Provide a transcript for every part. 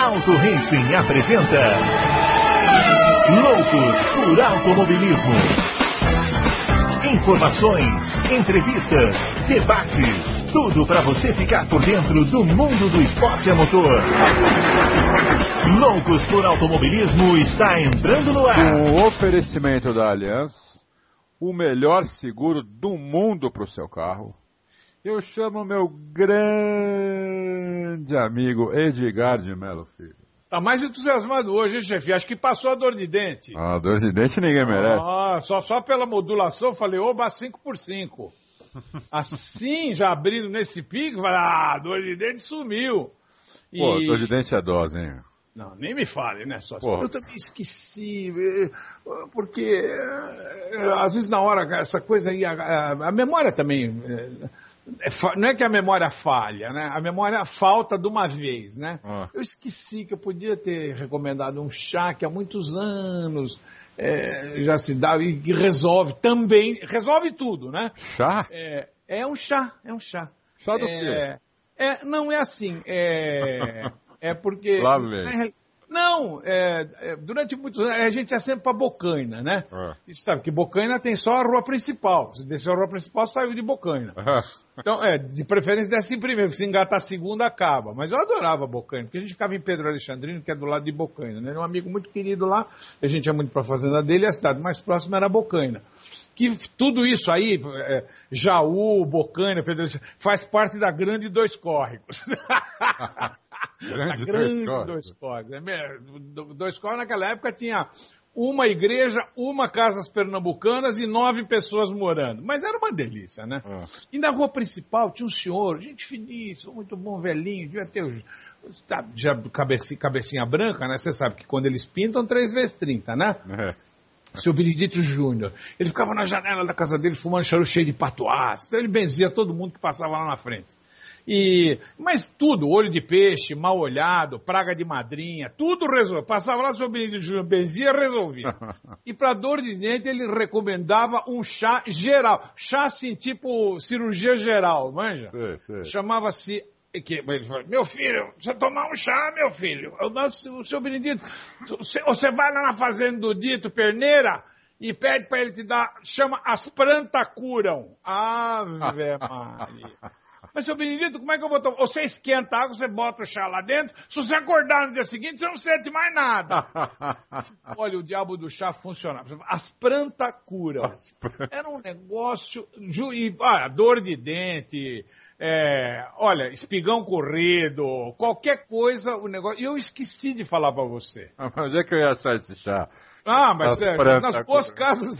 Auto Racing apresenta Loucos por Automobilismo. Informações, entrevistas, debates, tudo para você ficar por dentro do mundo do esporte a motor. Loucos por Automobilismo está entrando no ar. Com o oferecimento da Allianz, o melhor seguro do mundo para o seu carro. Eu chamo meu grande amigo Edgar de Melo Filho. Tá mais entusiasmado hoje, hein, chefe? Acho que passou a dor de dente. Ah, dor de dente ninguém merece. Ah, só pela modulação, falei, oba, 5x5. Assim, já abrindo nesse pico, falei, dor de dente sumiu. Pô, dor de dente é dose, hein? Não, nem me fale, né, só. Porra. Eu também esqueci, porque às vezes na hora, essa coisa aí, a memória também... não é que a memória falha, né? A memória falta de uma vez, né? Eu esqueci que eu podia ter recomendado um chá que há muitos anos já se dá e que resolve também, resolve tudo, né? Chá? É um chá. Chá do quê? Não é assim, é porque... Lá vem. Não, durante muitos anos a gente é sempre para Bocaina, né? E você sabe que Bocaina tem só a rua principal. Se desceu a rua principal, saiu de Bocaina. Então, de preferência desce em primeiro, porque se engatar a segunda, acaba. Mas eu adorava Bocaina, porque a gente ficava em Pedro Alexandrino, que é do lado de Bocaina, né? Era um amigo muito querido lá, a gente ia muito para a fazenda dele, e a cidade mais próxima era Bocaina. Que tudo isso aí, Jaú, Bocaina, Pedro Alexandrino, faz parte da Grande Dois Córregos. Grande Dois Córregos. Dois Córregos naquela época tinha uma igreja, uma casas pernambucanas e 9 pessoas morando. Mas era uma delícia, né? E na rua principal tinha um senhor, gente finíssima, muito bom, velhinho, devia ter já cabecinha branca, né? Você sabe que quando eles pintam 3 vezes 30, né? Seu Benedito Júnior. Ele ficava na janela da casa dele fumando charuto cheio de patuás. Então ele benzia todo mundo que passava lá na frente. Mas tudo, olho de peixe, mal olhado, praga de madrinha, tudo resolvia. Passava lá, seu Benedito Júnior, benzia, resolvia. E para dor de dente ele recomendava um chá geral. Chá assim, tipo cirurgia geral, manja? Chamava-se... Ele falou, meu filho, você tomar um chá, meu filho. O seu Benedito, você vai lá na fazenda do Dito Perneira e pede para ele te dar, chama as plantas curam. Ave Maria. Mas, seu Benedito, como é que eu vou tomar? Você esquenta a água, você bota o chá lá dentro, se você acordar no dia seguinte, você não sente mais nada. Olha, o diabo do chá funcionava. As plantas curam. Era um negócio... dor de dente... olha, espigão corrido, qualquer coisa, o negócio... E eu esqueci de falar pra você. Mas onde é que eu ia achar esse chá? Mas nas boas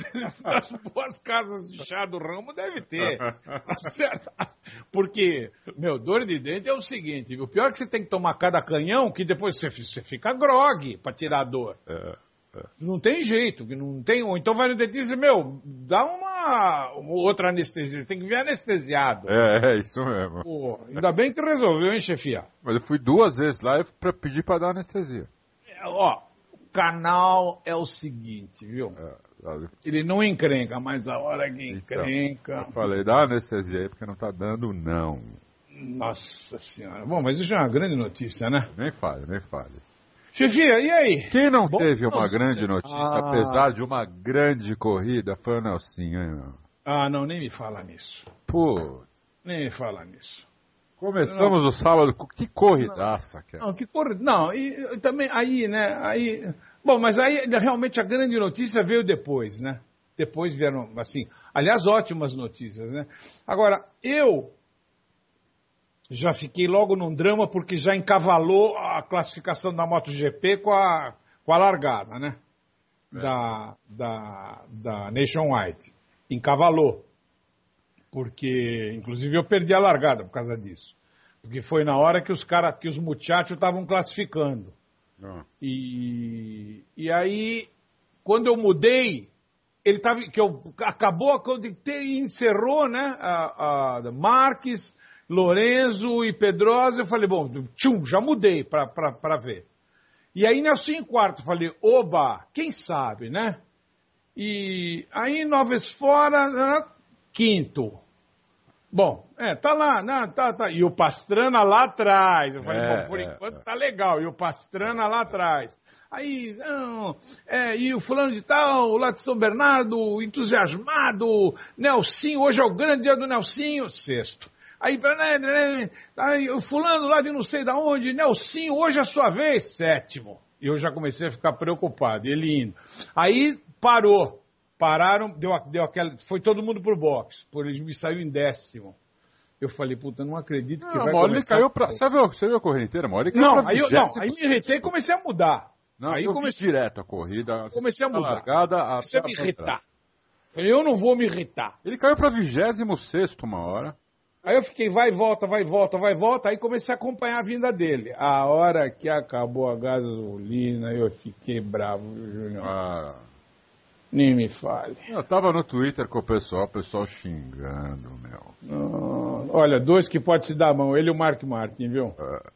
casas de chá do ramo deve ter. Tá certo? Porque, dor de dente é o seguinte, o pior é que você tem que tomar cada canhão, que depois você fica grogue pra tirar a dor. Não tem jeito, não tem, ou então vai no dentista e dá uma outra anestesia, tem que vir anestesiado. Isso mesmo. Pô, ainda bem que resolveu, hein, chefia? Mas eu fui 2 vezes lá pra pedir pra dar anestesia. O canal é o seguinte, viu? Ele não encrenca, mas a hora que encrenca... Eu falei, dá anestesia aí, porque não tá dando, não. Nossa senhora. Bom, mas isso é uma grande notícia, né? Nem fale. Chefia, e aí? Quem não teve uma grande notícia, apesar de uma grande corrida, foi o Nelsinho, hein, meu? Não, nem me fala nisso. Pô. Nem me fala nisso. Começamos o sábado, que corridaça, cara. Não, que corrida. Não, e também aí, né, Bom, mas aí realmente a grande notícia veio depois, né? Depois vieram, assim, aliás, ótimas notícias, né? Agora, eu já fiquei logo num drama porque já encavalou a classificação da MotoGP com a largada, né? Da Nationwide. Encavalou. Porque, inclusive, eu perdi a largada por causa disso. Porque foi na hora que os muchachos estavam classificando. E aí, quando eu mudei, acabou quando encerrou, né? A Marques, Lorenzo e Pedrosa, eu falei, bom, já mudei para ver. E aí, Nelson em quarto, falei, oba, quem sabe, né? E aí, Noves fora, quinto. Bom, tá lá, não, tá. E o Pastrana lá atrás. Eu falei, bom, por enquanto tá legal. E o Pastrana lá atrás. Aí, não, e o fulano de tal, lá de São Bernardo, entusiasmado, Nelsinho, hoje é o grande dia do Nelsinho, sexto. Aí, o fulano lá de não sei da onde, Nelsinho, hoje é a sua vez, sétimo. E eu já comecei a ficar preocupado, ele indo. Aí pararam, deu aquela, foi todo mundo pro box, por ele me saiu em 10º. Eu falei, puta, não acredito que vai começar... Ele caiu pra... Você viu a corrida inteira? Ele caiu não, pra aí me irritei e comecei a mudar. Não, aí eu comecei direto a corrida. Comecei a mudar. Comecei a me irritar. Falei, eu não vou me irritar. Ele caiu pra 26º uma hora. Aí eu fiquei, vai e volta. Aí comecei a acompanhar a vinda dele. A hora que acabou a gasolina, eu fiquei bravo, Júnior. Nem me fale. Eu tava no Twitter com o pessoal xingando, Olha, dois que pode se dar a mão, ele e o Mark Martin, viu?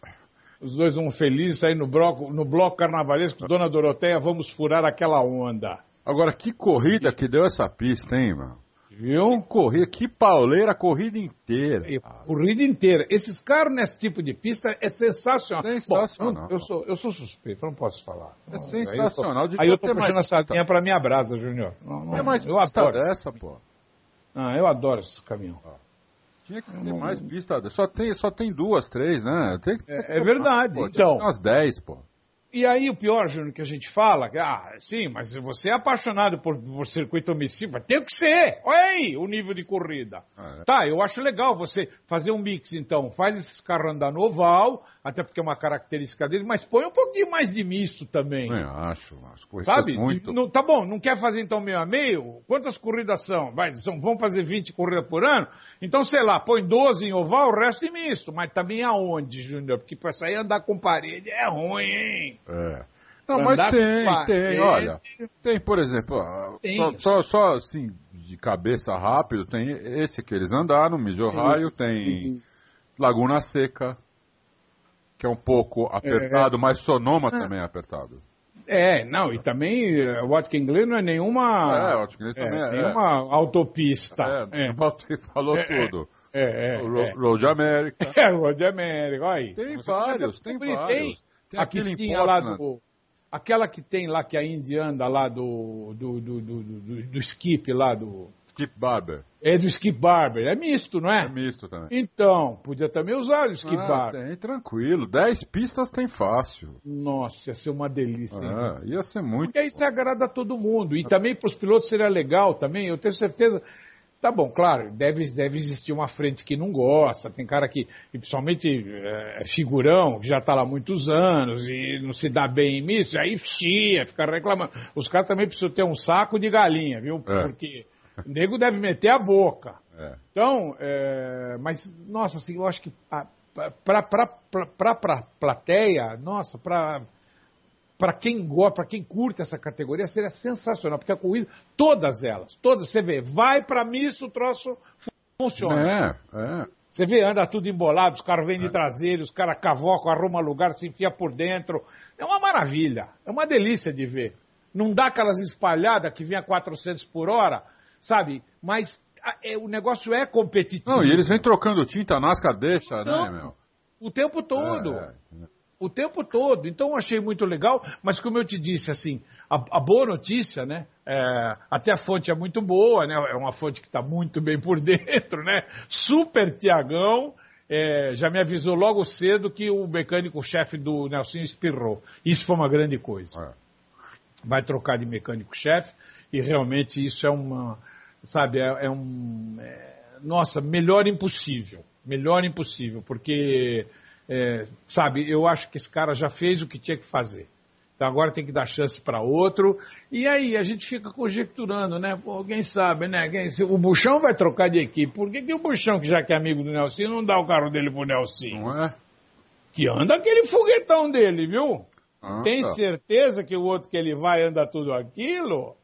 Os dois vão felizes aí no bloco carnavalesco, Dona Doroteia, vamos furar aquela onda. Agora, que corrida que deu essa pista, hein, mano? Viu? Que pauleira a corrida inteira. Corrida inteira. Esses carros nesse tipo de pista é sensacional. Sensacional. Bom, eu sou suspeito, eu não posso falar. É sensacional. Aí eu tô puxando a sardinha pra minha brasa, Júnior. É mais eu adoro dessa, pô. Eu adoro esses caminhões. Tinha que ter mais pista. Só tem 2, 3, né? É verdade. Pô, então, umas 10, pô. E aí o pior, Júnior, que a gente fala, sim, mas você é apaixonado por circuito homicida, tem que ser. Olha aí o nível de corrida. Tá, eu acho legal você fazer um mix, então. Faz esses carros andar no oval, até porque é uma característica dele, mas põe um pouquinho mais de misto também. Eu acho. Sabe? Muito... Tá bom, não quer fazer então meio a meio? Quantas corridas são? Vão fazer 20 corridas por ano? Então, sei lá, põe 12 em oval, o resto em misto. Mas também aonde, Júnior? Porque pra sair andar com parede é ruim, hein? Não, mas tem, olha. Tem, por exemplo, só assim, de cabeça rápido, tem esse que eles andaram, Mijo Raio, tem Laguna Seca, que é um pouco apertado, mas Sonoma também é apertado. E também Watkins Glen não é nenhuma. Watkins Glen também é. Nenhuma autopista. Você falou tudo. Road America. Road America, olha aí. Tem vários. Tem a pistinha lá aquela que tem lá que a Indy anda lá do Skip lá do... Skip Barber. É do Skip Barber. É misto, não é? É misto também. Então, podia também usar o Skip Barber. Tem, tranquilo. 10 pistas tem fácil. Nossa, ia ser uma delícia. Ia ser muito. Porque aí você agrada a todo mundo. E também para os pilotos seria legal também. Eu tenho certeza... Tá bom, claro, deve existir uma frente que não gosta, tem cara que, principalmente figurão, que já está lá há muitos anos e não se dá bem nisso, aí chia, fica reclamando. Os caras também precisam ter um saco de galinha, viu? Porque o nego deve meter a boca. Então, mas, nossa, assim, eu acho que para plateia, nossa, para quem gosta, para quem curte essa categoria, seria sensacional, porque a corrida, todas, você vê, vai para misto, o troço funciona. Você vê, anda tudo embolado, os caras vêm de traseiro, os caras cavocam, arrumam lugar, se enfia por dentro. É uma maravilha, é uma delícia de ver. Não dá aquelas espalhadas que vem a 400 por hora, sabe? Mas o negócio é competitivo. Não, e eles vêm trocando tinta, a NASCAR deixa, né, meu? O tempo todo. O tempo todo. Então eu achei muito legal, mas como eu te disse, assim, a boa notícia, né? Até a fonte é muito boa, né? É uma fonte que está muito bem por dentro, né? Super Tiagão, já me avisou logo cedo que o mecânico-chefe do Nelsinho espirrou. Isso foi uma grande coisa. Vai trocar de mecânico-chefe e realmente isso é uma, sabe, nossa, melhor impossível, porque... sabe, eu acho que esse cara já fez o que tinha que fazer. Então agora tem que dar chance para outro. E aí a gente fica conjecturando, né? Pô, quem sabe, né? O Buchão vai trocar de equipe. Por que o Buchão, que já que é amigo do Nelsinho, não dá o carro dele pro Nelsinho? Não é? Que anda aquele foguetão dele, viu? Tem certeza que o outro que ele vai anda tudo aquilo?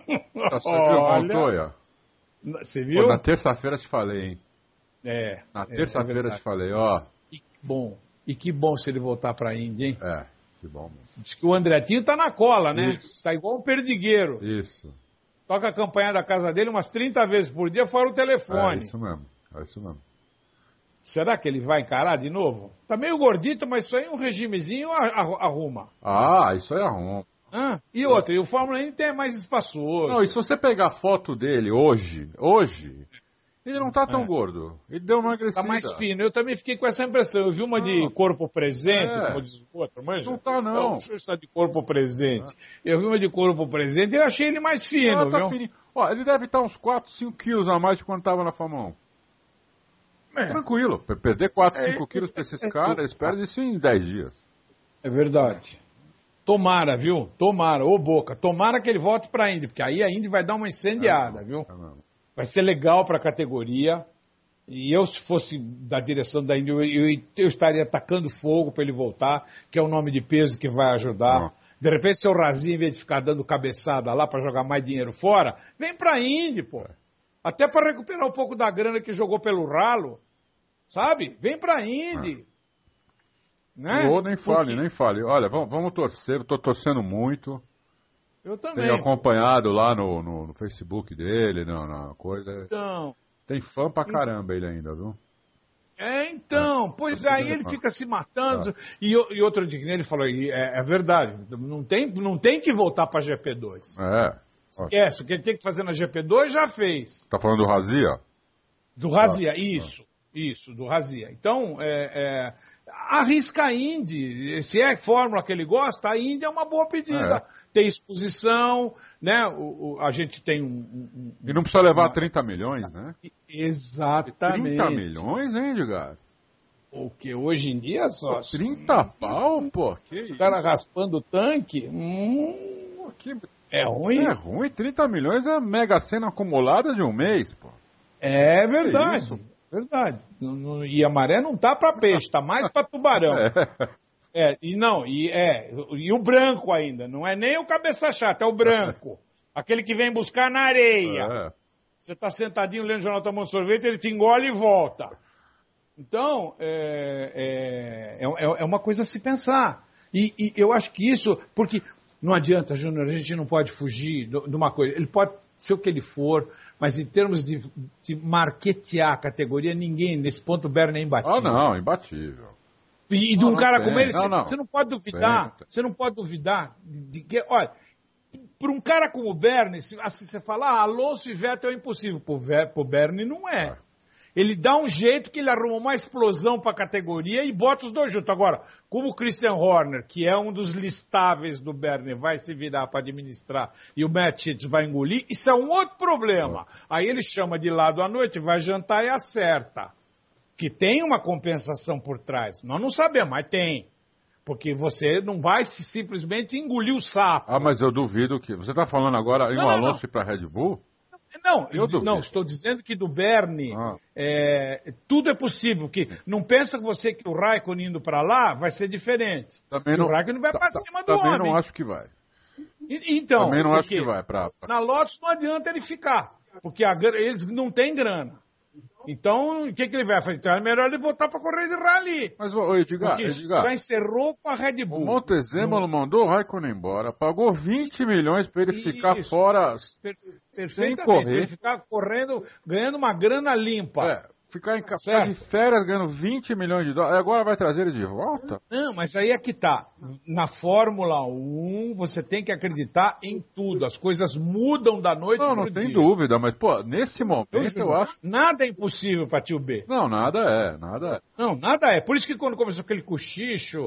Olha. Você viu? Pô, na terça-feira te falei, hein? Na terça-feira te falei, ó. E que bom se ele voltar pra Índia, hein? Que bom. Diz que o Andretinho tá na cola, né? Isso. Tá igual um perdigueiro. Isso. Toca a campanha da casa dele umas 30 vezes por dia, fora o telefone. Isso mesmo. É isso mesmo. Será que ele vai encarar de novo? Tá meio gordito, mas isso aí um regimezinho arruma. Ah, isso aí arruma. E outra, e o Fórmula 1 tem mais espaçoso. Não, e se você pegar a foto dele hoje, ele não tá tão gordo. Ele deu uma agradecida. Tá mais fino. Eu também fiquei com essa impressão. Eu vi uma de corpo presente, como diz o outro, mas não tá, não. Deixa eu estar de corpo presente. Eu vi uma de corpo presente e achei ele mais fino, tá viu? Fininho. Ó, ele deve estar uns 4, 5 quilos a mais de quando tava na Fórmula 1. Tranquilo. Perder 4, 5 quilos pra esses caras, eles perdem isso em 10 dias. É verdade. Tomara, viu? Tomara. Ô, Boca. Tomara que ele volte pra Indy, porque aí a Indy vai dar uma incendiada, viu? Vai ser legal pra categoria. E eu, se fosse da direção da Indy, eu estaria atacando fogo pra ele voltar, que é um nome de peso que vai ajudar. De repente, seu Razinho, em vez de ficar dando cabeçada lá pra jogar mais dinheiro fora, vem pra Indy, pô. Até pra recuperar um pouco da grana que jogou pelo ralo. Sabe? Vem pra Indy. Né? Nem fale. Olha, vamos torcer, eu tô torcendo muito. Eu também. Tenho acompanhado lá no Facebook dele, na coisa. Então. Tem fã pra caramba ele ainda, viu? Pois aí ele fica se matando. E outro dia ele falou, é verdade, não tem que voltar pra GP2. Esquece, o que ele tem que fazer na GP2 já fez. Tá falando do Razia? Do Razia, isso, do Razia. Então, arrisca a Indy. Se é fórmula que ele gosta, a Indy é uma boa pedida. Tem exposição, né? A gente tem E não precisa levar 30 milhões, né? Exatamente. 30 milhões, hein, Edgar? O que hoje em dia só... 30 pau, pô? O cara raspando o tanque? É ruim? É ruim, 30 milhões é a Mega Sena acumulada de um mês, pô. É verdade. Verdade. E a maré não tá para peixe, tá mais para tubarão. E o branco ainda, não é nem o cabeça chata, é o branco. Aquele que vem buscar na areia. Você tá sentadinho lendo o jornal tomando sorvete, ele te engole e volta. Então, é uma coisa a se pensar. E eu acho que isso, porque não adianta, Júnior, a gente não pode fugir de uma coisa. Ele pode ser o que ele for, mas em termos de marketear a categoria, ninguém, nesse ponto, o Bernie é imbatível. Não, imbatível. E de um cara como ele, você não pode duvidar, você não pode duvidar de que, olha, para um cara como o Bernie, assim você fala, Alonso e Vettel é impossível, pro Bernie não é. Ele dá um jeito que ele arruma uma explosão para a categoria e bota os dois juntos. Agora, como o Christian Horner, que é um dos listáveis do Bernie, vai se virar para administrar e o Matt Chitz vai engolir, isso é um outro problema. Aí ele chama de lado à noite, vai jantar e acerta. Que tem uma compensação por trás. Nós não sabemos, mas tem. Porque você não vai simplesmente engolir o sapo. Mas eu duvido que... Você está falando agora em um Alonso ir para a Red Bull? Não, estou dizendo que do Bernie tudo é possível. Que não pensa você que o Raikkonen indo para lá vai ser diferente. O Raikkonen vai para cima do homem. Também não acho que vai. Então, também não acho que vai. Na Lotus não adianta ele ficar, porque eles não têm grana. Então, o que ele vai fazer? Então, é melhor ele voltar para correr de rally. Mas, Edgar, já encerrou com a Red Bull. O Montezemolo mandou o Raikkonen embora, pagou 20 milhões para ele ficar fora sem correr. Ele ficar correndo, ganhando uma grana limpa. Ficar em casa de férias ganhando 20 milhões de dólares. Agora vai trazer ele de volta? Não, mas aí é que tá. Na Fórmula 1, você tem que acreditar em tudo. As coisas mudam da noite pro dia. Não tem dúvida, mas, nesse momento eu acho... Nada é impossível para tio B. Não, nada é. Não, nada é. Por isso que quando começou aquele cochicho,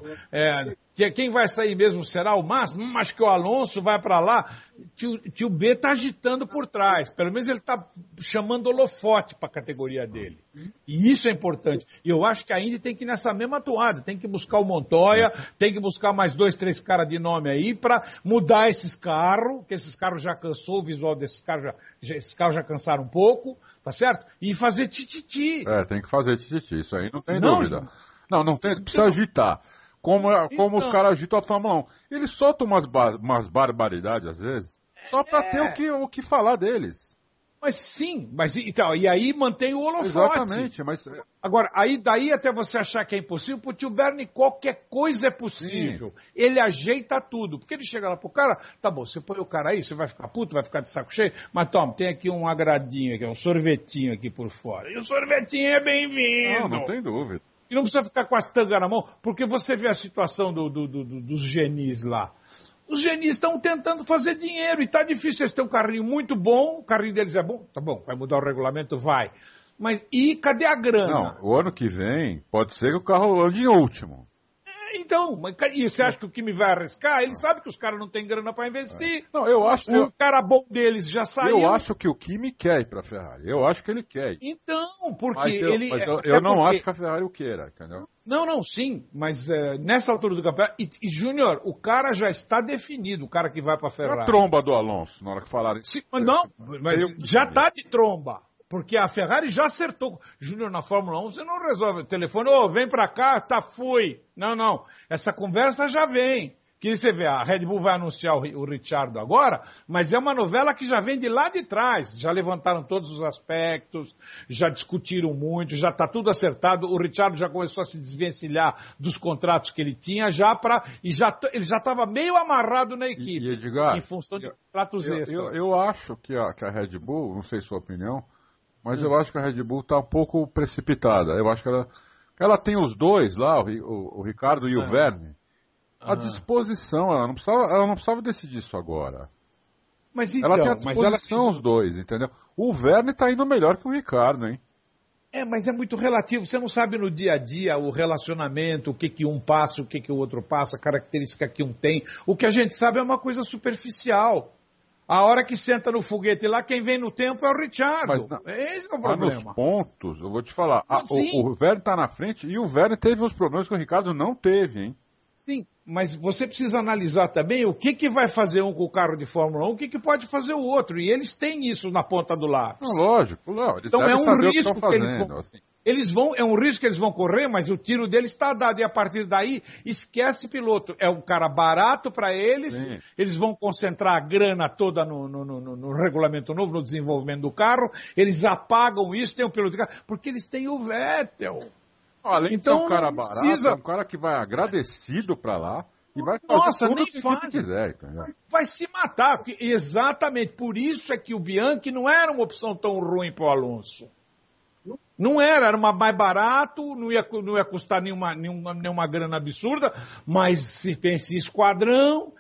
quem vai sair mesmo será o Massa, acho que o Alonso vai para lá. Tio B tá agitando por trás. Pelo menos ele tá chamando holofote para a categoria dele. E isso é importante. E eu acho que a Indy tem que ir nessa mesma toada. Tem que buscar o Montoya, tem que buscar mais 2, 3 caras de nome aí para mudar esses carros, que esses carros já cansou o visual desses carros, esses carros já cansaram um pouco, tá certo? E fazer tititi. Tem que fazer tititi, isso aí não tem dúvida. Não tem, precisa agitar. Como os caras agitam a Fórmula 1. Eles soltam umas barbaridades às vezes, só para ter o que falar deles. Mas sim, e aí mantém o holofote. Exatamente, mas... Agora, daí até você achar que é impossível, pro tio Bernie qualquer coisa é possível. Sim. Ele ajeita tudo. Porque ele chega lá pro cara, tá bom, você põe o cara aí, você vai ficar puto, vai ficar de saco cheio, mas toma, tem aqui um agradinho aqui, um sorvetinho aqui por fora. E o sorvetinho é bem-vindo. Não tem dúvida. E não precisa ficar com as tangas na mão, porque você vê a situação dos genis lá. Os genis estão tentando fazer dinheiro e tá difícil. Eles têm um carrinho muito bom, o carrinho deles é bom, tá bom, vai mudar o regulamento, vai. Mas e cadê a grana? Não, o ano que vem pode ser que o carro ande em último. Então, e você acha que o Kimi vai arriscar? Ele sabe que os caras não têm grana para investir. Não, eu acho que o cara bom deles já saiu. Eu acho que o Kimi quer ir para a Ferrari. Eu acho que ele quer ir. Então, porque mas eu não acho que a Ferrari o queira, entendeu? Não, sim, mas nessa altura do campeonato... E Júnior, o cara já está definido, o cara que vai para a Ferrari. É a tromba do Alonso, na hora que falarem. Mas já está de tromba. Porque a Ferrari já acertou. Júnior, na Fórmula 1, você não resolve. O telefone, vem pra cá, fui. Não. Essa conversa já vem. Que você vê, a Red Bull vai anunciar o Ricciardo agora, mas é uma novela que já vem de lá de trás. Já levantaram todos os aspectos, já discutiram muito, já está tudo acertado. O Ricciardo já começou a se desvencilhar dos contratos que ele tinha ele já estava meio amarrado na equipe. E Edgar, em função de contratos extras. Eu acho que a Red Bull, não sei sua opinião, mas eu acho que a Red Bull está um pouco precipitada. Eu acho que ela tem os dois lá, o Ricardo e o Verne, à disposição. Ela não precisava decidir isso agora. Mas então, ela tem à disposição os dois, entendeu? O Verne está indo melhor que o Ricardo, hein? Mas é muito relativo. Você não sabe no dia a dia o relacionamento, o que um passa, o que o outro passa, a característica que um tem. O que a gente sabe é uma coisa superficial. A hora que senta no foguete lá, quem vem no tempo é o Ricciardo. Esse é o problema. Nos pontos, eu vou te falar, o Verne está na frente e o Verne teve os problemas que o Ricardo não teve, hein? Sim, mas você precisa analisar também o que vai fazer um com o carro de Fórmula 1, o que pode fazer o outro. E eles têm isso na ponta do lápis. Lógico, não. Eles então é um saber risco o que estão fazendo, que eles vão. É um risco que eles vão correr, mas o tiro deles está dado. E a partir daí, esquece piloto. É um cara barato para eles. Sim. Eles vão concentrar a grana toda no regulamento novo, no desenvolvimento do carro. Eles apagam isso, tem um piloto de carro, porque eles têm o Vettel. Além de ser um cara barato, é um cara que vai agradecido para lá e vai fazer tudo o que ele quiser. Entendeu? Vai se matar. Exatamente. Por isso é que o Bianchi não era uma opção tão ruim para o Alonso. Não era mais barato, não ia custar nenhuma grana absurda, mas se pensa em esquadrão,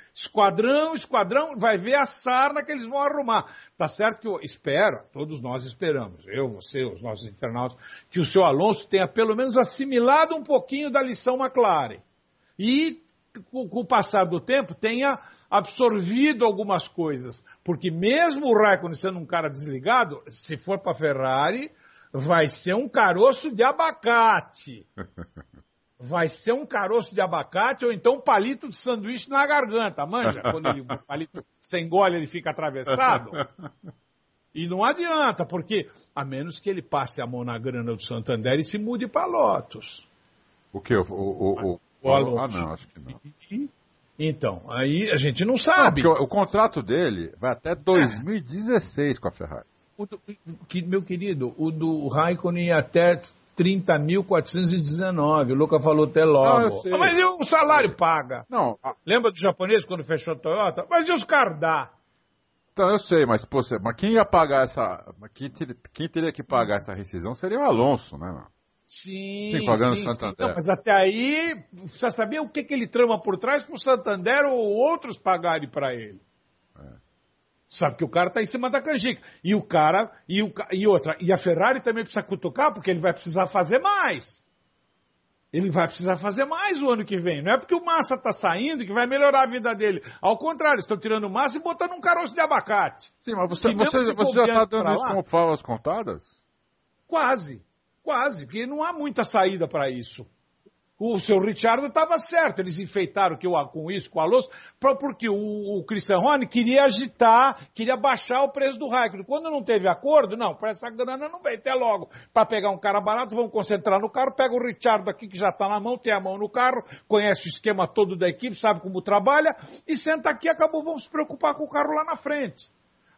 vai ver a sarna que eles vão arrumar. Tá certo que eu espero, todos nós esperamos, eu, você, os nossos internautas, que o seu Alonso tenha pelo menos assimilado um pouquinho da lição McLaren. E, com o passar do tempo, tenha absorvido algumas coisas. Porque mesmo o Raikkonen sendo um cara desligado, se for para a Ferrari... vai ser um caroço de abacate. Vai ser um caroço de abacate ou então um palito de sanduíche na garganta. Manja, quando o palito sem engole ele fica atravessado. E não adianta, porque a menos que ele passe a mão na grana do Santander e se mude para Lotus. O quê? O Alonso. Não, acho que não. Então, aí a gente não sabe. Não, o contrato dele vai até 2016 com a Ferrari. Meu querido, o do Raikkonen ia até 30.419. O Luca falou até logo. Mas e o salário paga? Não. Lembra do japonês quando fechou a Toyota? Mas e os Cardá? Então, eu sei, mas quem ia pagar essa... Quem teria que pagar essa rescisão seria o Alonso, né, mano? Sim, pagando o Santander. Não, mas até aí, precisa saber o que ele trama por trás para o Santander ou outros pagarem para ele. Sabe que o cara está em cima da canjica. E o cara, e a Ferrari também precisa cutucar, porque ele vai precisar fazer mais. Ele vai precisar fazer mais o ano que vem. Não é porque o Massa está saindo que vai melhorar a vida dele. Ao contrário, estão tirando o Massa e botando um caroço de abacate. Sim, mas você já está dando isso como favas contadas? Quase, porque não há muita saída para isso. O seu Ricciardo estava certo, eles enfeitaram com isso, com o Alonso, porque o Christian Horner queria agitar, queria baixar o preço do Raikkonen. Quando não teve acordo, não, para essa grana não vem, até logo. Para pegar um cara barato, vamos concentrar no carro, pega o Ricciardo aqui que já está na mão, tem a mão no carro, conhece o esquema todo da equipe, sabe como trabalha, e senta aqui e acabou, vamos se preocupar com o carro lá na frente.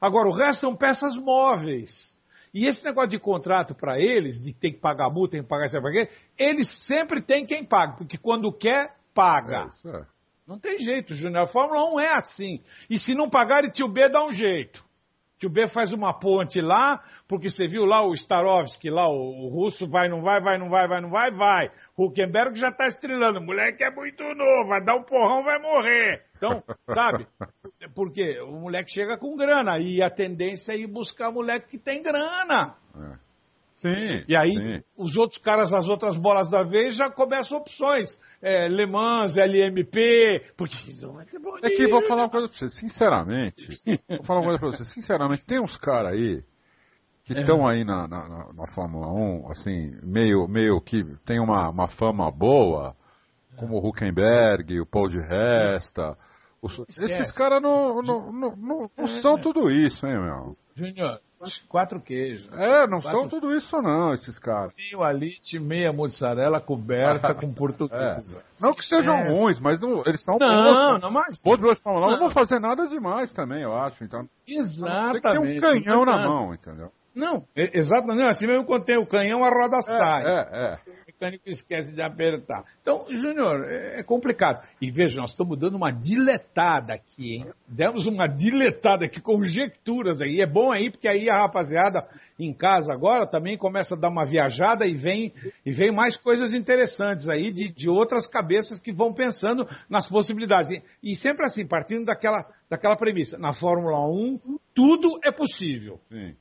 Agora, o resto são peças móveis. E esse negócio de contrato para eles, de ter que pagar multa, tem que pagar isso, eles sempre têm quem paga, porque quando quer, paga. Não tem jeito, Júnior. A Fórmula 1 é assim. E se não pagar, tio B dá um jeito. Tio B faz uma ponte lá, porque você viu lá o Starovski, lá o russo, vai, não vai, vai, não vai, vai, não vai, vai. Huckenberg já tá estrelando. O moleque é muito novo, vai dar um porrão, vai morrer. Então, sabe? Porque o moleque chega com grana e a tendência é ir buscar moleque que tem grana. Sim. E aí, os outros caras, as outras bolas da vez, já começam opções. Le Mans, LMP, porque não vai ter bom É que vou falar uma coisa pra você, sinceramente. Tem uns caras aí que estão aí na Fórmula 1, assim, meio que tem uma fama boa, como o Huckenberg, o Paul de Resta. Esses caras não são tudo isso, hein, meu? Júnior, 4 queijos. Não são tudo isso não, esses caras. Meio alite, meia mussarela coberta com portuguesa. Não que sejam ruins, mas eles são bons. Não vão fazer nada demais também, eu acho. Então, exatamente. Tem um canhão na mão, entendeu? Não, exatamente. Assim mesmo quando tem o canhão, a roda sai. O mecânico esquece de apertar. Então, Júnior, é complicado. E veja, nós estamos dando uma diletada aqui, hein? Demos uma diletada aqui, conjecturas aí. É bom aí, porque aí a rapaziada em casa agora também começa a dar uma viajada e vem mais coisas interessantes aí de outras cabeças que vão pensando nas possibilidades. E sempre assim, partindo daquela premissa. Na Fórmula 1, tudo é possível. Sim.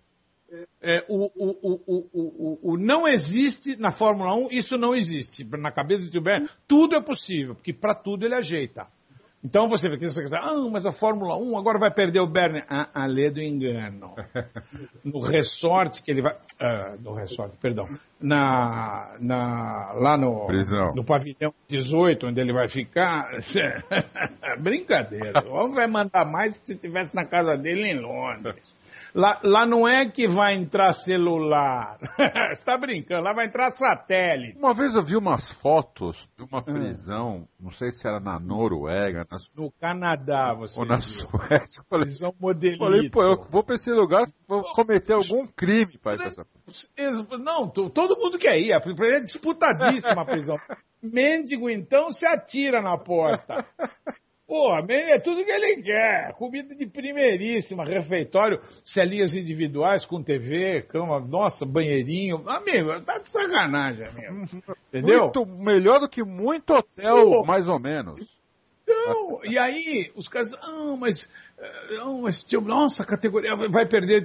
O não existe na Fórmula 1, isso não existe. Na cabeça do tio Ben, tudo é possível, porque para tudo ele ajeita. Então você vê que você mas a Fórmula 1 agora vai perder o Bernie. Lê do engano. No resort que ele vai. No resort, perdão. Lá no pavilhão 18, onde ele vai ficar. Brincadeira. O homem vai mandar mais que se estivesse na casa dele em Londres. Lá não é que vai entrar celular. Você está brincando, lá vai entrar satélite. Uma vez eu vi umas fotos de uma prisão, não sei se era na Noruega. No Canadá, você ou na Suécia. Prisão modelito. Falei, eu vou para esse lugar, vou cometer algum crime para ir para essa prisão. Não, todo mundo quer ir. A prisão é disputadíssima a prisão. Mendigo, então, se atira na porta. Porra, é tudo que ele quer. Comida de primeiríssima, refeitório, celinhas individuais com TV, cama, nossa, banheirinho. Amigo, tá de sacanagem, amigo. Entendeu? Muito melhor do que muito hotel, mais ou menos. Não, e aí os caras, mas tio, nossa, a categoria vai perder.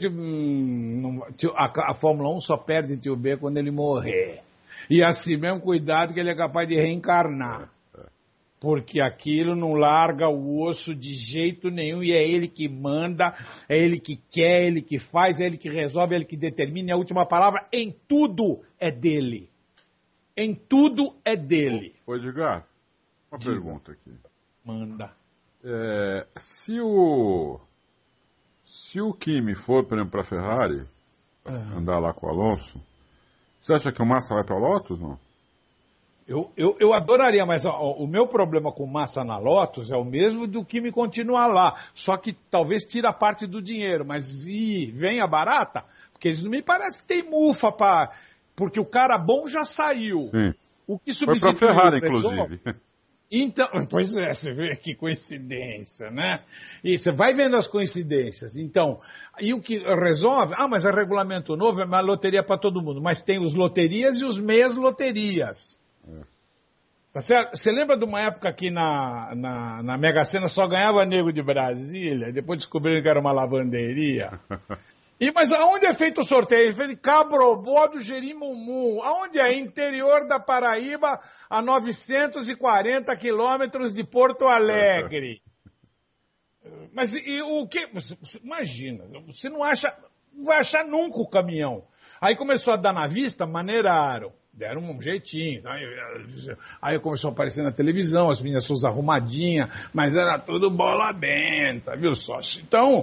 A Fórmula 1 só perde tio B quando ele morrer. E assim mesmo, cuidado que ele é capaz de reencarnar. Porque aquilo não larga o osso de jeito nenhum e é ele que manda, é ele que quer, é ele que faz, é ele que resolve, é ele que determina. E a última palavra, em tudo, é dele. Em tudo é dele. Ô, Edgar, uma pergunta aqui. Manda. Se o Kimi for, por exemplo, para a Ferrari, andar lá com o Alonso, você acha que o Massa vai para a Lotus, não? Eu adoraria, mas o meu problema com Massa na Lotus é o mesmo do que me continuar lá. Só que talvez tira parte do dinheiro, mas vem a barata, porque eles não me parece que tem mufa para. Porque o cara bom já saiu. Sim. O que foi para a Ferrari, inclusive. Então, pois é, você vê que coincidência, né? E você vai vendo as coincidências. Então, e o que resolve? Mas é regulamento novo, é uma loteria para todo mundo. Mas tem os loterias e os meias loterias. Tá certo? Você lembra de uma época que na Mega Sena só ganhava nego de Brasília, depois descobriram que era uma lavanderia? Mas aonde é feito o sorteio? Ele fez em Cabrobó do Jerimumum. Aonde é? Interior da Paraíba, a 940 quilômetros de Porto Alegre. Mas e o que? Imagina, você não vai achar nunca o caminhão. Aí começou a dar na vista, maneiraram. Deram um jeitinho. Aí começou a aparecer na televisão, as meninas suas arrumadinhas, mas era tudo bola benta, viu, sócio? Então,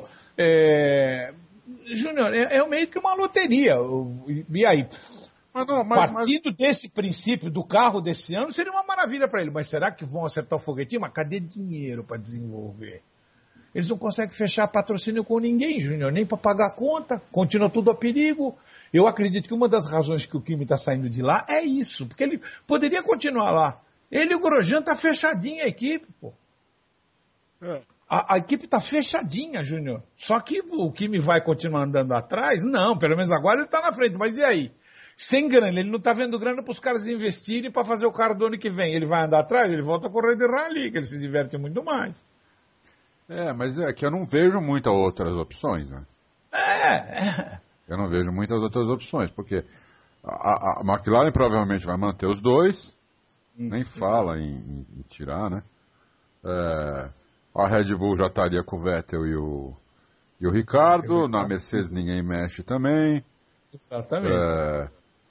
Júnior, é meio que uma loteria. E aí? Partindo desse princípio do carro desse ano, seria uma maravilha para ele. Mas será que vão acertar o foguetinho? Mas cadê dinheiro para desenvolver? Eles não conseguem fechar patrocínio com ninguém, Júnior, nem para pagar a conta. Continua tudo a perigo. Eu acredito que uma das razões que o Kimi está saindo de lá é isso, porque ele poderia continuar lá. Ele e o Grosjean tá fechadinha a equipe, pô. A equipe tá fechadinha, Júnior. Só que o Kimi vai continuar andando atrás? Não, pelo menos agora ele tá na frente. Mas e aí? Sem grana, ele não tá vendo grana para os caras investirem para fazer o carro do ano que vem. Ele vai andar atrás, ele volta a correr de rally, que ele se diverte muito mais. Mas é que eu não vejo muitas outras opções, né? Eu não vejo muitas outras opções, porque a McLaren provavelmente vai manter os dois, nem fala em tirar, né? A Red Bull já estaria com o Vettel e o Ricardo, na Mercedes ninguém mexe também. Exatamente.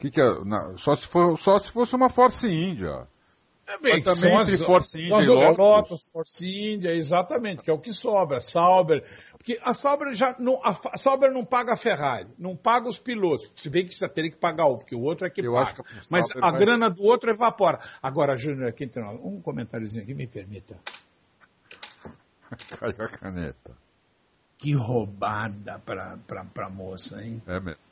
Só se fosse uma Force India. Bem, também entre Force India e Lotus, Force India, exatamente, que é o que sobra. Sauber, porque a Sauber não paga a Ferrari, não paga os pilotos, se bem que já teria que pagar um, porque o outro é que paga. Mas a grana do outro evapora. Agora, Júnior, aqui entre nós, um comentáriozinho aqui, me permita. Caiu a caneta. Que roubada pra moça, hein? É mesmo.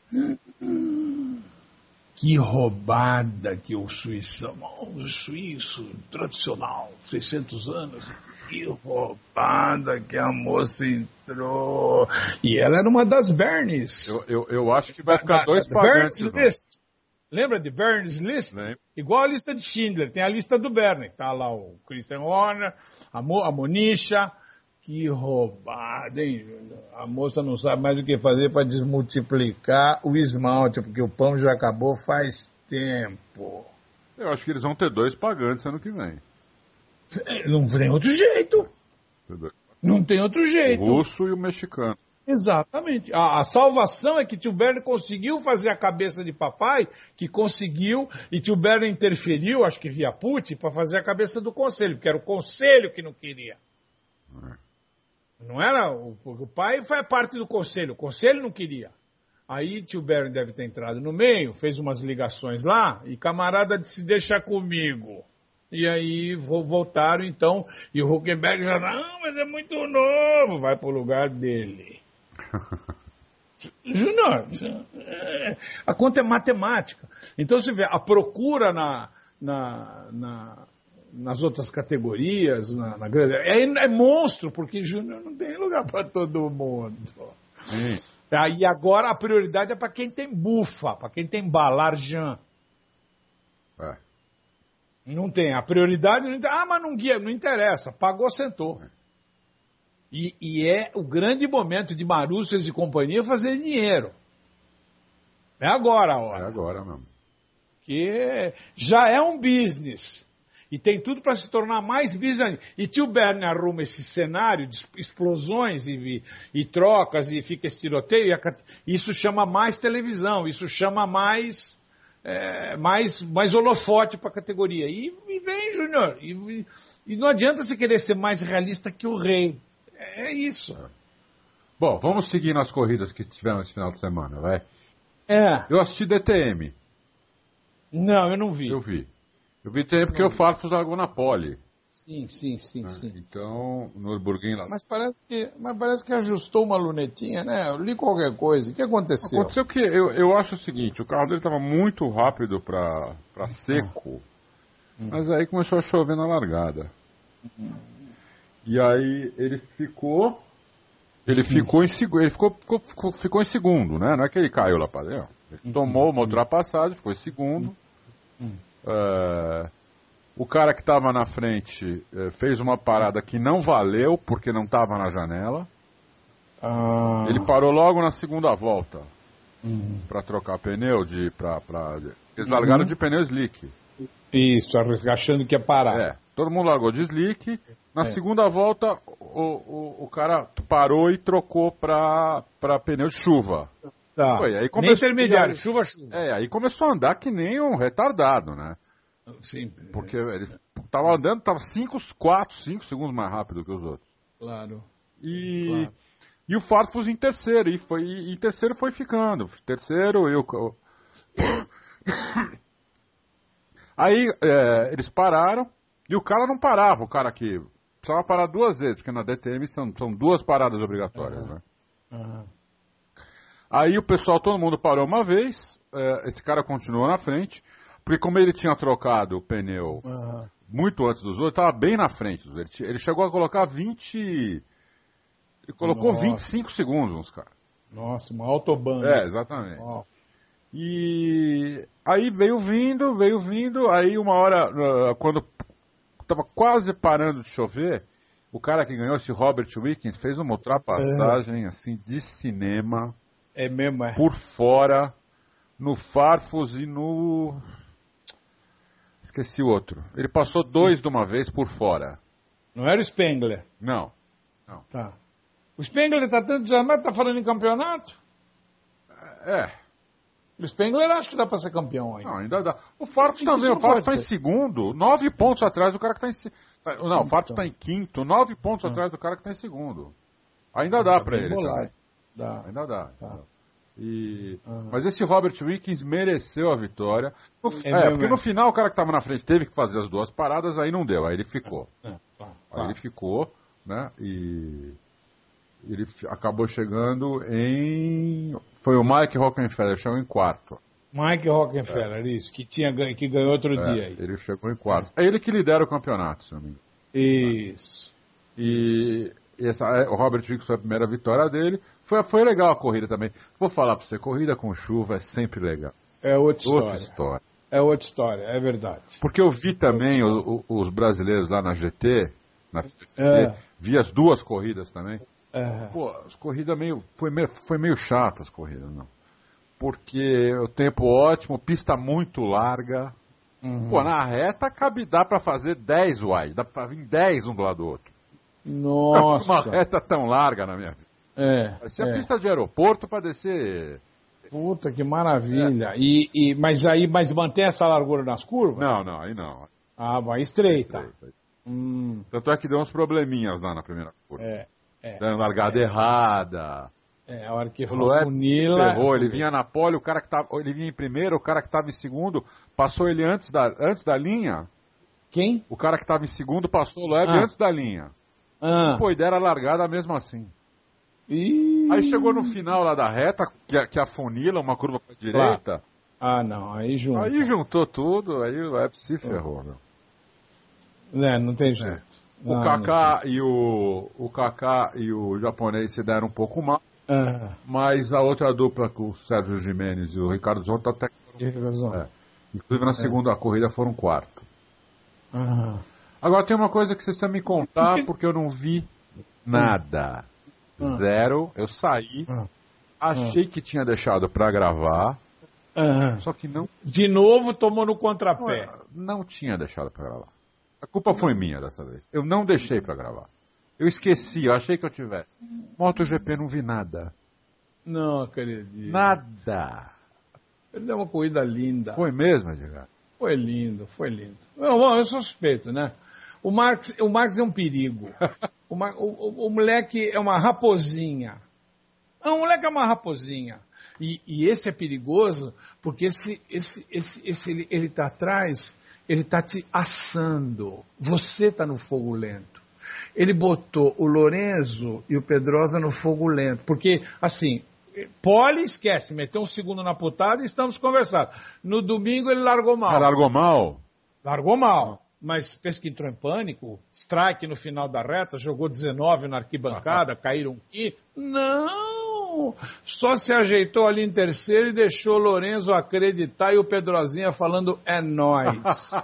Que roubada que o suíço tradicional, 600 anos, que roubada que a moça entrou. E ela era uma das Bernies. Eu acho que vai ficar dois pagantes. Lembra de Bernie's List? Lembra. Igual a lista de Schindler, tem a lista do Bernie. Tá lá o Christian Horner, a Monisha. Que roubada, hein? A moça não sabe mais o que fazer para desmultiplicar o esmalte, porque o pão já acabou faz tempo. Eu acho que eles vão ter dois pagantes ano que vem. Não tem outro jeito. Não tem outro jeito. O russo e o mexicano. Exatamente. A salvação é que tio Bernie conseguiu fazer a cabeça de papai, que conseguiu, e tio Bernie interferiu, acho que via Putin, para fazer a cabeça do conselho, porque era o conselho que não queria. Não era? O pai foi parte do conselho. O conselho não queria. Aí tio Bernie deve ter entrado no meio, fez umas ligações lá, e camarada disse, deixa comigo. E aí voltaram então, e o Huckenberg já, não, mas é muito novo, vai pro lugar dele. Júnior, a conta é matemática. Então você vê, a procura nas outras categorias, é monstro, porque Júnior não tem lugar para todo mundo. E agora a prioridade é para quem tem bufa, para quem tem balarjan. Não tem, a prioridade não tem. Mas não guia, não interessa, pagou, sentou. E é o grande momento de Marúcias e companhia fazer dinheiro. É agora a hora. É agora mesmo. Que já é um business. E tem tudo para se tornar mais business. E tio Bernie arruma esse cenário de explosões e trocas e fica esse tiroteio. Isso chama mais televisão, isso chama mais holofote para a categoria. E vem, Júnior. E não adianta você querer ser mais realista que o rei. É isso. Bom, vamos seguir nas corridas que tivemos esse final de semana, vai? Eu assisti DTM. Não, eu não vi. Eu vi DTM porque o Farfus largou na pole. Sim. Então, no Nürburgring lá. Mas parece que ajustou uma lunetinha, né? Eu li qualquer coisa. O que aconteceu? Aconteceu que eu acho o seguinte, o carro dele estava muito rápido para seco, mas aí começou a chover na largada. E aí ele ficou em segundo, né? Não é que ele caiu lá para dentro. Ele tomou uma ultrapassagem, ficou em segundo. O cara que estava na frente fez uma parada que não valeu porque não estava na janela. Ele parou logo na segunda volta para trocar pneu eles largaram de pneu slick. Isso, achando que ia parar. Todo mundo largou de slick. Na segunda volta o cara parou e trocou para pneu de chuva. Tá. Aí nem intermediário, chuva. Aí começou a andar que nem um retardado, né? Sim. Porque ele tava andando, tava 5 segundos mais rápido que os outros. Claro. E o Farfus em terceiro, e terceiro foi ficando. Terceiro, Aí eles pararam, e o cara não parava, o cara que precisava parar 2 vezes, porque na DTM são 2 paradas obrigatórias, né? Aí o pessoal, todo mundo parou uma vez, esse cara continuou na frente, porque como ele tinha trocado o pneu muito antes dos outros, estava bem na frente dos outros. Ele chegou a colocar 20... Ele colocou 25 segundos nos caras. Nossa, uma autobahn. Exatamente. Oh. E aí veio vindo, aí uma hora, quando estava quase parando de chover, o cara que ganhou, esse Robert Wickens, fez uma ultrapassagem assim de cinema. É mesmo, por fora, no Farfus e no... Esqueci o outro. Ele passou 2 de uma vez por fora. Não era o Spengler? Não. Tá. O Spengler tá tanto desarmado, tá falando em campeonato? O Spengler acho que dá pra ser campeão ainda. Não, ainda dá. O Farfus também, o Farfus tá em segundo, 9 pontos atrás do cara que tá em... Não, o Farfus tá em quinto, 9 pontos atrás do cara que tá em segundo. Ainda dá pra ele. Ainda dá. Tá. Mas esse Robert Wickens mereceu a vitória. Porque no final o cara que estava na frente teve que fazer as 2 paradas, aí não deu, aí ele ficou. Aí ele ficou, né? E ele acabou chegando em... Foi o Mike Rockenfeller, chegou em quarto. Mike Rockenfeller, isso, que ganhou outro dia aí. Ele chegou em quarto. É ele que lidera o campeonato, se não me engano. Isso. E o Robert Wickens foi a primeira vitória dele. Foi legal a corrida também. Vou falar pra você, corrida com chuva é sempre legal. É outra história. É outra história, é verdade. Porque eu vi também os brasileiros lá na GT, vi as 2 corridas também. Pô, as corridas foi meio chata as corridas, não. Porque o tempo ótimo, pista muito larga. Pô, na reta dá pra fazer 10 wide, dá pra vir 10 um do lado do outro. Nossa! Uma reta tão larga na minha vida. Essa é a pista de aeroporto pra descer. Puta, que maravilha. Mas mantém essa largura nas curvas? Não, aí não. Vai estreita. Tanto é que deu uns probleminhas lá na primeira curva. Dando largada errada. A hora que funila... Ferrou, ele vinha na pole, ele vinha em primeiro, o cara que estava em segundo passou ele antes da linha. Quem? O cara que estava em segundo passou o Loeb antes da linha. Pô, e deram a largada mesmo assim. Aí chegou no final lá da reta, que afunila uma curva para direita. Não, aí juntou. Aí juntou tudo, aí o Loeb se ferrou, meu. Não tem jeito. O Kaká e o japonês se deram um pouco mal. Mas a outra dupla com o Sérgio Gimenez e o Ricardo Zonta até... Inclusive na segunda corrida foram quarto. Agora tem uma coisa que você precisa me contar, porque eu não vi nada. 0, eu saí, achei que tinha deixado pra gravar, só que não... De novo tomou no contrapé. Não tinha deixado pra gravar. A culpa foi minha dessa vez. Eu não deixei pra gravar. Eu esqueci, eu achei que eu tivesse. MotoGP não vi nada. Não acredito. Nada. Ele deu uma corrida linda. Foi mesmo, Edgar? Foi lindo. Eu sou suspeito, né? O Marques é um perigo. O moleque é uma raposinha. O moleque é uma raposinha. E esse é perigoso porque ele tá atrás, ele tá te assando. Você tá no fogo lento. Ele botou o Lorenzo e o Pedrosa no fogo lento. Porque, assim, pole esquece, meteu um segundo na putada e estamos conversando. No domingo ele largou mal. Largou mal? Largou mal. Mas pensa que entrou em pânico, strike no final da reta, jogou 19 na arquibancada, caíram aqui. Não! Só se ajeitou ali em terceiro e deixou o Lorenzo acreditar e o Pedrozinha falando, é nóis.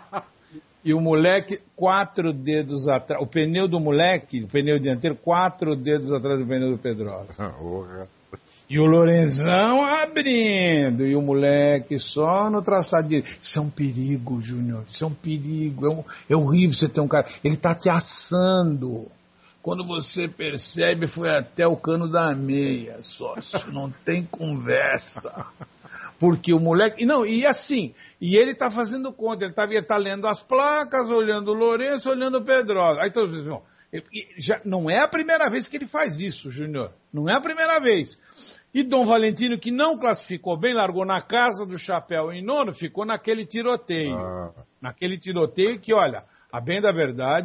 E o moleque, 4 dedos atrás, o pneu do moleque, o pneu dianteiro, 4 dedos atrás do pneu do Pedrosa. E o Lorenzão abrindo, e o moleque só no traçado de... Isso é um perigo, Júnior, isso é um perigo, é horrível você ter um cara... Ele tá te assando. Quando você percebe, foi até o cano da meia, sócio, não tem conversa. Porque o moleque... Não, e assim, e ele tá fazendo conta, ele tá lendo as placas, olhando o Lourenço, olhando o Pedrosa. Aí todos dizem, já não é a primeira vez que ele faz isso, Júnior, não é a primeira vez. E Dom Valentino, que não classificou bem, largou na casa do chapéu em nono, ficou naquele tiroteio. Naquele tiroteio que, olha, a bem da verdade,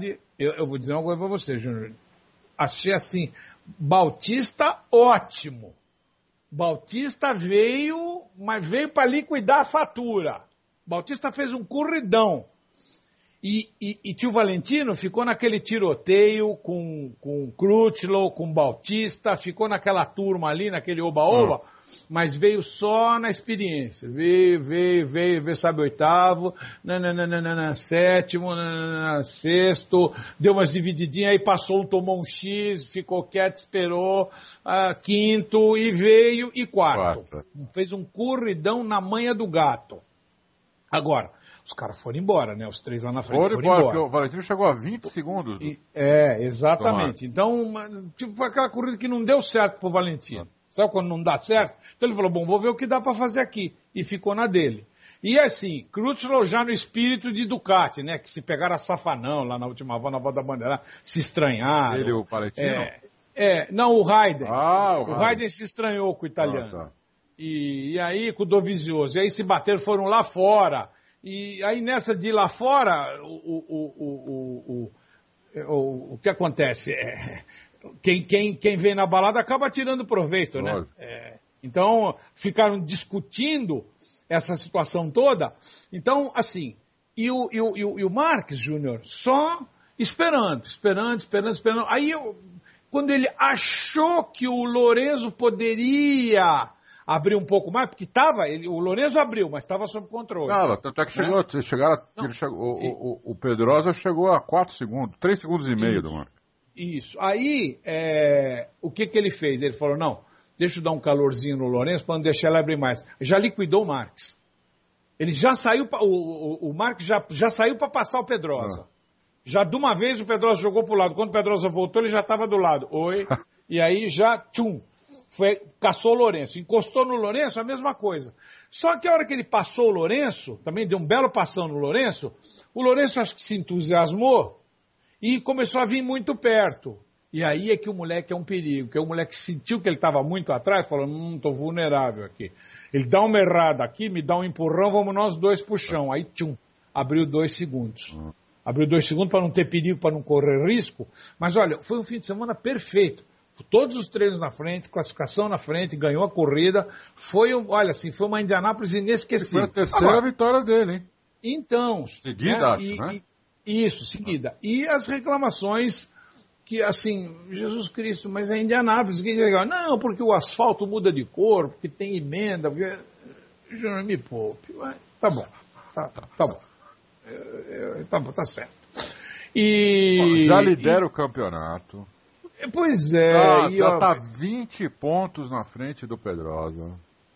eu vou dizer uma coisa para você, Júnior. Achei assim, Bautista ótimo. Bautista veio, mas veio para liquidar a fatura. Bautista fez um corridão. E tio Valentino ficou naquele tiroteio com Crutchlow, com Bautista, ficou naquela turma ali, naquele oba-oba, mas veio só na experiência. Veio, sabe, oitavo, sétimo, sexto, deu umas divididinhas, aí passou, tomou um X, ficou quieto, esperou, quinto, e veio, e quarto. Fez um corridão na manha do gato. Agora, os caras foram embora, né? Os 3 lá na frente foram embora. Porque o Valentino chegou a 20 segundos. Exatamente. Então, tipo, foi aquela corrida que não deu certo pro Valentino. Sabe quando não dá certo? Então ele falou, bom, vou ver o que dá para fazer aqui. E ficou na dele. E assim, Crutchlow já no espírito de Ducati, né? Que se pegaram a safanão lá na última volta, na volta da bandeira, se estranharam. Ele, o Valentino? Não, o Raiden. O Raiden se estranhou com o italiano. Tá. E aí com o Dovizioso. E aí se bateram, foram lá fora. E aí nessa de ir lá fora, o que acontece? Quem vem na balada acaba tirando proveito, né? Então, ficaram discutindo essa situação toda. Então, assim, e o Marques Júnior só esperando. Aí, quando ele achou que o Lorenzo poderia abrir um pouco mais, porque o Lorenzo abriu, mas estava sob controle. Tanto é que o Pedrosa chegou a 4 segundos, 3 segundos e meio do Marques. Isso. Aí, o que ele fez? Ele falou, não, deixa eu dar um calorzinho no Lorenzo para não deixar ele abrir mais. Já liquidou o Marques. Ele já saiu, o Marques já saiu para passar o Pedrosa. Já de uma vez o Pedrosa jogou para o lado. Quando o Pedrosa voltou, ele já estava do lado. E aí já, caçou o Lourenço. Encostou no Lourenço, a mesma coisa. Só que a hora que ele passou o Lourenço, também deu um belo passão no Lourenço, o Lourenço acho que se entusiasmou e começou a vir muito perto. E aí é que o moleque é um perigo, que o moleque sentiu que ele estava muito atrás, falou, estou vulnerável aqui. Ele dá uma errada aqui, me dá um empurrão, vamos nós dois pro chão. Aí, abriu 2 segundos. Abriu 2 segundos para não ter perigo, para não correr risco. Mas olha, foi um fim de semana perfeito. Todos os treinos na frente, classificação na frente, ganhou a corrida. Foi uma Indianápolis inesquecível. Foi a terceira vitória dele, hein? Então... Seguida, né? Isso, seguida. E as reclamações que, assim, Jesus Cristo, mas é Indianápolis. Não, porque o asfalto muda de cor, porque tem emenda, porque... Júnior, me poupe. Tá bom. Tá bom. Tá certo. Já lidera o campeonato. Pois é. Já está 20 pontos na frente do Pedrosa.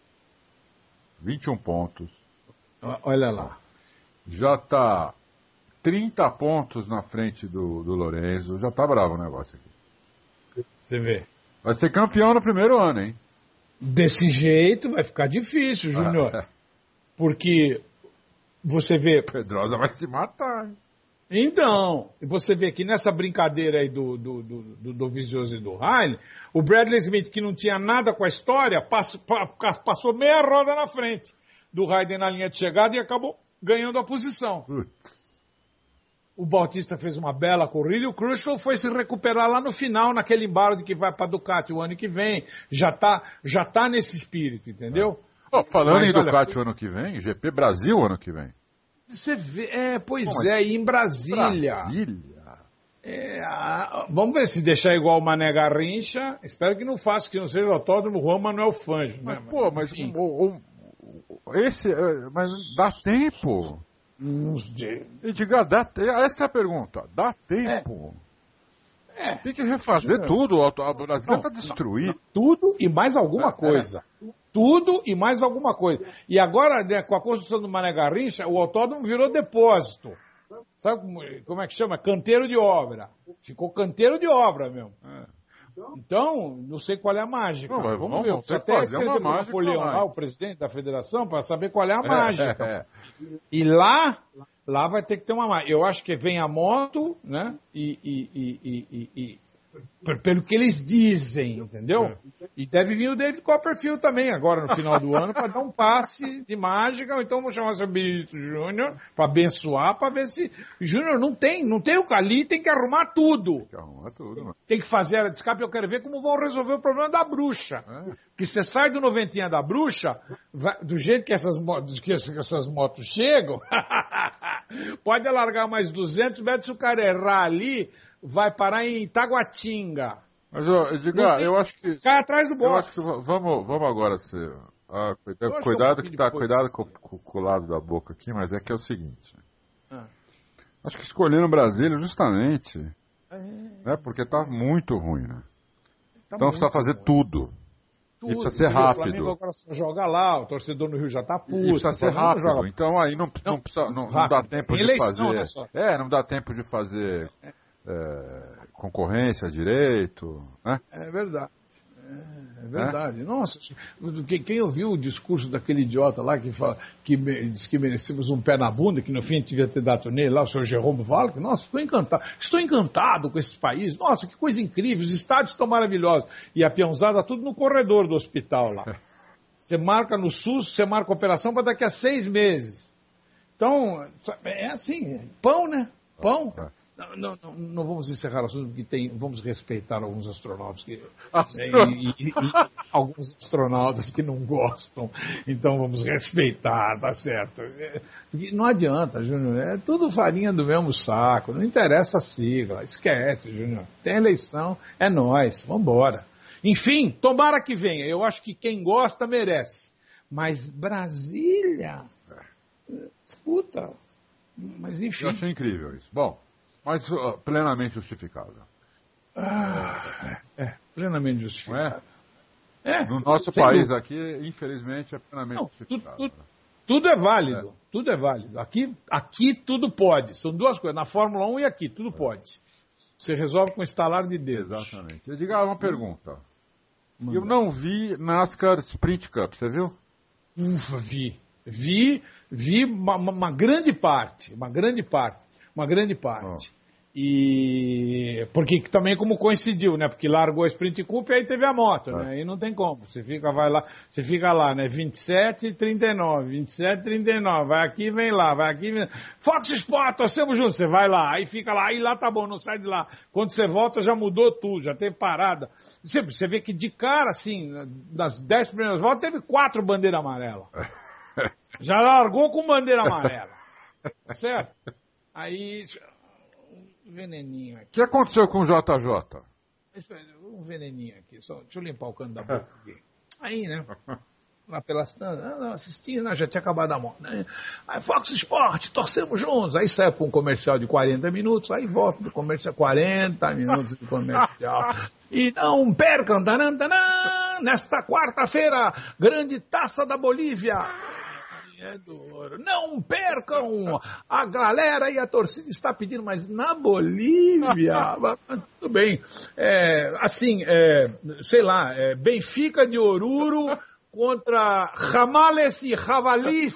21 pontos. Olha lá. Já está 30 pontos na frente do Lorenzo. Já está bravo o negócio aqui. Você vê. Vai ser campeão no primeiro ano, hein? Desse jeito vai ficar difícil, Júnior. Porque você vê... Pedrosa vai se matar, hein? Então, você vê que nessa brincadeira aí do Vizioso e do Riley, o Bradley Smith, que não tinha nada com a história, passou meia roda na frente do Raiden na linha de chegada e acabou ganhando a posição. O Bautista fez uma bela corrida e o Crutchlow foi se recuperar lá no final, naquele embalo de que vai para Ducati o ano que vem. Já tá nesse espírito, entendeu? Falando em Ducati o ano que vem, GP Brasil o ano que vem. Você vê, e em Brasília. Vamos ver se deixar igual o Mané Garrincha. Espero que não faça, que não seja o autódromo Juan Manuel Fangio. Mas, né? Mas dá tempo. Essa é a pergunta. Dá tempo? Tem que refazer tudo. O Brasil está destruído. Tudo e mais alguma coisa. Tudo e mais alguma coisa. E agora, né, com a construção do Mané Garrincha, o autódromo virou depósito. Sabe como é que chama? Canteiro de obra. Ficou canteiro de obra mesmo. Então, não sei qual é a mágica. Vamos ver. Ter que fazer uma mágica. Napoleão lá, o presidente da federação, para saber qual é a mágica. E lá vai ter que ter uma mágica. Eu acho que vem a moto, né? Pelo que eles dizem, entendeu? E deve vir o David Copperfield também, agora no final do ano, para dar um passe de mágica, ou então vou chamar o seu Benito Júnior para abençoar, para ver se... Júnior, não tem o Cali, tem que arrumar tudo. Tem que arrumar tudo, mano. Tem que fazer a escape, eu quero ver como vão resolver o problema da bruxa. Que você sai do noventinha da bruxa, do jeito que essas motos chegam, pode alargar mais 200 metros, se o cara errar ali, vai parar em Itaguatinga. Mas, Edgar, eu acho que... Cai atrás do box. Eu acho que vamos agora ser... cuidado com o lado da boca aqui, mas é que é o seguinte. Acho que escolheram Brasília justamente, né, porque tá muito ruim, né? Então precisa fazer tudo. E precisa ser rápido. O Flamengo agora só joga lá, o torcedor no Rio já tá puto. E precisa ser rápido. Então aí não dá tempo de fazer. Não dá tempo de fazer concorrência direito, né? É verdade. É verdade. Nossa, quem ouviu o discurso daquele idiota lá que disse que merecemos um pé na bunda, que no fim devia ter dado nele lá, o senhor Jerome Valk, nossa, estou encantado com esse país, nossa, que coisa incrível, os estádios estão maravilhosos. E a peãozada tudo no corredor do hospital lá. Você marca no SUS, você marca a operação para daqui a 6 meses. Então, é assim, pão, né? Pão. Não vamos encerrar o assunto, porque vamos respeitar alguns astronautas e alguns astronautas que não gostam. Então vamos respeitar, tá certo? Porque não adianta, Júnior, é tudo farinha do mesmo saco, não interessa a sigla, esquece, Júnior. Tem eleição, é nós, vamos embora. Enfim, tomara que venha, eu acho que quem gosta merece. Mas Brasília, escuta, mas enfim. Eu achei incrível isso. Bom, mas plenamente justificável. Plenamente justificável. No nosso país aqui, infelizmente, é plenamente justificável. Tudo é válido. Tudo é válido. Aqui tudo pode. São duas coisas. Na Fórmula 1 e aqui, tudo pode. Você resolve com estalar de dedos. Exatamente. Eu digo uma pergunta. Eu não vi NASCAR Sprint Cup, você viu? Ufa, vi uma grande parte. E porque também como coincidiu, né? Porque largou a Sprint Cup e aí teve a moto, né? Aí não tem como. Você fica lá, né? 27 e 39, 27 e 39, vai aqui, vem lá, vai aqui, vem lá. Fox Sport, torcemos juntos. Você vai lá, aí fica lá, aí lá tá bom, não sai de lá. Quando você volta já mudou tudo, já teve parada. Você vê que de cara, assim, das 10 primeiras voltas, teve 4 bandeiras amarelas. Já largou com bandeira amarela. Certo? Aí... Um veneninho aqui. O que aconteceu com o JJ? Um veneninho aqui. Deixa eu limpar o canto da boca aqui. Aí, né? Lá pelas tantas. Assistindo, já tinha acabado a moto. Né? Aí, Fox Sport, torcemos juntos. Aí sai para um comercial de 40 minutos. Aí volta do comercial, 40 minutos de comercial. E não percam, nesta quarta-feira, grande taça da Bolívia. Não percam! A galera e a torcida está pedindo, mas na Bolívia, tudo bem. Sei lá, Benfica de Oruro contra Jamales e Javalis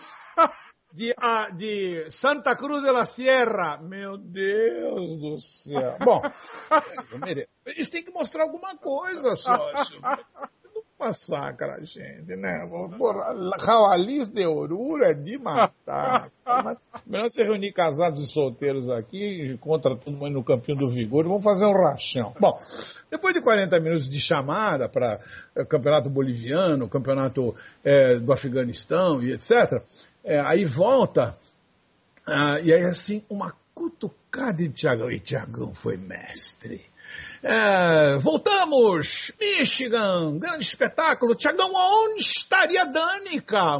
de Santa Cruz de la Sierra. Meu Deus do céu. Bom, eles têm que mostrar alguma coisa, sócio. Massacra, gente, né? Javalis de Oruro é de matar. Melhor se reunir casados e solteiros aqui, contra todo mundo no Campinho do Vigor, vamos fazer um rachão. Bom, depois de 40 minutos de chamada para campeonato boliviano, campeonato do Afeganistão e etc., aí volta, e aí assim, uma cutucada de Thiagão, e Thiagão foi mestre. Voltamos, Michigan, grande espetáculo. Thiagão, aonde estaria Danica?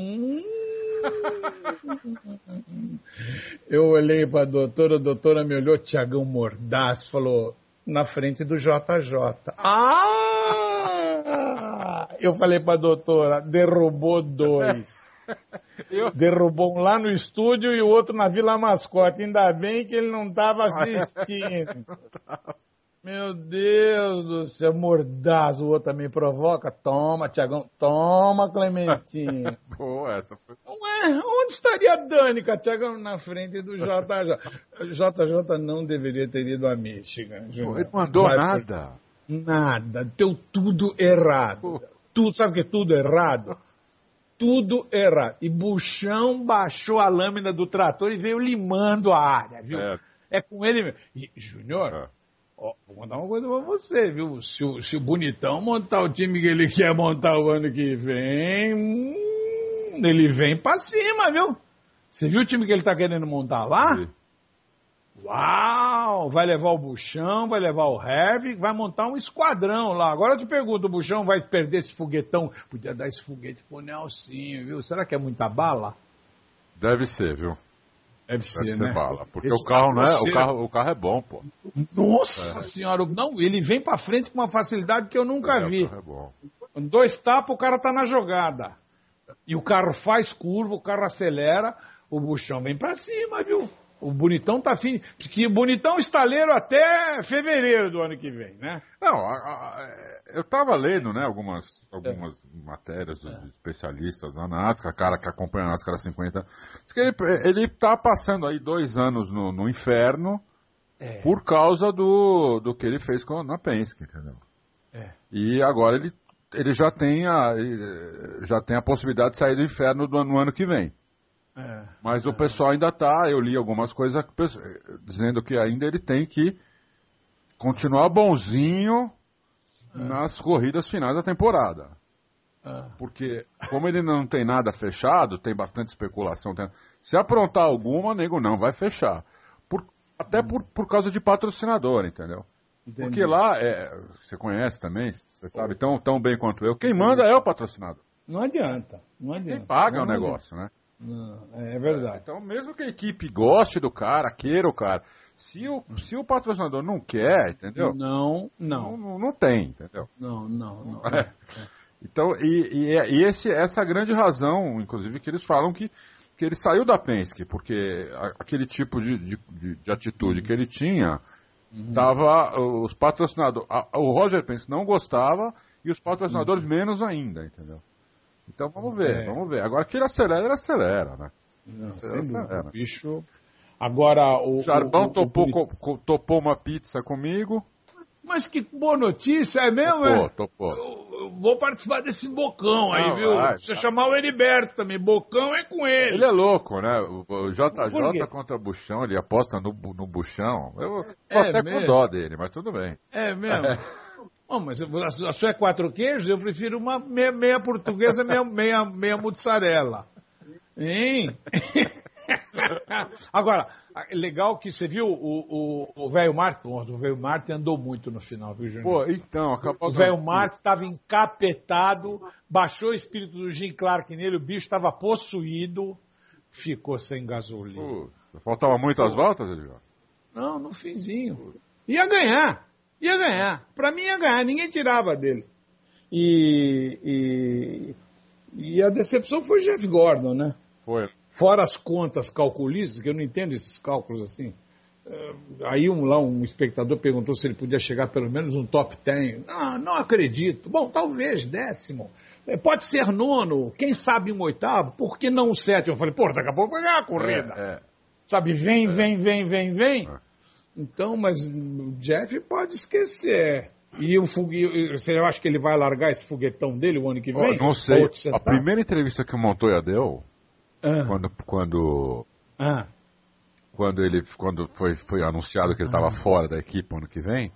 Eu olhei para a doutora me olhou, Thiagão mordaz, falou, na frente do JJ. Eu falei para a doutora, derrubou 2. Derrubou um lá no estúdio e o outro na Vila Mascote. Ainda bem que ele não estava assistindo. Meu Deus do céu, mordaz, o outro também provoca. Toma, Thiagão, toma, Clementinho. Pô, essa foi... Não Onde estaria a Danica chegando na frente do JJ? JJ não deveria ter ido a Michigan. Pô, ele não mandou nada. Nada. Deu tudo errado. Pô. Tudo, sabe o que é tudo errado? Tudo errado. E Buchão baixou a lâmina do trator e veio limando a área, viu? É com ele mesmo. E, Júnior, vou contar uma coisa pra você, viu? Se o Bonitão montar o time que ele quer montar o ano que vem, ele vem pra cima, viu? Você viu o time que ele tá querendo montar lá? Sim. Uau! Vai levar o Buchão, vai levar o Hervey, vai montar um esquadrão lá. Agora eu te pergunto, o Buchão vai perder esse foguetão? Podia dar esse foguete pro Nelsinho, viu? Será que é muita bala? Deve ser, viu? Deve ser, né? Bala. Porque esse o carro não é, o carro é bom, pô. Nossa senhora, não, ele vem pra frente com uma facilidade que eu nunca vi. O carro é bom. 2 tapas, o cara tá na jogada. E o carro faz curva, o carro acelera, o Buchão vem pra cima, viu? O Bonitão tá afim. Porque o Bonitão estaleiro até fevereiro do ano que vem, né? Não, eu tava lendo, né, algumas matérias de especialistas na NASCAR, cara que acompanha a NASCAR há 50. Diz que ele tá passando aí 2 anos no inferno por causa do que ele fez na Penske, entendeu? E agora ele já tem a possibilidade de sair do inferno no ano que vem. Mas o pessoal ainda eu li algumas coisas dizendo que ainda ele tem que continuar bonzinho nas corridas finais da temporada. Porque como ele não tem nada fechado, tem bastante especulação. Se aprontar alguma, nego não vai fechar. Até por causa de patrocinador, entendeu? Entendi. Porque lá, você conhece também, você sabe tão bem quanto eu, quem manda é o patrocinador. Não adianta. Quem paga o negócio, né? Não, é verdade. Então, mesmo que a equipe goste do cara, queira o cara, se o patrocinador não quer, entendeu? Não tem, entendeu? Não. Então, essa é a grande razão, inclusive, que eles falam que ele saiu da Penske, porque aquele tipo de atitude que ele tinha, os patrocinadores, o Roger Penske não gostava e os patrocinadores menos ainda, entendeu? Então vamos ver. Agora que ele acelera, né? Não, acelera. Bicho. Agora o Jarbão topou uma pizza comigo. Mas que boa notícia, é mesmo? Topou. Eu vou participar desse bocão aí, viu? Precisa chamar o Heriberto também. Bocão é com ele. Ele é louco, né? O JJ contra Buchão, ele aposta no Buchão. Eu tô até com dó dele, mas tudo bem. É mesmo? Mas a sua é 4 queijos, eu prefiro uma meia portuguesa, meia mussarela. Hein? Agora, legal que você viu o velho Marte. O velho Marte andou muito no final, viu, Júnior? Pô, então, acabou. O velho Marte estava encapetado, baixou o espírito do Jim Clark nele, o bicho estava possuído, ficou sem gasolina. Faltava muitas voltas, Edgar? Não, no finzinho. Ia ganhar. Pra mim ia ganhar, ninguém tirava dele. E a decepção foi o Jeff Gordon, né? Foi. Fora as contas calculistas, que eu não entendo esses cálculos assim. Aí um espectador perguntou se ele podia chegar pelo menos um top 10. Não acredito. Bom, talvez 10º. Pode ser 9º, quem sabe um 8º, por que não um 7º? Eu falei, daqui a pouco vai ganhar a corrida. Sabe, vem. Então, mas o Jeff pode esquecer. E você acha que ele vai largar esse foguetão dele o ano que vem? Não sei. A primeira entrevista que o Montoya deu, quando foi anunciado que ele estava fora da equipe o ano que vem,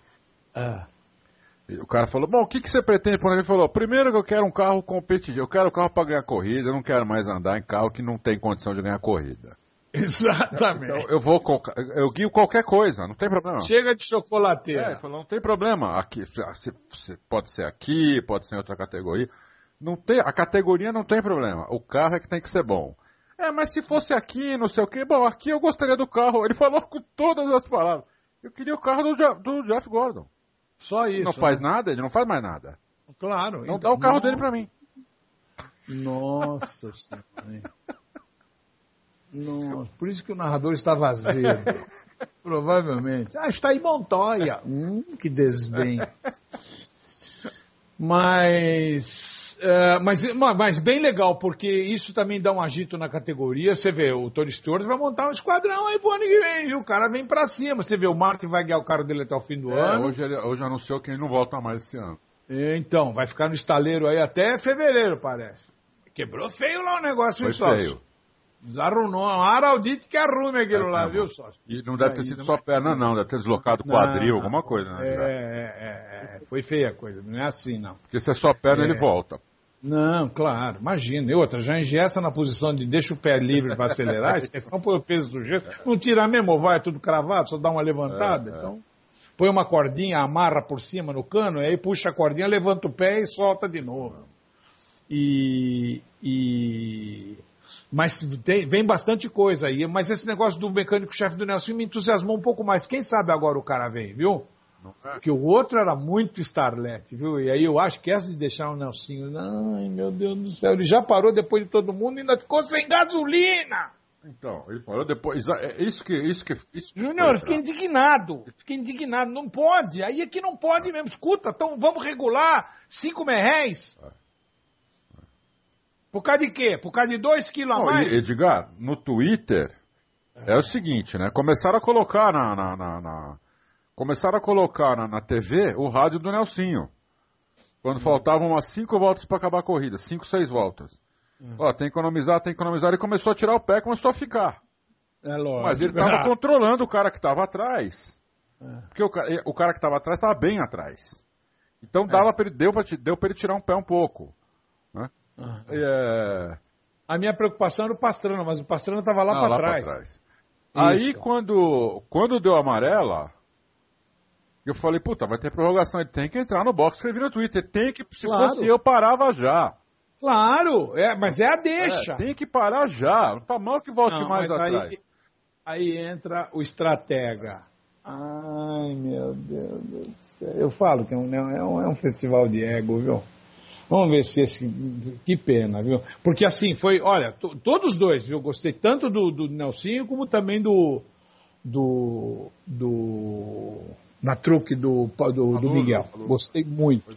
o cara falou, bom, o que você pretende? Ele falou, primeiro que eu quero um carro competitivo, eu quero um carro para ganhar corrida, eu não quero mais andar em carro que não tem condição de ganhar corrida. Exatamente. Então, eu guio qualquer coisa, não tem problema. Chega de chocolateira. Ele falou, não tem problema. Aqui, pode ser aqui, pode ser em outra categoria. A categoria não tem problema. O carro é que tem que ser bom. Mas se fosse aqui, não sei o quê. Bom, aqui eu gostaria do carro. Ele falou com todas as palavras. Eu queria o carro do Jeff Gordon. Só isso. Não faz nada? Ele não faz mais nada. Claro. Não dá o carro dele pra mim. Nossa Senhora. Nossa, por isso que o narrador está vazio. Provavelmente. Está em Montoya. Que desdém. Mas Mas bem legal, porque isso também dá um agito na categoria. Você vê, o Tony Stewart vai montar um esquadrão aí pro ano que vem, viu? O cara vem pra cima. Você vê, o Martin vai guiar o carro dele até o fim do ano. Hoje anunciou que ele não volta mais esse ano. Então, vai ficar no estaleiro aí até fevereiro, parece. Quebrou feio lá o negócio, hein, sócio? Desarrunou. Araldite que arrume aquilo lá, viu, sócio? E não deve ter sido só perna, não. Deve ter deslocado o quadril, alguma coisa, né? Foi feia a coisa. Não é assim, não. Porque se é só perna, ele volta. Não, claro, imagina. E outra, já engessa na posição de deixa o pé livre para acelerar, esquece, não põe o peso do gesso, não tira mesmo, ou vai tudo cravado, só dá uma levantada. Então, põe uma cordinha, amarra por cima no cano, e aí puxa a cordinha, levanta o pé e solta de novo. Mas vem bastante coisa aí. Mas esse negócio do mecânico-chefe do Nelson me entusiasmou um pouco mais. Quem sabe agora o cara vem, viu? Porque o outro era muito starlet, viu? E aí eu acho que essa de deixar o Nelsinho, ai meu Deus do céu, ele já parou depois de todo mundo e ainda ficou sem gasolina. Então, ele parou depois. Isso Júnior, fiquei indignado. Não pode. Aí é que não pode mesmo. Escuta, então vamos regular 5 merréis. Por causa de quê? Por causa de 2 quilos a mais? Edgar, no Twitter é o seguinte, né? Começaram a colocar na TV o rádio do Nelsinho. Quando faltavam umas 5 voltas para acabar a corrida. 5, 6 voltas. Ó, tem que economizar. Ele começou a tirar o pé e começou a ficar. É lógico. Mas ele estava controlando o cara que estava atrás. Porque o cara que estava atrás estava bem atrás. Então deu para ele tirar um pé um pouco. Né? A minha preocupação era o Pastrana, mas o Pastrana estava lá para trás. Aí quando deu amarela, eu falei, puta, vai ter prorrogação, ele tem que entrar no box, escrevi no Twitter, se fosse eu, parava já. Claro, mas é a deixa. Tem que parar já, não tá mal que volte mais atrás. Aí entra o estratega. Ai, meu Deus do céu. Eu falo que é um festival de ego, viu? Vamos ver se que pena, viu? Porque assim, foi, olha, todos os dois, viu? Gostei tanto do Nelsinho como também na truque do Miguel. Gostei muito.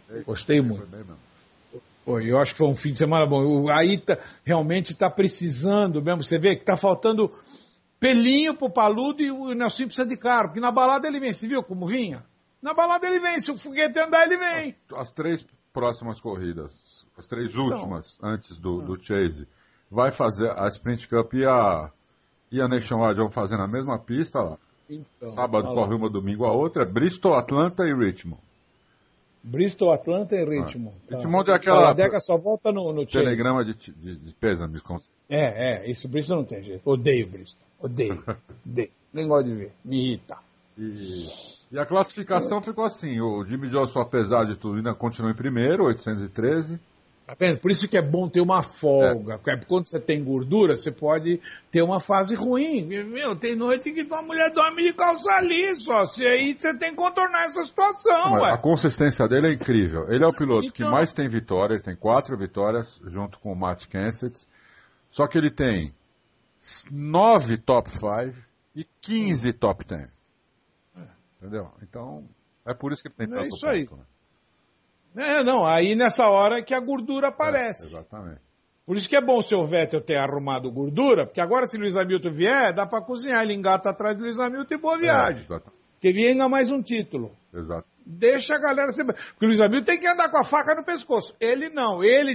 Eu acho que foi um fim de semana bom. Aí realmente está precisando mesmo. Você vê que está faltando pelinho pro Paludo e o Nelsinho precisa de carro. Porque na balada ele vem. Você viu como vinha? Na balada ele vem. Se o foguete andar, ele vem. As 3 próximas corridas, as 3 últimas, antes do Chase, vai fazer a Sprint Cup e a Nationwide vão fazer na mesma pista lá. Então, sábado corre uma, domingo a outra, é Bristol, Atlanta e Richmond. Bristol, Atlanta e Richmond. Richmond é aquela... A Deca só volta no Chase. Telegrama de pêsames. Isso, Bristol não tem jeito. Odeio Bristol. Odeio. Nem gosto de ver. Me irrita. E a classificação ficou assim, o Jimmy Johnson, apesar de tudo, ainda continua em primeiro, 813. Tá vendo? Por isso que é bom ter uma folga. Quando você tem gordura, você pode ter uma fase ruim. Meu, tem noite que tua mulher dorme de calça lisa, e aí você tem que contornar essa situação. A consistência dele é incrível. Ele é o piloto que mais tem vitória, ele tem 4 vitórias, junto com o Matt Kenseth. Só que ele tem 9 top 5 e 15 top 10. Entendeu? Então, é por isso que ele tem tanto isso aí. ponto, né? Aí nessa hora que a gordura aparece. Exatamente. Por isso que é bom o seu Vettel ter arrumado gordura, porque agora se o Luiz Hamilton vier, dá pra cozinhar, ele engata atrás do Luiz Hamilton e boa viagem. Porque vier ainda mais um título. Exato. Deixa a galera ser... Porque o Luiz Hamilton tem que andar com a faca no pescoço. Ele não. Ele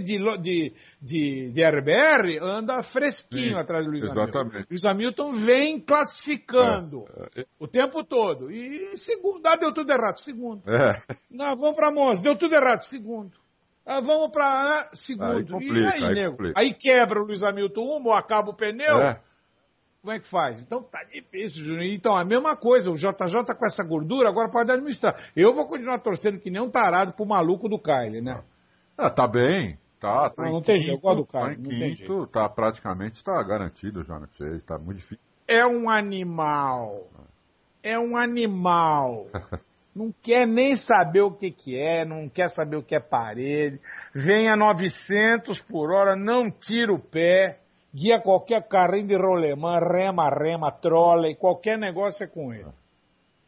de RBR anda fresquinho atrás do Luiz Hamilton. Exatamente. Luiz Hamilton vem classificando o tempo todo. E segundo, deu tudo errado. Segundo. Não, vamos pra Monza, deu tudo errado. Segundo. Vamos pra segundo. Aí complica, aí quebra o Luiz Hamilton ou acaba o pneu. Como é que faz? Então tá difícil, Júnior. Então a mesma coisa, o JJ com essa gordura agora pode administrar. Eu vou continuar torcendo que nem um tarado pro maluco do Kyle, né? Tá bem. Tá não tem jeito, eu gosto do Kyle. Praticamente tá garantido já no Chase, tá muito difícil. É um animal. Não quer nem saber o que é, não quer saber o que é parede. Vem a 900 por hora, não tira o pé. Guia qualquer carrinho de rolemã, rema, trolley, qualquer negócio é com ele.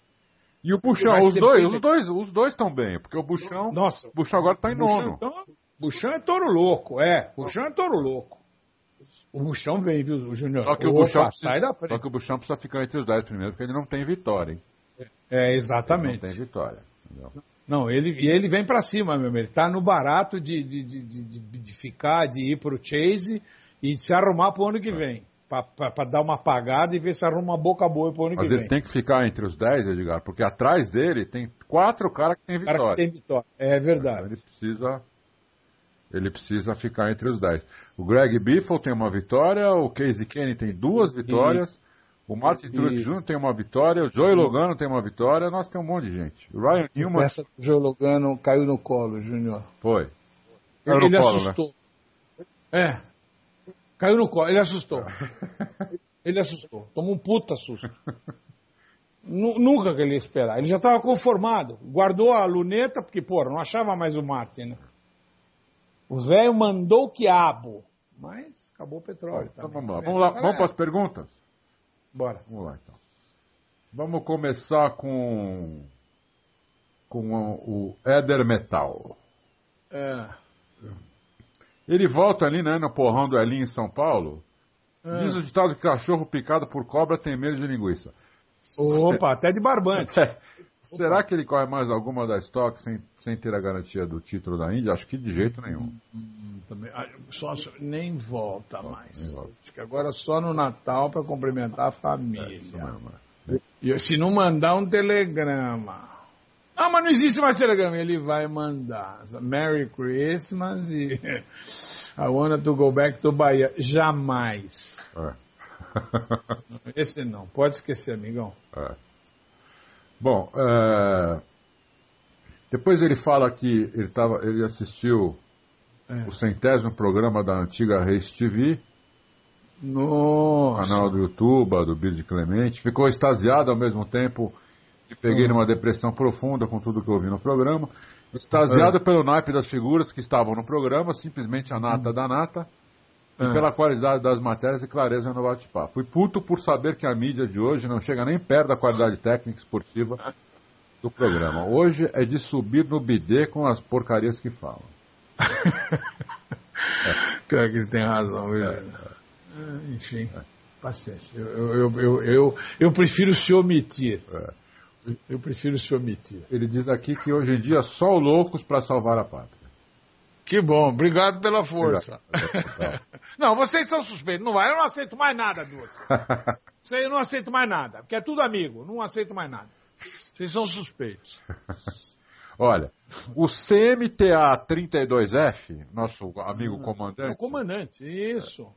E o Buchão, os dois estão bem, porque o Buchão agora está em nono. Buchão é touro louco, Buchão é touro louco. O Buchão vem, viu, Júnior? Só que o Buchão precisa ficar entre os 10 primeiro, porque ele não tem vitória, hein? Exatamente. Ele não tem vitória. Entendeu? Não, ele vem pra cima, meu amigo. Ele tá no barato de ficar, de ir pro Chase e de se arrumar pro ano que vem. Pra dar uma apagada e ver se arruma uma boca boa pro ano que vem. Mas ele tem que ficar entre os 10, Edgar, porque atrás dele tem 4 caras que tem vitória. É verdade. Então ele precisa ficar entre os 10. O Greg Biffle tem uma vitória, o Casey Kenny tem 2 vitórias, o Martin Truex Jr. tem uma vitória, o Joey Logano tem uma vitória, nós temos um monte de gente. O Ryan Newman... Essa do Joey Logano caiu no colo, Júnior. Foi. Ele assustou. Né? Caiu no colo, ele assustou. Ele assustou, tomou um puta susto. Nunca que ele ia esperar. Ele já estava conformado, guardou a luneta, porque, não achava mais o Martin, né? O velho mandou o quiabo, mas acabou o petróleo. Então vamos lá, vamos para as perguntas? Bora. Vamos lá, então. Vamos começar com o Éder Metal. Ele volta ali, né, no porrão do Elinho em São Paulo. Diz o ditado que cachorro picado por cobra tem medo de linguiça. Opa, até de barbante. Será que ele corre mais alguma da Stock sem ter a garantia do título da Índia? Acho que de jeito nenhum. Também, nem volta mais. Acho que agora só no Natal para cumprimentar a família. E se não mandar um telegrama. Mas não existe mais telegrama. Ele vai mandar Merry Christmas e I want to go back to Bahia. Jamais. Esse não. Pode esquecer, amigão. Bom, depois ele fala que ele assistiu o 100º programa da antiga Race TV, canal do YouTube, do Billy Clemente, ficou extasiado ao mesmo tempo e peguei numa depressão profunda com tudo que eu ouvi no programa, extasiado pelo naipe das figuras que estavam no programa, simplesmente a nata da nata, e pela qualidade das matérias e clareza no bate-papo. Fui puto por saber que a mídia de hoje não chega nem perto da qualidade técnica e esportiva do programa. Hoje é de subir no bidê com as porcarias que falam. Pior que ele tem razão, enfim, paciência. Eu prefiro se omitir. Eu prefiro se omitir. Ele diz aqui que hoje em dia só loucos para salvar a pátria. Que bom, obrigado pela força. Obrigado. Não, vocês são suspeitos. Não vai, eu não aceito mais nada de vocês. Eu não aceito mais nada, porque é tudo amigo. Não aceito mais nada. Vocês são suspeitos. Olha, o CMTA-32F, nosso amigo comandante... O comandante, isso.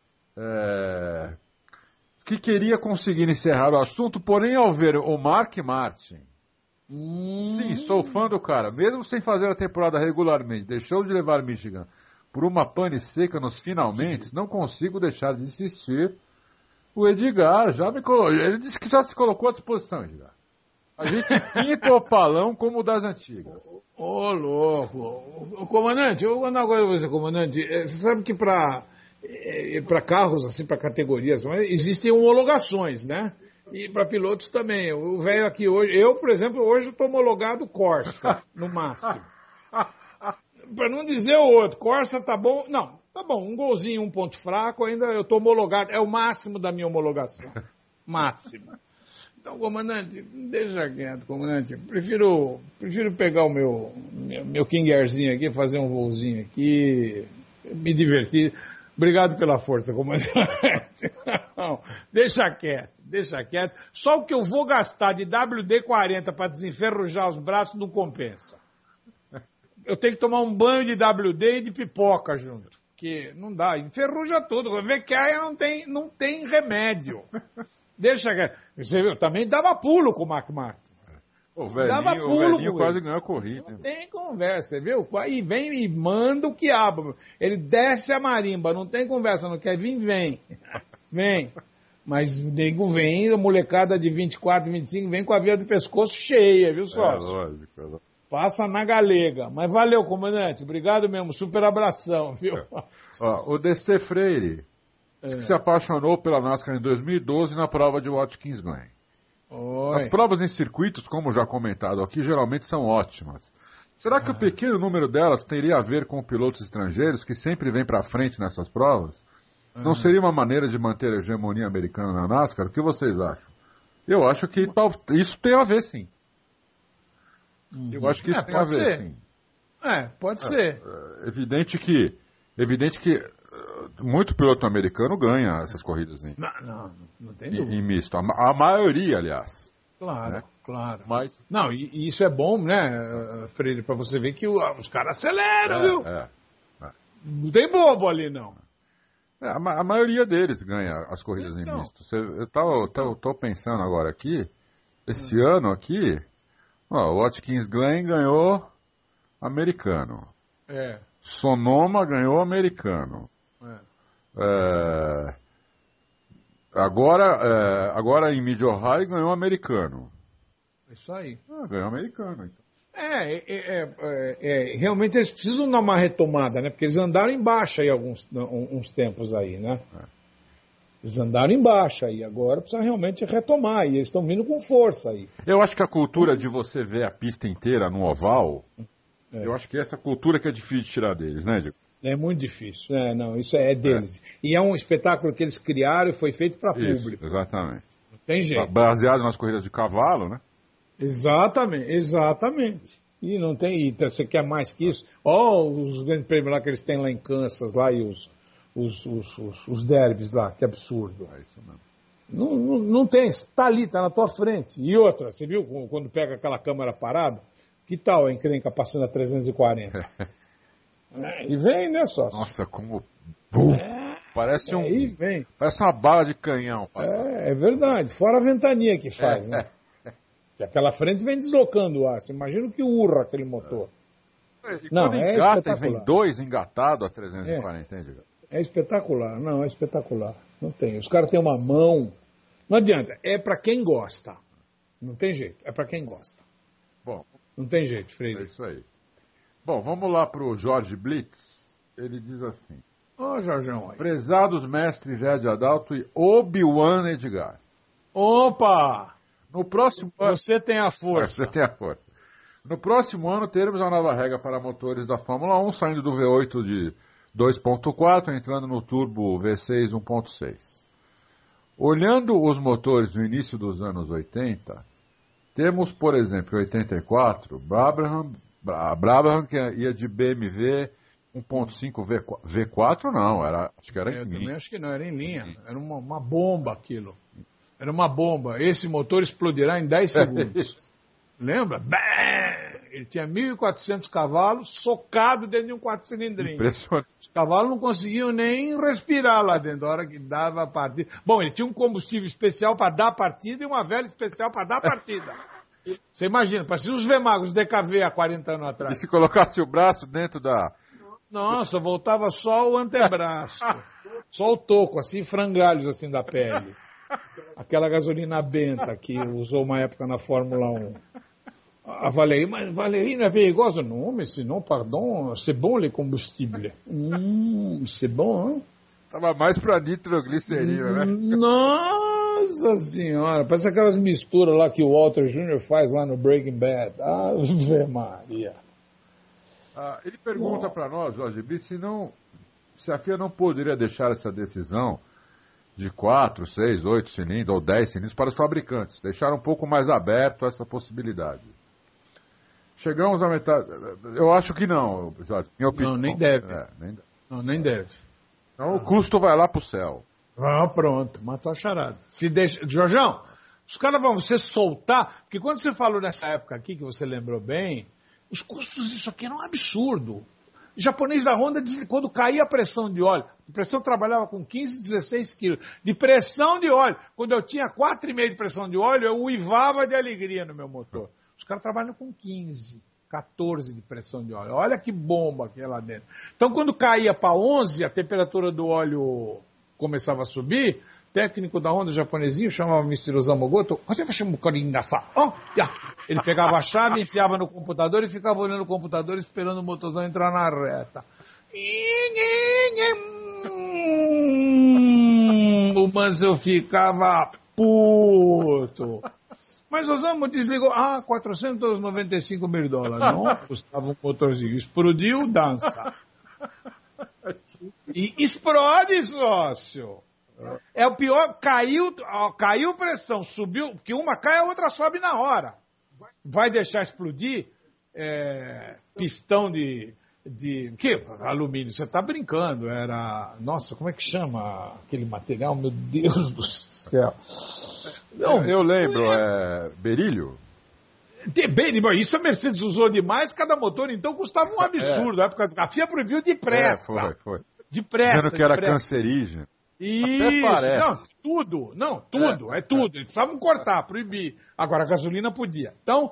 Que queria conseguir encerrar o assunto, porém ao ver o Mark Martin... Sim, sou fã do cara. Mesmo sem fazer a temporada regularmente, deixou de levar Michigan por uma pane seca nos finalmente, não consigo deixar de insistir. O Edgar ele disse que já se colocou à disposição, Edgar. A gente pinta o palão como o das antigas. Ô, louco. Comandante, eu vou mandar uma coisa pra você, comandante. Você sabe que para carros, assim, para categorias, existem homologações, né? E para pilotos também. O velho aqui hoje... Eu, por exemplo, hoje estou homologado Corsa, no máximo. Para não dizer o outro. Corsa tá bom... Não, tá bom. Um golzinho, um ponto fraco, ainda eu estou homologado. É o máximo da minha homologação. Máximo. Então, comandante, deixa quieto, comandante. Prefiro pegar o meu King Airzinho aqui, fazer um voozinho aqui, me divertir... Obrigado pela força, comandante. Não, deixa quieto. Só o que eu vou gastar de WD-40 para desenferrujar os braços não compensa. Eu tenho que tomar um banho de WD e de pipoca junto. Porque não dá, enferruja tudo. VQA não tem remédio. Deixa quieto. Você viu, também dava pulo com o Mark Martin. O velhinho quase ganhou a corrida. Não tem conversa, viu? Aí vem e manda o quiabo. Ele desce a marimba, não tem conversa, não quer vir, vem. Vem. Mas o nego vem, a molecada de 24, 25, vem com a via do pescoço cheia, viu, sócio? Lógico. Passa na galega. Mas valeu, comandante. Obrigado mesmo. Super abração, viu? O DC Freire disse que se apaixonou pela NASCAR em 2012 na prova de Watkins Glen. Oi. As provas em circuitos, como já comentado aqui, geralmente são ótimas. Será que o pequeno número delas teria a ver com pilotos estrangeiros que sempre vêm para frente nessas provas? Não seria uma maneira de manter a hegemonia americana na NASCAR? O que vocês acham? Eu acho que isso tem a ver, sim. Eu acho que isso tem a ver, sim. Pode ser. Evidente que muito piloto americano ganha essas corridas Não tem dúvida. Em misto. A maioria, aliás. Claro, né? claro. Mas... Não, e isso é bom, né, Freire, para você ver que os caras aceleram, viu? Não tem bobo ali, não. A maioria deles ganha as corridas em misto. Eu tô pensando agora aqui, esse ano aqui, o Watkins Glen ganhou americano. Sonoma ganhou americano. Agora em Mid-Ohio ganhou americano. É isso aí. Ganhou americano, então. Realmente eles precisam dar uma retomada, né? Porque eles andaram em baixa aí uns tempos aí, né? Eles andaram em baixa aí, agora precisa realmente retomar, e eles estão vindo com força aí. Eu acho que a cultura de você ver a pista inteira no oval, eu acho que essa cultura que é difícil de tirar deles, né, Diego? É muito difícil, não, isso é deles. E é um espetáculo que eles criaram e foi feito para público. Exatamente. Não tem jeito. Baseado nas corridas de cavalo, né? Exatamente. E não tem. Você quer mais que isso? Os grandes prêmios lá que eles têm lá em Kansas, lá e os derbys lá, que absurdo. É isso mesmo. Não tem, tá ali, tá na tua frente. E outra, você viu quando pega aquela câmera parada? Que tal a encrenca passando a 340? E vem, né, só? Nossa, como. Parece vem. Parece uma bala de canhão. É verdade. Fora a ventania que faz, né? Que aquela frente vem deslocando o ar. Você imagina o que urra aquele motor. Quando engata e vem dois engatados a 340, entende? É espetacular. Não, é espetacular. Não tem. Os caras têm uma mão. Não adianta. É para quem gosta. Não tem jeito. É para quem gosta. Bom. Não tem jeito, Freire. É isso aí. Bom, vamos lá para o Jorge Blitz. Ele diz assim. Jorgão aí. Prezados mestres Ed Adalto e Obi-Wan Edgar. Opa! No próximo ano... Você tem a força. Você tem a força. No próximo ano teremos a nova regra para motores da Fórmula 1, saindo do V8 de 2.4, entrando no turbo V6 1.6. Olhando os motores do início dos anos 80, temos, por exemplo, em 84, Brabham, que ia de BMW 1.5 V4, não, acho que era em linha. Eu também acho que não, era em linha. Era uma bomba aquilo. Era uma bomba. Esse motor explodirá em 10 segundos. Lembra? Ele tinha 1.400 cavalos, socado dentro de um 4-cilindrinho. Impressionante. Os cavalos não conseguiam nem respirar lá dentro, a hora que dava a partida. Bom, ele tinha um combustível especial para dar a partida e uma vela especial para dar a partida. Você imagina, parecia os Vemagos DKV há 40 anos atrás. E se colocasse o braço dentro da... Nossa, voltava só o antebraço. Só o toco, assim, frangalhos assim da pele. Aquela gasolina benta que usou uma época na Fórmula 1. A Valerina é perigosa? Não, mas sinon, pardon, c'est bon le combustible. C'est bon, hein? Tava mais pra nitroglicerina, né? Nossa senhora, parece aquelas misturas lá que o Walter Jr. faz lá no Breaking Bad. Ave Maria. Ele pergunta para nós, Jorge Blitz, se a FIA não poderia deixar essa decisão de 4, 6, 8 cilindros ou 10 cilindros para os fabricantes. Deixar um pouco mais aberto essa possibilidade. Chegamos à metade. Eu acho que não, Jorge. Minha opinião. Não, nem deve. Nem deve. Não, nem deve. Então o custo vai lá pro céu. Pronto, matou a charada. Se deixa... Jorjão, os caras vão você soltar, porque quando você falou nessa época aqui, que você lembrou bem, os custos disso aqui eram um absurdo. O japonês da Honda dizia que quando caía a pressão de óleo, a pressão trabalhava com 15, 16 quilos de pressão de óleo. Quando eu tinha 4,5 de pressão de óleo, eu uivava de alegria no meu motor. Os caras trabalham com 15, 14 de pressão de óleo. Olha que bomba que é lá dentro. Então, quando caía para 11, a temperatura do óleo começava a subir. Técnico da Honda japonesinho, chamava Mr. Osamu Goto. Ele pegava a chave, enfiava no computador e ficava olhando o computador esperando o motorzão entrar na reta. Mas eu ficava puto. Mas Osama desligou. 495 mil dólares. Não, custava um motorzinho. Explodiu, dança. E explode, sócio. É o pior, caiu pressão, subiu, porque uma cai, a outra sobe na hora. Vai deixar explodir pistão de que? Alumínio, você está brincando, nossa, como é que chama aquele material? Meu Deus do céu. Não, eu lembro, berílio? Isso a Mercedes usou demais, cada motor então custava um absurdo. A FIA proibiu depressa. Foi. Depressa. Dizendo que era cancerígeno. Isso, tudo. É tudo. Eles precisavam cortar, proibir. Agora a gasolina podia. Então,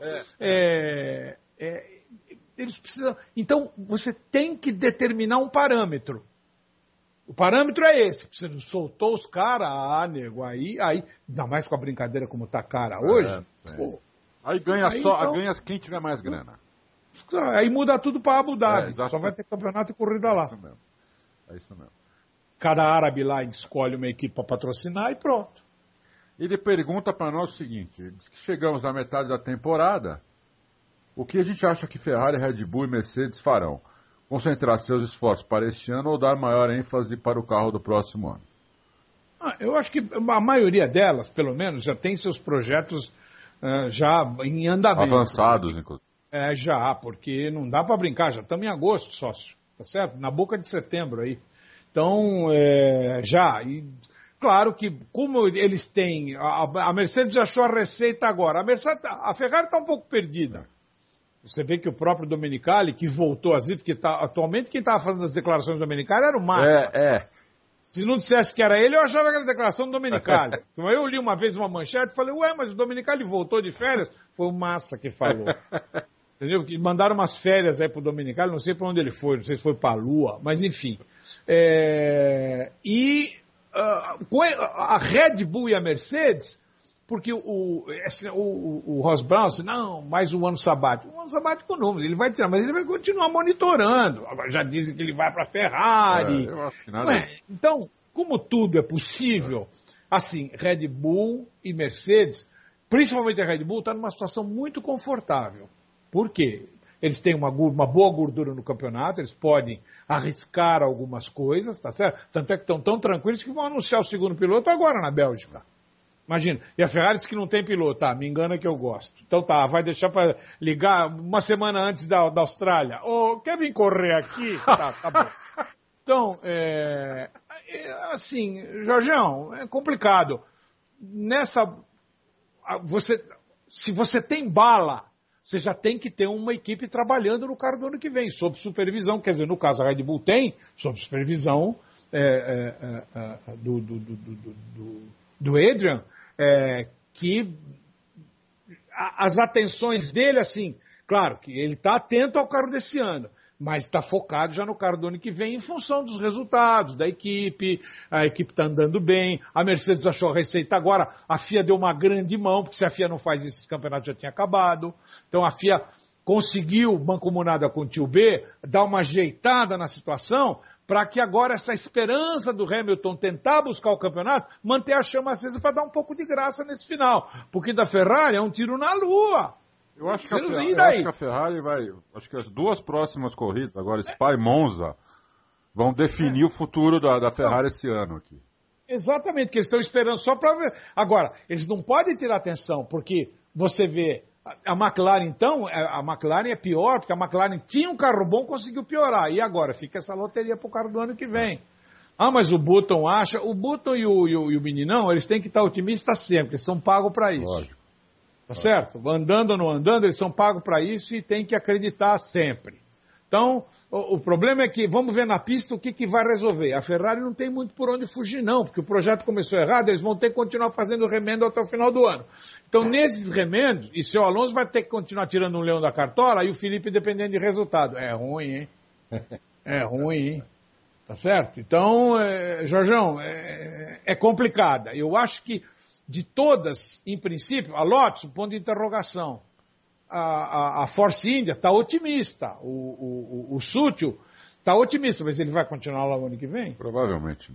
eles precisam. Então, você tem que determinar um parâmetro. O parâmetro é esse. Você não soltou os caras, nego, aí, ainda mais com a brincadeira como tá cara hoje. Pô, aí ganha ganha quem tiver mais grana. Aí muda tudo para Abu Dhabi. Só vai ter campeonato e corrida lá. É isso mesmo. Cada árabe lá escolhe uma equipe para patrocinar e pronto. Ele pergunta para nós o seguinte: diz que chegamos à metade da temporada, o que a gente acha que Ferrari, Red Bull e Mercedes farão? Concentrar seus esforços para este ano ou dar maior ênfase para o carro do próximo ano? Eu acho que a maioria delas, pelo menos, já tem seus projetos já em andamento. Avançados, inclusive. Já, porque não dá para brincar, já estamos em agosto, sócio, tá certo? Na boca de setembro aí. Então, já. E claro que, como eles têm. A Mercedes já achou a receita agora. A Ferrari está um pouco perdida. Você vê que o próprio Domenicali, que voltou a dizer, porque atualmente quem estava fazendo as declarações do Domenicali era o Massa. Se não dissesse que era ele, eu achava que era a declaração do Domenicali. Então, eu li uma vez uma manchete e falei, mas o Domenicali voltou de férias? Foi o Massa que falou. Entendeu? Que mandaram umas férias aí pro Domenicali, não sei para onde ele foi, não sei se foi para a Lua, mas enfim. Com a Red Bull e a Mercedes, porque o Ross Brown disse, não, mais um ano sabático. Um ano sabático não, ele vai tirar, mas ele vai continuar monitorando. Agora já dizem que ele vai para a Ferrari. Eu acho que nada. Então, como tudo é possível, assim, Red Bull e Mercedes, principalmente a Red Bull, está numa situação muito confortável. Por quê? Eles têm uma boa gordura no campeonato, eles podem arriscar algumas coisas, tá certo? Tanto é que estão tão tranquilos que vão anunciar o segundo piloto agora na Bélgica. Imagina. E a Ferrari diz que não tem piloto. Me engana que eu gosto. Então vai deixar para ligar uma semana antes da Austrália. Quer vir correr aqui? Tá bom. Então, assim, Jorjão, é complicado. Se você tem bala, você já tem que ter uma equipe trabalhando no carro do ano que vem, sob supervisão. Quer dizer, no caso a Red Bull tem, sob supervisão do Adrian, que as atenções dele, assim, claro que ele está atento ao carro desse ano, mas está focado já no carro do ano que vem em função dos resultados da equipe, a equipe está andando bem, a Mercedes achou a receita agora, a FIA deu uma grande mão, porque se a FIA não faz isso, esse campeonato já tinha acabado, então a FIA conseguiu, mancomunada com o tio B, dar uma ajeitada na situação, para que agora essa esperança do Hamilton tentar buscar o campeonato, manter a chama acesa para dar um pouco de graça nesse final, porque da Ferrari é um tiro na lua. Eu acho que a Ferrari vai. Acho que as duas próximas corridas, agora Spa e Monza, vão definir o futuro da Ferrari esse ano aqui. Exatamente, que eles estão esperando só para ver. Agora, eles não podem tirar atenção, porque você vê. A McLaren, então, a McLaren é pior, porque a McLaren tinha um carro bom, conseguiu piorar. E agora? Fica essa loteria pro carro do ano que vem. Mas o Button acha. O Button e o meninão, eles têm que estar otimistas sempre, eles são pagos para isso. Lógico. Tá certo? Andando ou não andando, eles são pagos para isso e tem que acreditar sempre. Então, o problema é que, vamos ver na pista o que vai resolver. A Ferrari não tem muito por onde fugir, não, porque o projeto começou errado, eles vão ter que continuar fazendo remendo até o final do ano. Então, nesses remendos, e seu Alonso vai ter que continuar tirando um leão da cartola, e o Felipe dependendo de resultado. É ruim, hein? É ruim, hein? Tá certo? Então, Jorjão, é complicada. Eu acho que, de todas, em princípio, a Lotus, o ponto de interrogação. A Force India está otimista. O Sútil está otimista, mas ele vai continuar lá o ano que vem? Provavelmente não.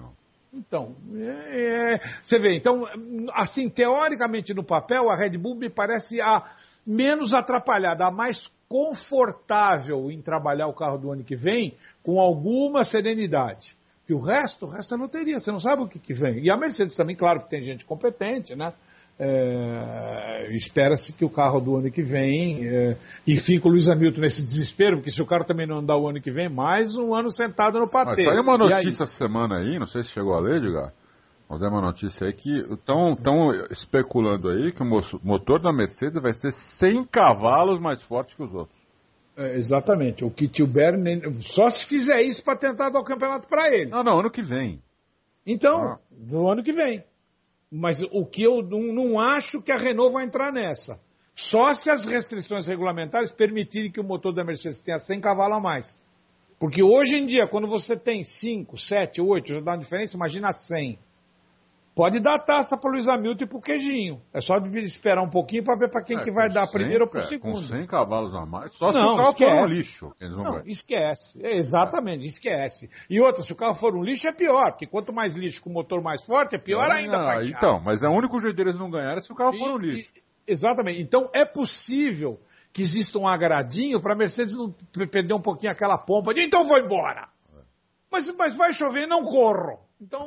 Então, você vê, então, assim, teoricamente no papel, a Red Bull me parece a menos atrapalhada, a mais confortável em trabalhar o carro do ano que vem, com alguma serenidade. E o resto eu não teria, você não sabe o que vem. E a Mercedes também, claro que tem gente competente, né? Espera-se que o carro do ano que vem, e fica o Lewis Hamilton nesse desespero, porque se o carro também não andar o ano que vem, mais um ano sentado no patê. Saiu uma notícia essa semana aí, não sei se chegou a ler, Edgar, mas é uma notícia aí que estão especulando aí que o motor da Mercedes vai ser 100 cavalos mais forte que os outros. Exatamente, o Kit Bernie, só se fizer isso para tentar dar o campeonato para ele. Não, ano que vem. Então, no ano que vem. Mas o que eu não acho que a Renault vai entrar nessa. Só se as restrições regulamentares permitirem que o motor da Mercedes tenha 100 cavalos a mais. Porque hoje em dia, quando você tem 5, 7, 8, já dá uma diferença, imagina 100. Pode dar a taça para o Lewis Hamilton e para o Queijinho. É só esperar um pouquinho para ver para quem que vai dar primeiro ou para o segundo. Com 100 cavalos a mais, só se o carro for um lixo. Esquece. Exatamente, esquece. E outra, se o carro for um lixo é pior, porque quanto mais lixo com o motor mais forte, é pior ainda para ganhar. Então, mas é o único jeito deles não ganharem se o carro for um lixo. Exatamente. Então é possível que exista um agradinho para a Mercedes não perder um pouquinho aquela pompa de então vou embora. Mas vai chover, não corro. Então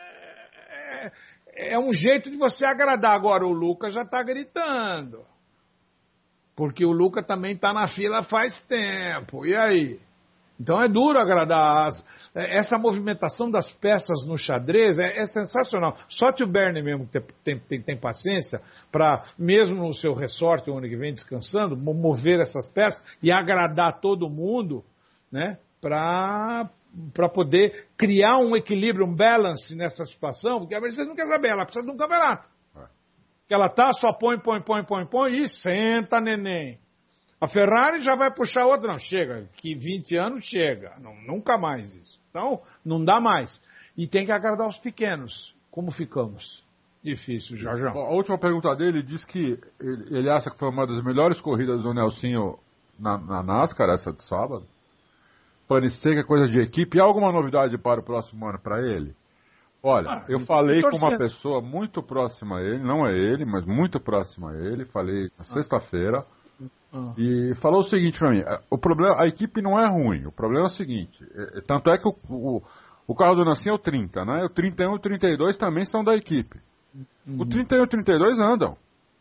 é um jeito de você agradar. Agora o Lucas já está gritando. Porque o Lucas também está na fila faz tempo. E aí? Então é duro agradar. Essa movimentação das peças no xadrez é sensacional. Só o Bernie mesmo tem paciência para, mesmo no seu resort o ano que vem descansando, mover essas peças e agradar todo mundo, né? Para poder criar um equilíbrio, um balance nessa situação, porque a Mercedes não quer saber, ela precisa de um campeonato. Que ela só põe e senta, neném. A Ferrari já vai puxar outra, não, chega, que 20 anos chega, nunca mais isso. Então, não dá mais. E tem que agradar os pequenos. Como ficamos? Difícil, Jorjão. A última pergunta dele diz que ele acha que foi uma das melhores corridas do Nelsinho na NASCAR, essa de sábado. Parecer que é coisa de equipe. E há alguma novidade para o próximo ano para ele? Olha, eu falei com uma pessoa muito próxima a ele, não é ele, mas muito próxima a ele, falei na sexta-feira, e falou o seguinte para mim, a equipe não é ruim, o problema é o seguinte, tanto é que o carro do Nassim é o 30, né? O 31 e o 32 também são da equipe. O 31 e o 32 andam.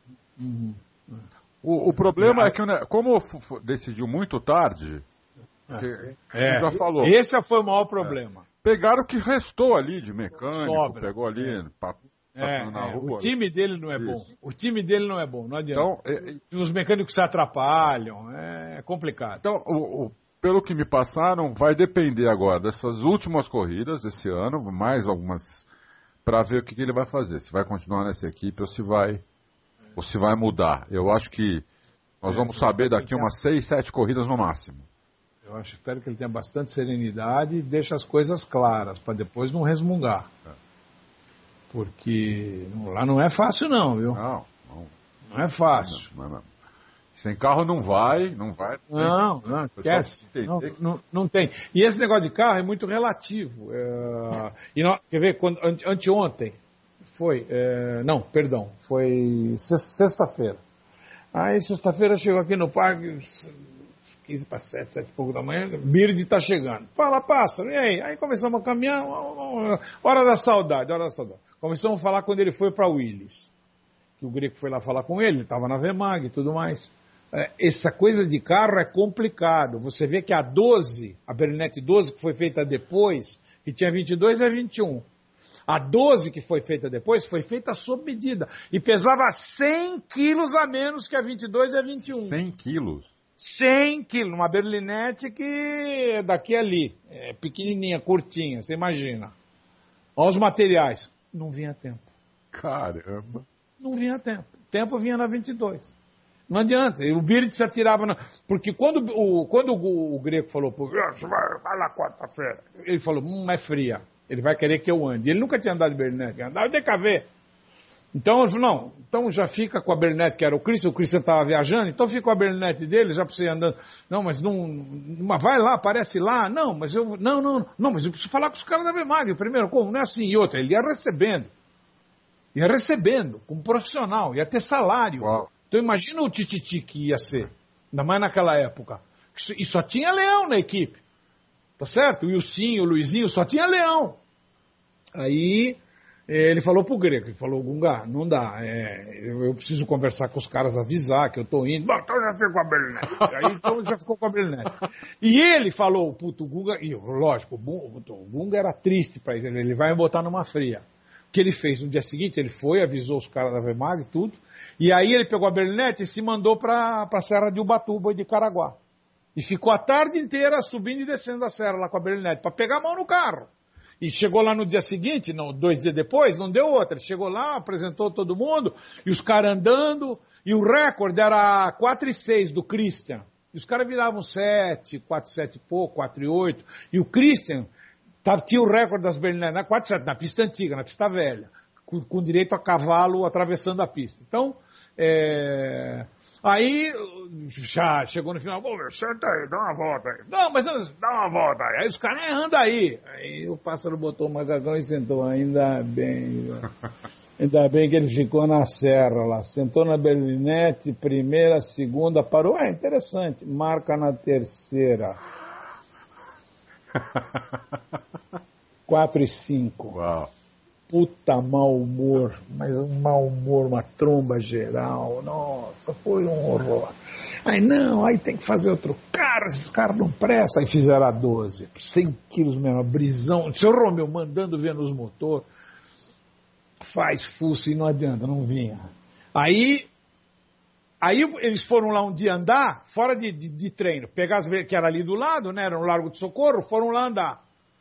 O problema é que, como decidiu muito tarde, já falou. Esse foi o maior problema. Pegaram o que restou ali de mecânico, pegou ali, passando na rua. O time dele não é bom. O time dele não é bom, não adianta. Então, os mecânicos se atrapalham, é complicado. Então, pelo que me passaram, vai depender agora dessas últimas corridas esse ano, mais algumas, para ver o que ele vai fazer. Se vai continuar nessa equipe ou se vai mudar. Eu acho que nós vamos saber daqui umas 6, 7 corridas no máximo. Espero que ele tenha bastante serenidade e deixe as coisas claras, para depois não resmungar. Porque lá não é fácil não, viu? Não é fácil. Não. Sem carro não vai. Não, esquece. Não tem. E esse negócio de carro é muito relativo. Quer ver, anteontem, foi sexta-feira. Aí sexta-feira chegou aqui no parque, 15 para 7, 7 e pouco da manhã, Bird está chegando. Fala, pássaro, e aí? Aí começamos a caminhar, hora da saudade. Começamos a falar quando ele foi para Willis. Que o Greco foi lá falar com ele estava na Vemag e tudo mais. Essa coisa de carro é complicado. Você vê que a Berlinette 12, que foi feita depois, que tinha 22 é 21. A 12 que foi feita depois, foi feita sob medida. E pesava 100 quilos a menos que a 22 é 21. 100 quilos? 100 quilos, uma berlinete que é daqui a ali, pequenininha, curtinha, você imagina. Olha os materiais, não vinha a tempo. Caramba. Não vinha a tempo. Tempo vinha na 22. Não adianta, o Bird se atirava porque quando o Greco falou, vai lá quarta-feira, ele falou, é fria, ele vai querer que eu ande. Ele nunca tinha andado de berlinete, andava de DKV. Então, eu falei, não, então já fica com a Berlinette, que era o Christian estava viajando, então fica com a Berlinette dele, já para você ir andando. Não, mas mas vai lá, aparece lá. Não, mas eu preciso falar com os caras da Vemag primeiro, como? Não é assim. E outra, ele ia recebendo, como profissional, ia ter salário. Uau. Então imagina o tititi que ia ser, ainda mais naquela época. E só tinha leão na equipe, tá certo? O Wilsinho, o Luizinho, só tinha leão. Aí ele falou pro Greco, ele falou, Gunga, não dá, eu preciso conversar com os caras, avisar que eu tô indo. Bom, então já fico com a Berlinette. Aí então já ficou com a Berlinette. E ele falou, puto, o Gunga, e lógico, o Gunga era triste pra ele vai me botar numa fria. O que ele fez no dia seguinte, ele foi, avisou os caras da Vemag e tudo, e aí ele pegou a Berlinette e se mandou pra Serra de Ubatuba e de Caraguá. E ficou a tarde inteira subindo e descendo a serra lá com a Berlinette, pra pegar a mão no carro. E chegou lá no dia seguinte, 2 dias depois, não deu outra. Ele chegou lá, apresentou todo mundo, e os caras andando, e o recorde era 4,6 do Christian. E os caras viravam 7, 4,7 e pouco, 4,8. E o Christian tinha o recorde das Berlinette na 4,7, na pista antiga, na pista velha, com direito a cavalo atravessando a pista. Então, aí, já chegou no final, senta aí, dá uma volta aí. Não, mas dá uma volta aí. Aí os caras, anda aí. Aí o pássaro botou o macacão e sentou. Ainda bem que ele ficou na serra lá. Sentou na Berlinette, primeira, segunda, parou. Interessante, marca na terceira. 4,5. Uau. Puta mau humor, mas um mau humor, uma tromba geral, nossa, foi um horror. Aí não, aí tem que fazer outro carro, esses caras não prestam. Aí fizeram a 12, 100 quilos mesmo, a brisão, seu Romeu mandando ver nos motor, faz fuço e não adianta, não vinha. Aí eles foram lá um dia andar, fora de treino, pegar as que era ali do lado, né, era no Largo do Socorro, foram lá andar.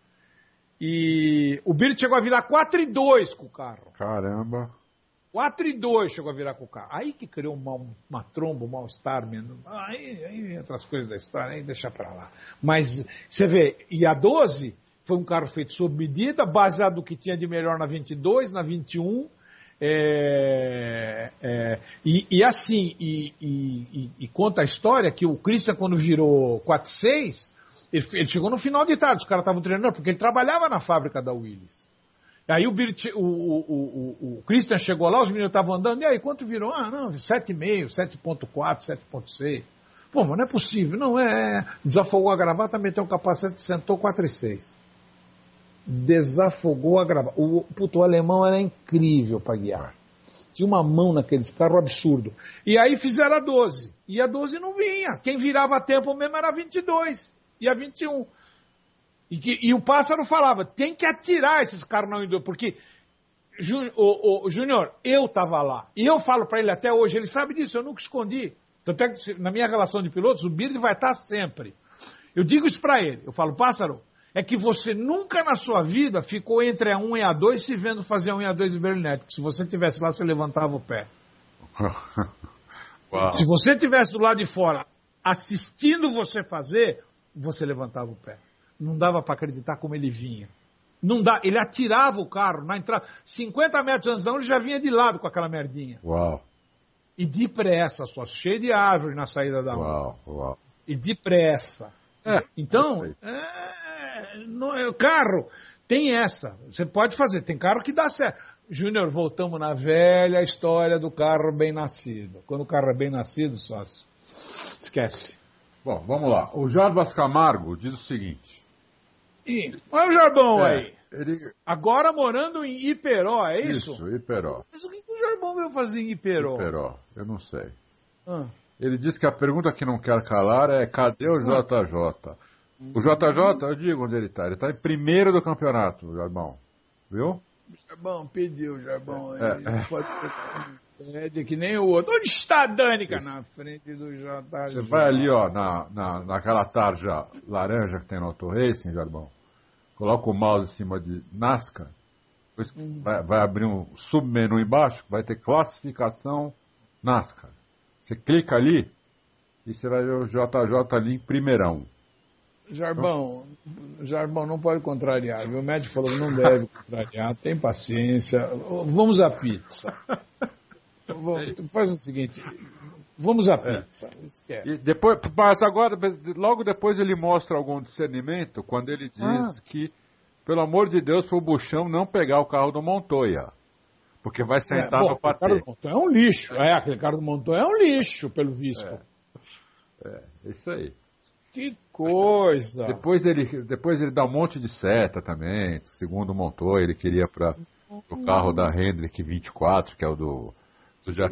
E o Billy chegou a virar 4,2 com o carro. Caramba. 4,2 chegou a virar com o carro. Aí que criou uma tromba, um mal-estar mesmo. Aí entra as coisas da história, aí deixa pra lá. Mas, você vê, e a 12 foi um carro feito sob medida, baseado no que tinha de melhor na 22, na 21. E conta a história que o Christian, quando virou 4,6, ele chegou no final de tarde, os caras estavam treinando, porque ele trabalhava na fábrica da Willys. Aí o Christian chegou lá, os meninos estavam andando, e aí, quanto virou? 7,5, 7,4, 7,6. Pô, mas não é possível, não é. Desafogou a gravata, meteu um capacete, sentou 4,6. Desafogou a gravata. O alemão era incrível para guiar. Tinha uma mão naqueles carros absurdo. E aí fizeram a 12. E a 12 não vinha. Quem virava a tempo mesmo era a 22. E a 21. E o pássaro falava, tem que atirar esses caras não indo, porque, Júnior, eu estava lá. E eu falo para ele até hoje, ele sabe disso, eu nunca escondi. Tanto é que na minha relação de pilotos, o Bird vai estar sempre. Eu digo isso para ele, eu falo, pássaro, é que você nunca na sua vida ficou entre a 1 e a 2 se vendo fazer a 1 e a 2 de Berlinette. Porque se você estivesse lá, você levantava o pé. Se você estivesse do lado de fora assistindo você fazer, você levantava o pé. Não dava para acreditar como ele vinha. Não dá. Ele atirava o carro na entrada. 50 metros antes da ele já vinha de lado com aquela merdinha. Uau. E depressa, só cheio de árvore na saída da rua. Uau. E depressa. Então, o carro tem essa. Você pode fazer. Tem carro que dá certo. Júnior, voltamos na velha história do carro bem nascido. Quando o carro é bem nascido, sócio, esquece. Bom, vamos lá. O Jarbas Camargo diz o seguinte. Olha o Jarbão aí. Ele... Agora morando em Iperó, é isso? Isso, Iperó. Mas o que o Jarbão veio fazer em Iperó? Iperó, eu não sei. Ele diz que a pergunta que não quer calar é cadê o JJ? O JJ, eu digo onde ele está. Ele está em primeiro do campeonato, Jarbão. Viu? O Jarbão pediu, Jarbão. Pode ser que nem o outro. Onde está a Dânica? Isso. Na frente do JJ. Você vai ali, ó, naquela tarja laranja que tem no Auto Racing, Jarbão. Coloca o mouse em cima de NASCAR. Depois vai abrir um submenu embaixo, vai ter classificação NASCAR. Você clica ali e você vai ver o JJ ali em primeirão. Jarbão, não pode contrariar. O médico falou que não deve contrariar. Tem paciência. Vamos à pizza. Faz o seguinte. Vamos à pizza. E depois, mas agora, logo depois ele mostra algum discernimento quando ele diz que, pelo amor de Deus, pro Buchão não pegar o carro do Montoya. Porque vai sentar no patê. O carro do Montoya é um lixo. Aquele carro do Montoya é um lixo, pelo visto. Isso aí. Que coisa! Depois ele dá um monte de seta também. Segundo o Montoya, ele queria para o carro da Hendrick 24, que é o do Jeff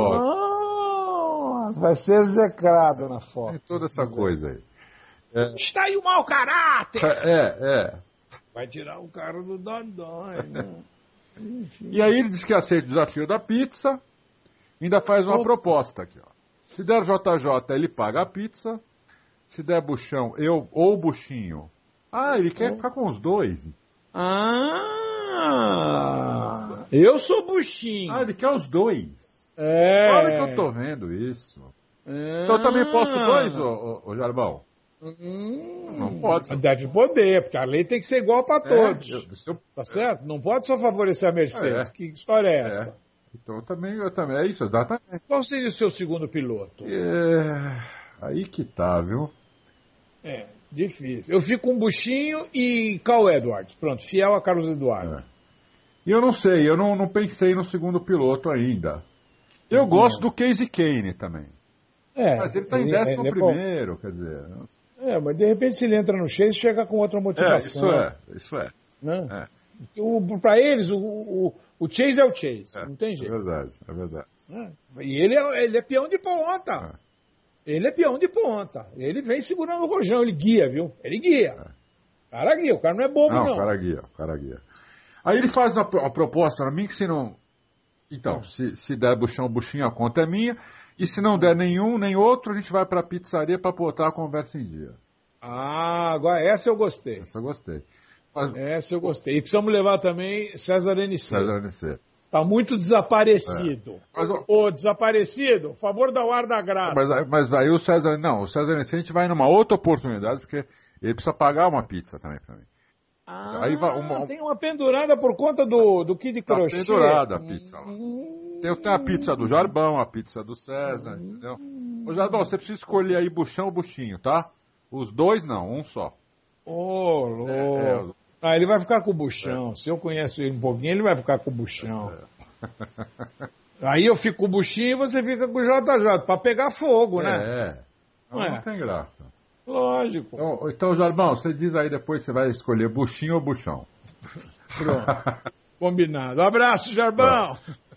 Não, vai ser execrado na foto. Toda essa coisa aí. Está aí o mau caráter! Vai tirar o carro do Dodói, né? E aí ele diz que aceita o desafio da pizza, ainda faz uma proposta aqui, ó. Se der JJ, ele paga a pizza. Se der Buchão, eu ou Buchinho. Ele quer ficar com os dois. Eu sou Buchinho. Ele quer os dois. Claro que eu tô vendo isso. Então eu também posso dois, ô Jarbão? Não pode. Deve poder, porque a lei tem que ser igual para todos. Tá certo? Não pode só favorecer a Mercedes. Que história é essa? Então eu também, é isso, exatamente. Qual seria o seu segundo piloto? Aí que tá, viu? Difícil. Eu fico com Buchinho e Carl Edwards. Pronto, fiel a Carlos Eduardo. E eu não sei, eu não pensei no segundo piloto ainda. Eu gosto do Casey Kane também. Mas ele tá em 11º, quer dizer... mas de repente se ele entra no Chase, chega com outra motivação. Isso é. Né? Para eles, o Chase é o Chase, não tem jeito. É verdade. E ele é peão de ponta. Ele é peão de ponta. Ele vem segurando o rojão, ele guia, viu? Ele guia. O cara guia, o cara não é bobo, não. O cara guia. Aí ele faz uma proposta pra mim que se não... Então, se der Buchinho, a conta é minha. E se não der nenhum, nem outro, a gente vai pra pizzaria pra botar a conversa em dia. Agora essa eu gostei. Essa eu gostei. E precisamos levar também César NC. Tá muito desaparecido. Ô, desaparecido, favor da ar da graça. Mas aí o César NC a gente vai numa outra oportunidade, porque ele precisa pagar uma pizza também pra mim. Aí tem uma pendurada por conta do Kid Crochê. Pendurada a pizza lá. Tem a pizza do Jarbão, a pizza do César, entendeu? Ô Jarbão, você precisa escolher aí Buchão ou Buchinho, tá? Os dois não, um só. Louco. Ele vai ficar com o Buchão. Se eu conheço ele um pouquinho, ele vai ficar com o Buchão. Aí eu fico com o Buchinho e você fica com o JJ, pra pegar fogo, né? Não tem graça. Lógico. Então, Jarbão, você diz aí depois você vai escolher Buchinho ou Buchão. Pronto. Combinado. Abraço, Jarbão.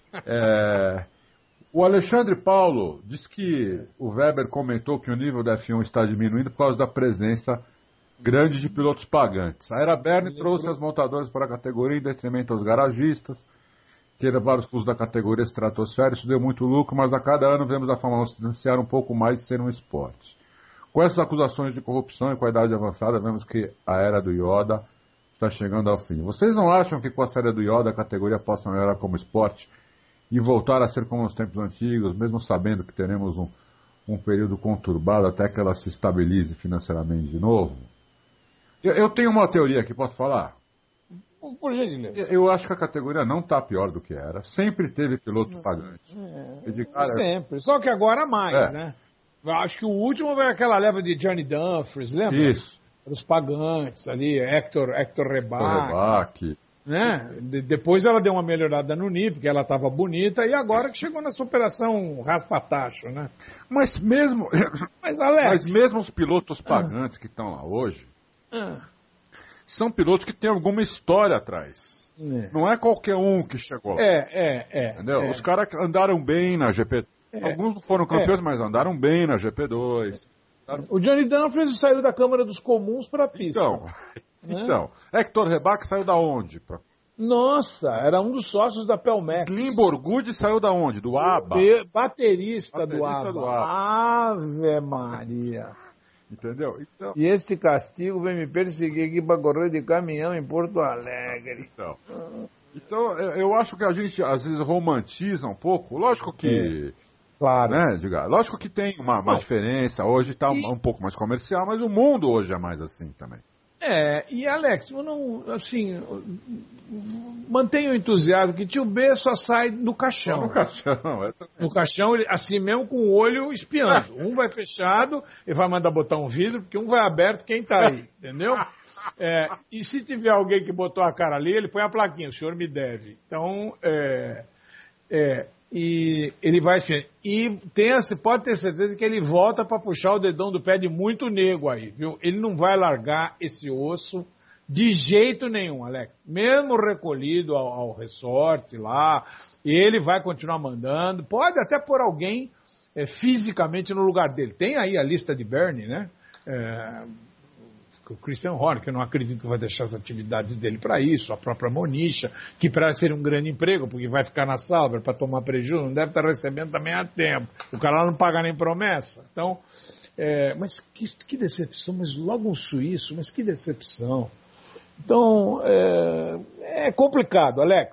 O Alexandre Paulo diz que o Weber comentou que o nível da F1 está diminuindo por causa da presença grande de pilotos pagantes. A Era Bernie trouxe as montadoras para a categoria em detrimento aos garagistas, que levaram os custos da categoria estratosfera. Isso deu muito lucro, mas a cada ano vemos a Fórmula 1 se distanciar um pouco mais de ser um esporte. Com essas acusações de corrupção e com a idade avançada, vemos que a era do Yoda está chegando ao fim. Vocês não acham que com a saída do Yoda a categoria possa melhorar como esporte e voltar a ser como nos tempos antigos, mesmo sabendo que teremos um período conturbado até que ela se estabilize financeiramente de novo? Eu tenho uma teoria aqui, posso falar? Por gentileza. Eu acho que a categoria não está pior do que era. Sempre teve piloto pagante. Sempre. Só que agora mais, né? Eu acho que o último vai aquela leva de Johnny Dumfries, lembra? Isso. Os pagantes ali, Hector Rebaque. Né? Depois ela deu uma melhorada no NIP, porque ela estava bonita, e agora que chegou nessa operação raspa-tacho, né? Mas mesmo os pilotos pagantes que estão lá hoje são pilotos que têm alguma história atrás. Não é qualquer um que chegou lá. Entendeu? Os caras andaram bem na GP. Alguns não foram campeões, mas andaram bem na GP2. O Johnny Dumfries saiu da Câmara dos Comuns para a pista. Então, Hector Rebaque saiu da onde? Nossa, era um dos sócios da Pelmex. Slim Borgudi saiu da onde? Do ABA. Baterista do ABA. Ave Maria. Entendeu? Então... E esse castigo vem me perseguir aqui para correr de caminhão em Porto Alegre. Então eu acho que a gente às vezes romantiza um pouco. Lógico que Claro. Né, Edgar? Lógico que tem uma diferença, hoje está um pouco mais comercial, mas o mundo hoje é mais assim também. E Alex, mantenha o entusiasmo que tio B só sai no caixão. No caixão, No caixão, assim mesmo com o olho espiando. Um vai fechado e vai mandar botar um vidro, porque um vai aberto quem tá aí, entendeu? E se tiver alguém que botou a cara ali, ele põe a plaquinha, o senhor me deve. Então, e ele vai... E pode ter certeza que ele volta para puxar o dedão do pé de muito nego aí, viu? Ele não vai largar esse osso de jeito nenhum, Alex. Mesmo recolhido ao resort lá, ele vai continuar mandando. Pode até pôr alguém fisicamente no lugar dele. Tem aí a lista de Bernie, né? O Christian Horner, que eu não acredito que vai deixar as atividades dele para isso, a própria Monisha, que para ser um grande emprego, porque vai ficar na Sauber para tomar prejuízo, não deve estar recebendo também há tempo. O cara não paga nem promessa. Então, mas que decepção, mas logo um suíço, mas que decepção. Então, é complicado, Alex.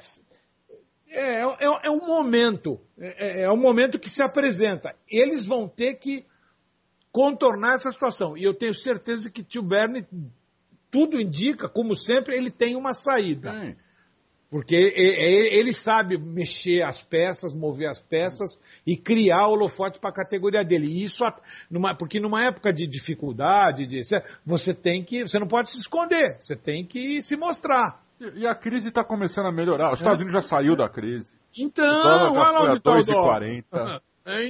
É um momento, é um momento que se apresenta. Eles vão ter que contornar essa situação. E eu tenho certeza que tio Bernie, tudo indica, como sempre, ele tem uma saída. Porque ele sabe mexer as peças, mover as peças e criar holofote para a categoria dele. E isso, porque numa época de dificuldade, você não pode se esconder, você tem que se mostrar. E a crise está começando a melhorar. Os Estados Unidos já saiu da crise. Então, olha lá onde está o dólar.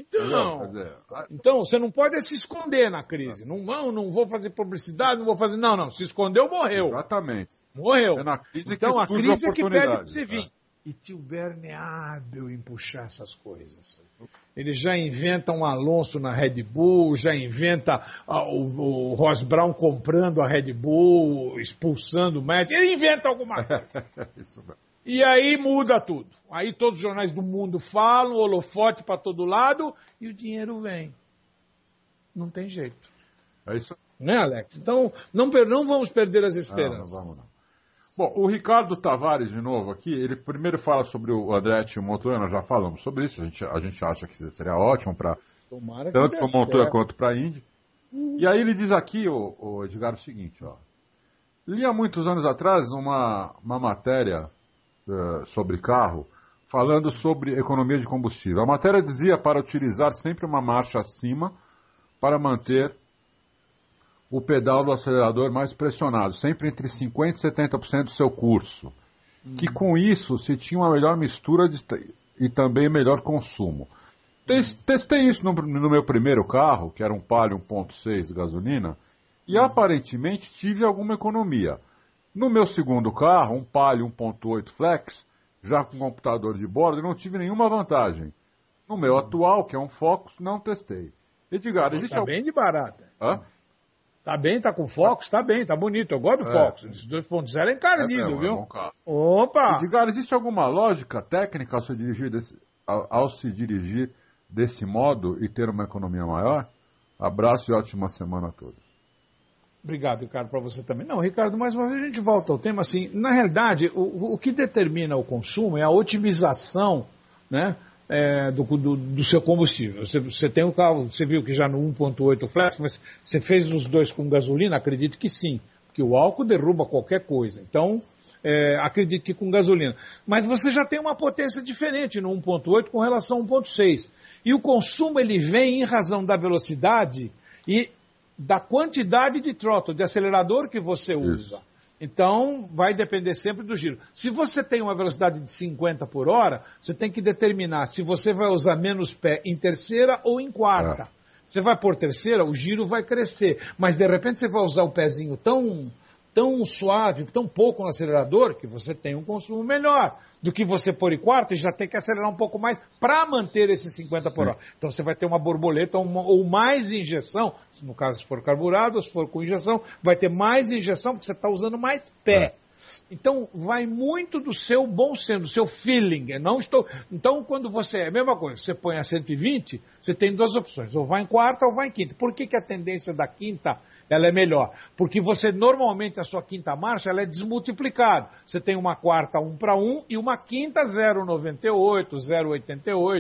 Então, você não pode se esconder na crise. Não vou fazer publicidade, não vou fazer... Não, se escondeu, morreu. Exatamente. Morreu. É na crise então, a crise é que pede para você vir. E tio Bernie é hábil em puxar essas coisas. Ele já inventa um Alonso na Red Bull, já inventa o Ross Brown comprando a Red Bull, expulsando o Matt. Ele inventa alguma coisa. Isso mesmo. E aí muda tudo. Aí todos os jornais do mundo falam, holofote para todo lado, e o dinheiro vem. Não tem jeito. É isso. Né, Alex? Então, não vamos perder as esperanças. Não vamos não. Bom, o Ricardo Tavares, de novo aqui, ele primeiro fala sobre o Andretti e o Montoya, nós já falamos sobre isso, a gente acha que seria ótimo para tanto para o Montoya quanto para a Indy. E aí ele diz aqui, o Edgar, o seguinte, li há muitos anos atrás uma matéria sobre carro, falando sobre economia de combustível. A matéria dizia para utilizar sempre uma marcha acima para manter o pedal do acelerador mais pressionado, sempre entre 50% e 70% do seu curso. Que com isso se tinha uma melhor mistura e também melhor consumo. Testei isso no meu primeiro carro, que era um Palio 1.6 de gasolina, e aparentemente tive alguma economia. No meu segundo carro, um Palio 1.8 Flex, já com computador de bordo, não tive nenhuma vantagem. No meu atual, que é um Focus, não testei. Edgar, existe tá bem de barata. Hã? Tá bem, tá com Focus, tá bem, tá bonito. Eu gosto do Focus. Esse 2.0 é encardido, viu? É bom carro. Opa! Edgar, existe alguma lógica técnica ao se dirigir desse modo e ter uma economia maior? Abraço e ótima semana a todos. Obrigado, Ricardo, para você também. Não, Ricardo, mais uma vez a gente volta ao tema. Assim, na realidade, o que determina o consumo é a otimização, né, do seu combustível. Você tem um carro, você viu que já no 1.8 Flex, mas você fez os dois com gasolina? Acredito que sim, porque o álcool derruba qualquer coisa. Então, acredito que com gasolina. Mas você já tem uma potência diferente no 1.8 com relação ao 1.6. E o consumo ele vem em razão da velocidade e da quantidade de throttle, de acelerador que você usa. Isso. Então, vai depender sempre do giro. Se você tem uma velocidade de 50 por hora, você tem que determinar se você vai usar menos pé em terceira ou em quarta. Você vai por terceira, o giro vai crescer. Mas, de repente, você vai usar o pezinho tão suave, tão pouco no acelerador, que você tem um consumo melhor do que você pôr em quarta e já tem que acelerar um pouco mais para manter esses 50 por hora. Então você vai ter uma borboleta ou mais injeção, no caso se for carburado ou se for com injeção, vai ter mais injeção porque você está usando mais pé. Então, vai muito do seu bom senso, do seu feeling. Então, quando você... É a mesma coisa, você põe a 120, você tem duas opções, ou vai em quarta ou vai em quinta. Por que a tendência da quinta ela é melhor? Porque você, normalmente, a sua quinta marcha, ela é desmultiplicada. Você tem uma quarta 1:1 e uma quinta 0,98, 0,88,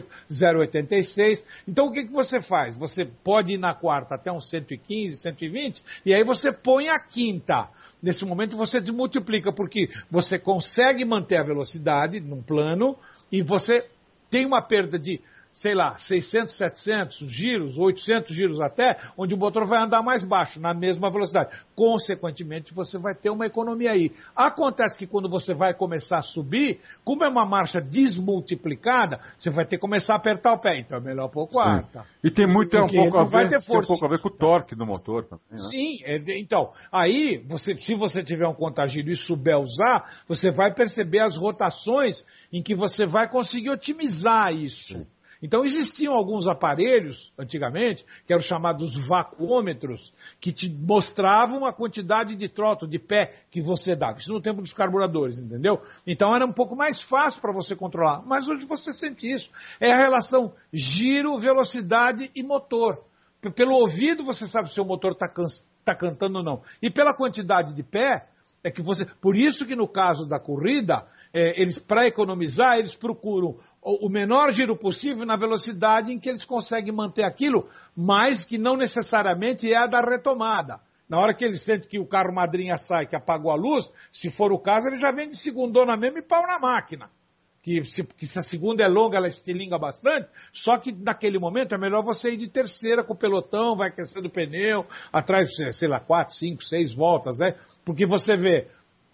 0,86. Então, o que você faz? Você pode ir na quarta até uns 115, 120, e aí você põe a quinta. Nesse momento você desmultiplica, porque você consegue manter a velocidade num plano e você tem uma perda de, sei lá, 600, 700 giros, 800 giros até, onde o motor vai andar mais baixo, na mesma velocidade. Consequentemente, você vai ter uma economia aí. Acontece que quando você vai começar a subir, como é uma marcha desmultiplicada, você vai ter que começar a apertar o pé. Então é melhor pôr quarta. E tem muito um pouco a ver com o torque do motor também, né? Sim, então, aí, se você tiver um contagiro e souber usar, você vai perceber as rotações em que você vai conseguir otimizar isso. Sim. Então, existiam alguns aparelhos, antigamente, que eram chamados vacuômetros, que te mostravam a quantidade de throttle, de pé, que você dava. Isso no tempo dos carburadores, entendeu? Então, era um pouco mais fácil para você controlar. Mas hoje você sente isso. É a relação giro, velocidade e motor. Pelo ouvido, você sabe se o motor está cantando ou não. E pela quantidade de pé, é que você... Por isso que no caso da corrida... eles, para economizar, eles procuram o menor giro possível na velocidade em que eles conseguem manter aquilo, mas que não necessariamente é a da retomada. Na hora que ele sente que o carro madrinha sai, que apagou a luz, se for o caso, ele já vem de segundona mesmo e pau na máquina. Que se a segunda é longa, ela estilinga bastante, só que naquele momento é melhor você ir de terceira com o pelotão, vai aquecendo o pneu, atrás, sei lá, 4, 5, 6 voltas, né? Porque você vê...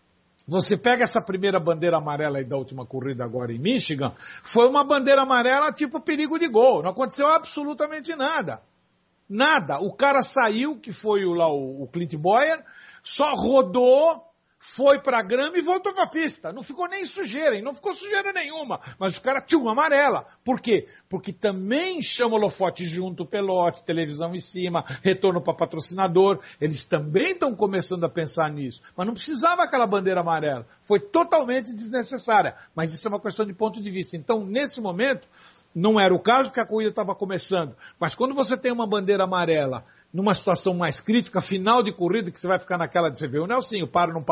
Você pega essa primeira bandeira amarela aí da última corrida agora em Michigan, foi uma bandeira amarela tipo perigo de gol, não aconteceu absolutamente nada. Nada. O cara saiu, que foi o Clint Bowyer, só rodou, foi pra grama e voltou pra pista. Não ficou nem sujeira, não ficou sujeira nenhuma. Mas o cara tinha uma amarela. Por quê? Porque também chama o holofote junto, pelote, televisão em cima, retorno para patrocinador. Eles também estão começando a pensar nisso. Mas não precisava aquela bandeira amarela. Foi totalmente desnecessária. Mas isso é uma questão de ponto de vista. Então, nesse momento, não era o caso porque a corrida estava começando. Mas quando você tem uma bandeira amarela, numa situação mais crítica, final de corrida, que você vai ficar naquela de você ver o Nelsinho, não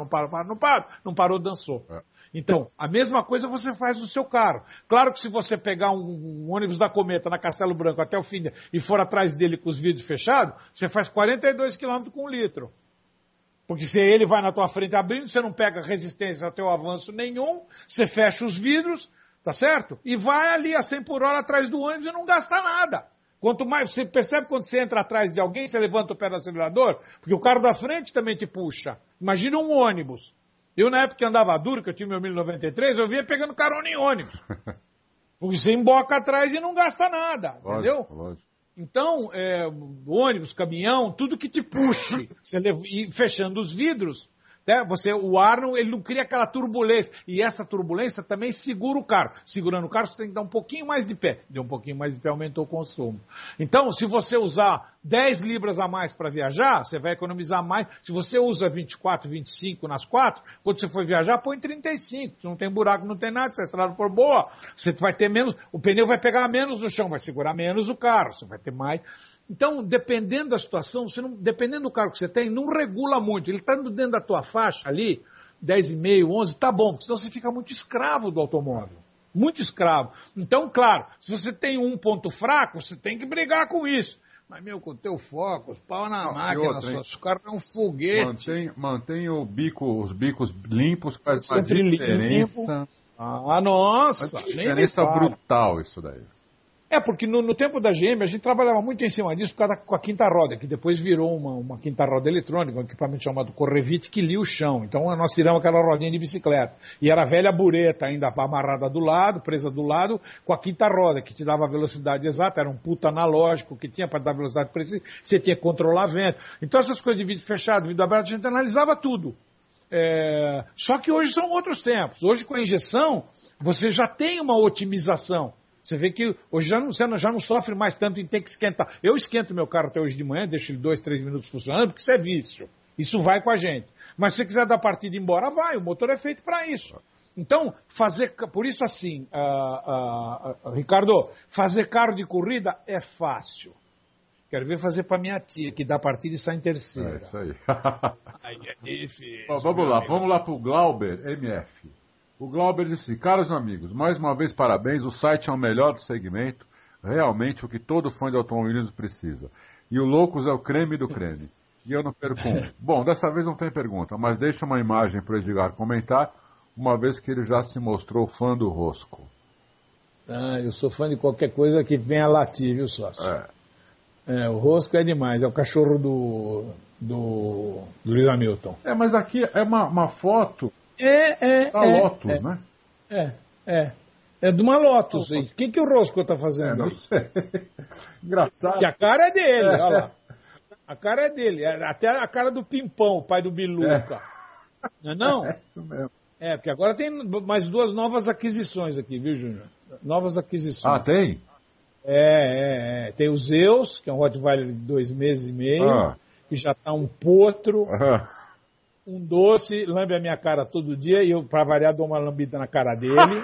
parou, dançou. Então, a mesma coisa você faz no seu carro. Claro que se você pegar um ônibus da Cometa na Castelo Branco até o fim e for atrás dele com os vidros fechados, você faz 42 km com 1 litro. Porque se ele vai na tua frente abrindo, você não pega resistência até o avanço nenhum, você fecha os vidros, tá certo? E vai ali a 100 por hora atrás do ônibus e não gasta nada. Quanto mais, você percebe quando você entra atrás de alguém, você levanta o pé do acelerador, porque o carro da frente também te puxa. Imagina um ônibus. Eu, na época que andava duro, que eu tinha meu 1093, eu vinha pegando carona em ônibus. Porque você emboca atrás e não gasta nada, entendeu? Lógico. Então, ônibus, caminhão, tudo que te puxe, e fechando os vidros, né? O ar ele não cria aquela turbulência. E essa turbulência também segura o carro. Segurando o carro, você tem que dar um pouquinho mais de pé. Deu um pouquinho mais de pé, aumentou o consumo. Então, se você usar 10 libras a mais para viajar, você vai economizar mais. Se você usa 24, 25 nas 4, quando você for viajar, põe 35. Se não tem buraco, não tem nada. Se a estrada for boa, você vai ter menos. O pneu vai pegar menos no chão, vai segurar menos o carro. Você vai ter mais. Então, dependendo da situação, dependendo do carro que você tem, não regula muito. Ele está dentro da tua faixa ali, 10,5, 11, tá bom, senão você fica muito escravo do automóvel. Muito escravo. Então, claro, se você tem um ponto fraco, você tem que brigar com isso. Mas, com o teu foco, pau na máquina, o carro é um foguete. Mantém os bicos limpos, faz uma diferença. Limpo. Nossa! Uma diferença brutal isso daí. Porque no tempo da GM a gente trabalhava muito em cima disso com a quinta roda, que depois virou uma quinta roda eletrônica, um equipamento chamado Correvite, que lia o chão. Então nós tiramos aquela rodinha de bicicleta. E era a velha bureta ainda amarrada do lado, presa do lado, com a quinta roda, que te dava a velocidade exata, era um puta analógico que tinha para dar velocidade precisa, você tinha que controlar vento. Então essas coisas de vidro fechado, vidro aberto, a gente analisava tudo. Só que hoje são outros tempos. Hoje com a injeção, você já tem uma otimização. Você vê que hoje você já não sofre mais tanto em ter que esquentar. Eu esquento meu carro até hoje de manhã, deixo ele 2, 3 minutos funcionando, porque isso é vício. Isso vai com a gente. Mas se você quiser dar partida e ir embora, vai. O motor é feito para isso. Então, por isso assim, Ricardo, fazer carro de corrida é fácil. Quero ver fazer para minha tia, que dá partida e sai em terceira. É isso aí. Aí é difícil. Bom, vamos lá para o Glauber MF. O Glauber disse, caros amigos, mais uma vez parabéns, o site é o melhor do segmento, realmente o que todo fã de automobilismo precisa. E o Loucos é o creme do creme. E eu não perco um. Bom, dessa vez não tem pergunta, mas deixa uma imagem para o Edgar comentar, uma vez que ele já se mostrou fã do Rosco. Eu sou fã de qualquer coisa que venha latir, viu, sócio? O Rosco é demais, é o cachorro do Lewis Hamilton. Mas aqui é uma foto da Lotus, né? É de uma Lotus. O que o Rosco tá fazendo? Não sei. Engraçado. Que a cara é dele, olha lá. A cara é dele, até a cara do Pimpão, o pai do Biluca. Não? É isso mesmo. Porque agora tem mais 2 novas aquisições aqui, viu, Júnior? Novas aquisições. Ah, tem? Tem o Zeus, que é um Rottweiler de 2 meses e meio, que já tá um potro, um doce, lambe a minha cara todo dia, e eu, pra variar, dou uma lambida na cara dele.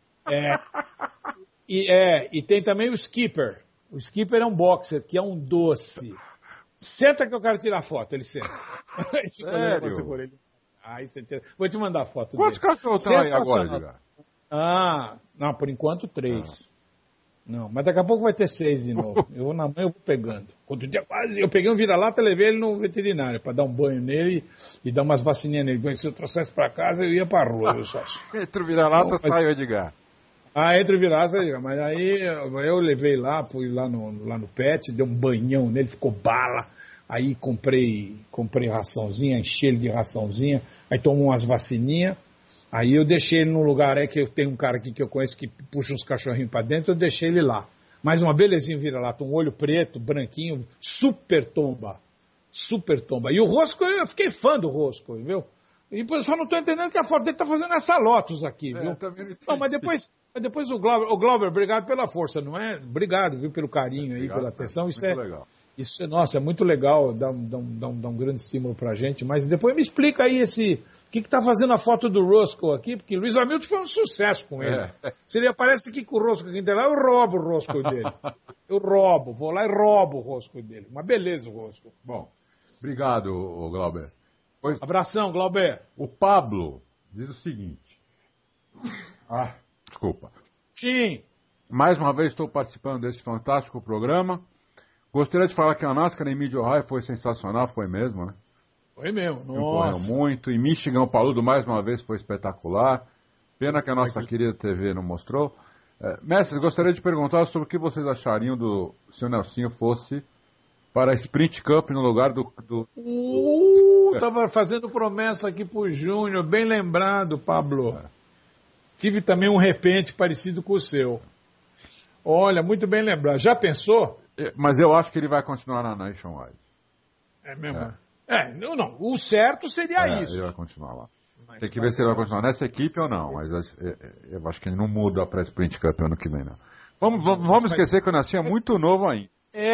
E tem também o Skipper. O Skipper é um boxer, que é um doce. Senta que eu quero tirar foto, ele senta. Sério? Vou te mandar a foto Quantos dele. cachorros estão aí agora, Edgar? Não, por enquanto 3. Não, mas daqui a pouco vai ter 6 de novo. Eu vou na mãe, eu vou pegando. Outro dia quase, eu peguei um vira-lata e levei ele no veterinário para dar um banho nele e dar umas vacininhas nele. Se eu trouxesse para casa, eu ia para rua, viu, sócio? Entre o vira-lata sai o Edgar. Entre o vira-lata, mas aí eu levei lá, fui lá no pet, dei um banhão nele, ficou bala. Aí comprei raçãozinha, enchi ele de raçãozinha, aí tomou umas vacininhas. Aí eu deixei ele num lugar, que eu tenho um cara aqui que eu conheço que puxa uns cachorrinhos pra dentro, eu deixei ele lá. Mais uma belezinha vira-lata, um olho preto, branquinho, super tomba. Super tomba. E o Rosco, eu fiquei fã do Rosco, viu? E eu só não tô entendendo que a foto dele tá fazendo essa Lotus aqui, viu? Não, mas depois o Glauber, obrigado pela força, não é? Obrigado, viu, pelo carinho aí, pela atenção. Isso legal. Isso é muito legal, dá um grande estímulo pra gente. Mas depois me explica aí o que tá fazendo a foto do Roscoe aqui, porque Lewis Hamilton foi um sucesso com ele. Se ele aparece aqui com o Roscoe aqui lá, eu roubo o Roscoe dele. Vou lá e roubo o Roscoe dele. Uma beleza o Roscoe. Bom, obrigado, Glauber. Abração, Glauber. O Pablo diz o seguinte. Desculpa. Sim. Mais uma vez estou participando desse fantástico programa. Gostaria de falar que a NASCAR em Mid-Ohio foi sensacional, foi mesmo, né? Foi mesmo, correu muito. E Michigan, o Paludo, mais uma vez, foi espetacular. Pena que a nossa querida TV não mostrou. Mestre, gostaria de perguntar sobre o que vocês achariam se o Nelsinho fosse para a Sprint Cup no lugar do... Estava fazendo promessa aqui pro Júnior, bem lembrado, Pablo. Tive também um repente parecido com o seu. Olha, muito bem lembrado. Já pensou? Mas eu acho que ele vai continuar na Nationwide. É mesmo? Não. O certo seria isso. Ele vai continuar lá. Mas tem que ver se ele vai continuar nessa equipe ou não. Mas eu acho que ele não muda para Sprint Cup ano que vem, não. Vamos esquecer que o Nelsinho é muito novo ainda.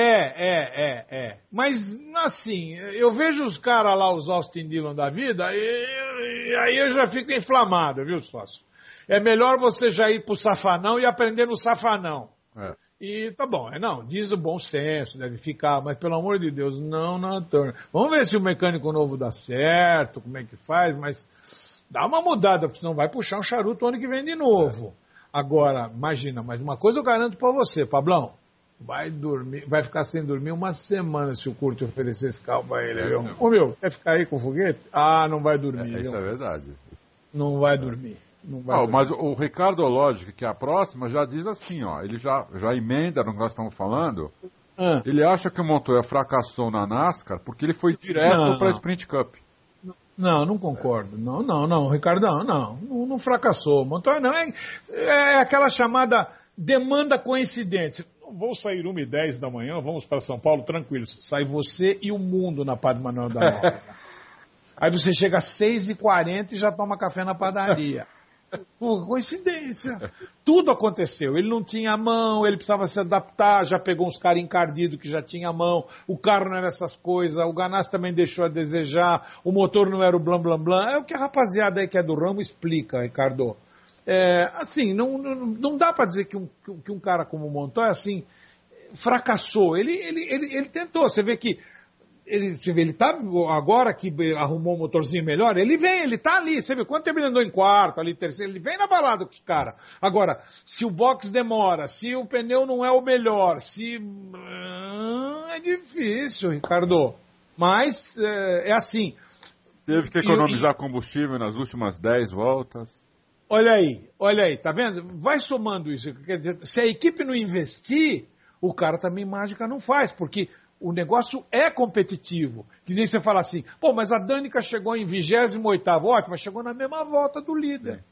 Mas, assim, eu vejo os caras lá, os Austin Dillon da vida, e aí eu já fico inflamado, viu, sócio? É melhor você já ir pro safanão e aprender no safanão. E tá bom, diz o bom senso, deve ficar, mas pelo amor de Deus, não na turma. Vamos ver se o mecânico novo dá certo, como é que faz, mas dá uma mudada, porque senão vai puxar um charuto ano que vem de novo. Agora, imagina, mas uma coisa eu garanto pra você, Pablão, vai ficar sem dormir uma semana se o Curto oferecer esse carro pra ele, viu? Ô, quer ficar aí com o foguete? Não vai dormir. Isso é verdade. Não vai dormir. Mas o Ricardo Logic, que é a próxima, já diz assim, ele já emenda no que nós estamos falando. Ele acha que o Montoya fracassou na NASCAR porque ele foi direto para a Sprint Cup. Não concordo. Não, Ricardão, não fracassou. Montoya não, é aquela chamada demanda coincidente. Vou sair 1h10 da manhã, vamos para São Paulo, tranquilo. Sai você e o mundo na Padre Manuel da Nova. Aí você chega às 6h40 e já toma café na padaria. Coincidência. Tudo aconteceu. Ele não tinha mão, ele precisava se adaptar, já pegou uns caras encardidos que já tinha mão, o carro não era essas coisas, o Ganassi também deixou a desejar, o motor não era o blam blam blam. É o que a rapaziada aí que é do ramo explica, Ricardo. Assim, não dá para dizer que um cara como o Montoya, assim, fracassou. Ele tentou. Você vê que ele tá, agora que arrumou um motorzinho melhor, ele tá ali. Você vê quanto tempo ele andou em quarto, ali, terceiro, ele vem na balada com os caras. Agora, se o box demora, se o pneu não é o melhor, é difícil, Ricardo. Mas é assim. Teve que economizar combustível nas últimas 10 voltas. Olha aí, tá vendo? Vai somando isso. Quer dizer, se a equipe não investir, o cara também mágica não faz, porque o negócio é competitivo. Que nem você fala assim, pô, mas a Danica chegou em 28º, ótimo, mas chegou na mesma volta do líder.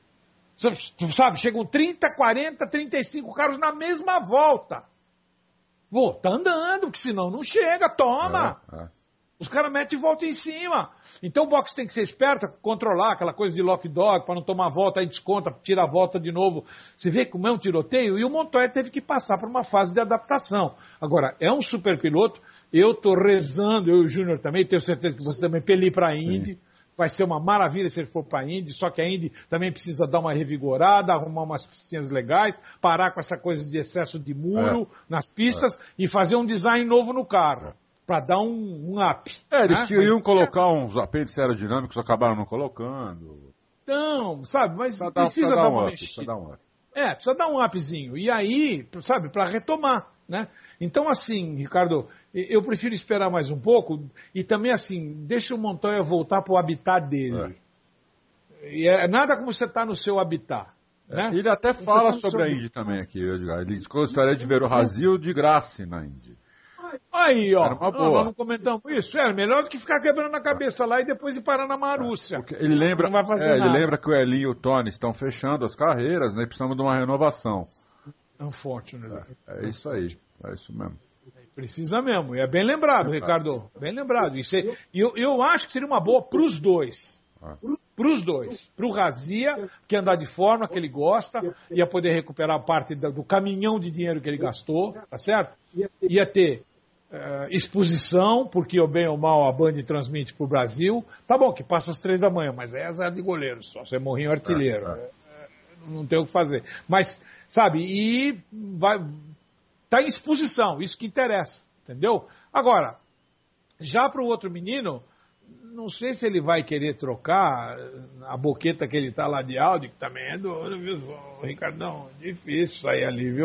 Tu sabe, chegam 30, 40, 35 carros na mesma volta. Pô, tá andando, porque senão não chega, toma. Os caras metem volta em cima. Então o boxe tem que ser esperto, controlar aquela coisa de lock dog, para não tomar volta, aí desconta, tira a volta de novo. Você vê como é um tiroteio? E o Montoya teve que passar por uma fase de adaptação. Agora, é um super piloto, eu estou rezando, eu e o Júnior também, tenho certeza que você também, para ele ir para a Indy. Vai ser uma maravilha se ele for para a Indy, só que a Indy também precisa dar uma revigorada, arrumar umas pistinhas legais, parar com essa coisa de excesso de muro nas pistas e fazer um design novo no carro. Para dar um up. Eles iam colocar uns apêndices aerodinâmicos, acabaram não colocando. Então, sabe, mas precisa dar uma mexida. Precisa dar um upzinho. E aí, sabe, para retomar, né? Então, assim, Ricardo, eu prefiro esperar mais um pouco e também, assim, deixa o Montoya voltar para o habitat dele. E nada como você está no seu habitat. Né? Ele até fala sobre a Indy também aqui, Edgar. Ele gostaria de ver o Brasil de graça na Indy. Aí, ó, nós não comentamos isso. É melhor do que ficar quebrando a cabeça lá e depois ir parar na Marúcia. Ele lembra, não vai fazer nada. Ele lembra que o Elinho e o Tony estão fechando as carreiras, né? E precisamos de uma renovação. Unfortunately. É isso aí, é isso mesmo. Precisa mesmo, e é bem lembrado, Ricardo. Bem lembrado. E eu acho que seria uma boa para os dois. Para os dois. Para o Razia, que andar de forma que ele gosta, ia poder recuperar parte do caminhão de dinheiro que ele gastou, tá certo? Ia ter exposição, porque o bem ou mal a Band transmite para o Brasil. Tá bom, que passa às 3 da manhã, mas é azar de goleiro só, você é morrinho artilheiro. Não tem o que fazer. Mas, sabe, e tá em exposição, isso que interessa, entendeu? Agora, já para o outro menino, não sei se ele vai querer trocar a boqueta que ele tá lá de Audi, que também é duro, viu, Ricardão? Difícil sair ali, viu?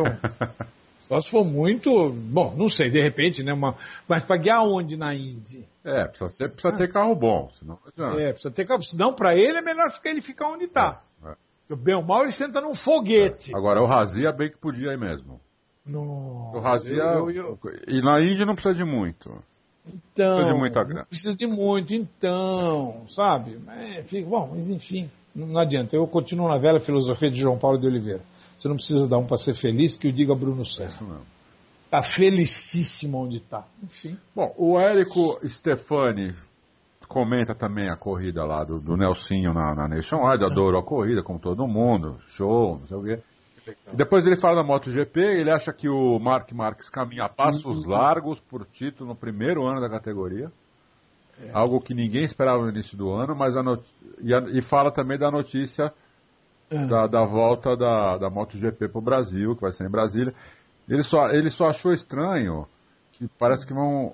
Só se for muito... Bom, não sei, de repente, né? Mas para guiar onde na Indy? Precisa ter carro bom, senão... precisa ter carro. Senão, para ele, é melhor ele ficar onde está. Bem ou mal, ele senta num foguete. Agora, o Razia bem que podia ir mesmo. Nossa, o Razia... E na Indy não precisa de muito. Então, precisa de muita grana. Precisa de muito, então, sabe? Bom, mas enfim, não adianta. Eu continuo na velha filosofia de João Paulo de Oliveira. Você não precisa dar um para ser feliz, que o diga Bruno Serra. Isso mesmo. Tá felicíssimo onde tá. Enfim. Bom, o Érico Stefani comenta também a corrida lá do Nelsinho na Nationwide, adorou a corrida, como todo mundo, show, não sei o quê. Depois ele fala da MotoGP, ele acha que o Marc Marques caminha a passos largos por título no primeiro ano da categoria. Algo que ninguém esperava no início do ano, mas e fala também da notícia da volta da MotoGP para o Brasil, que vai ser em Brasília. Ele só achou estranho que parece que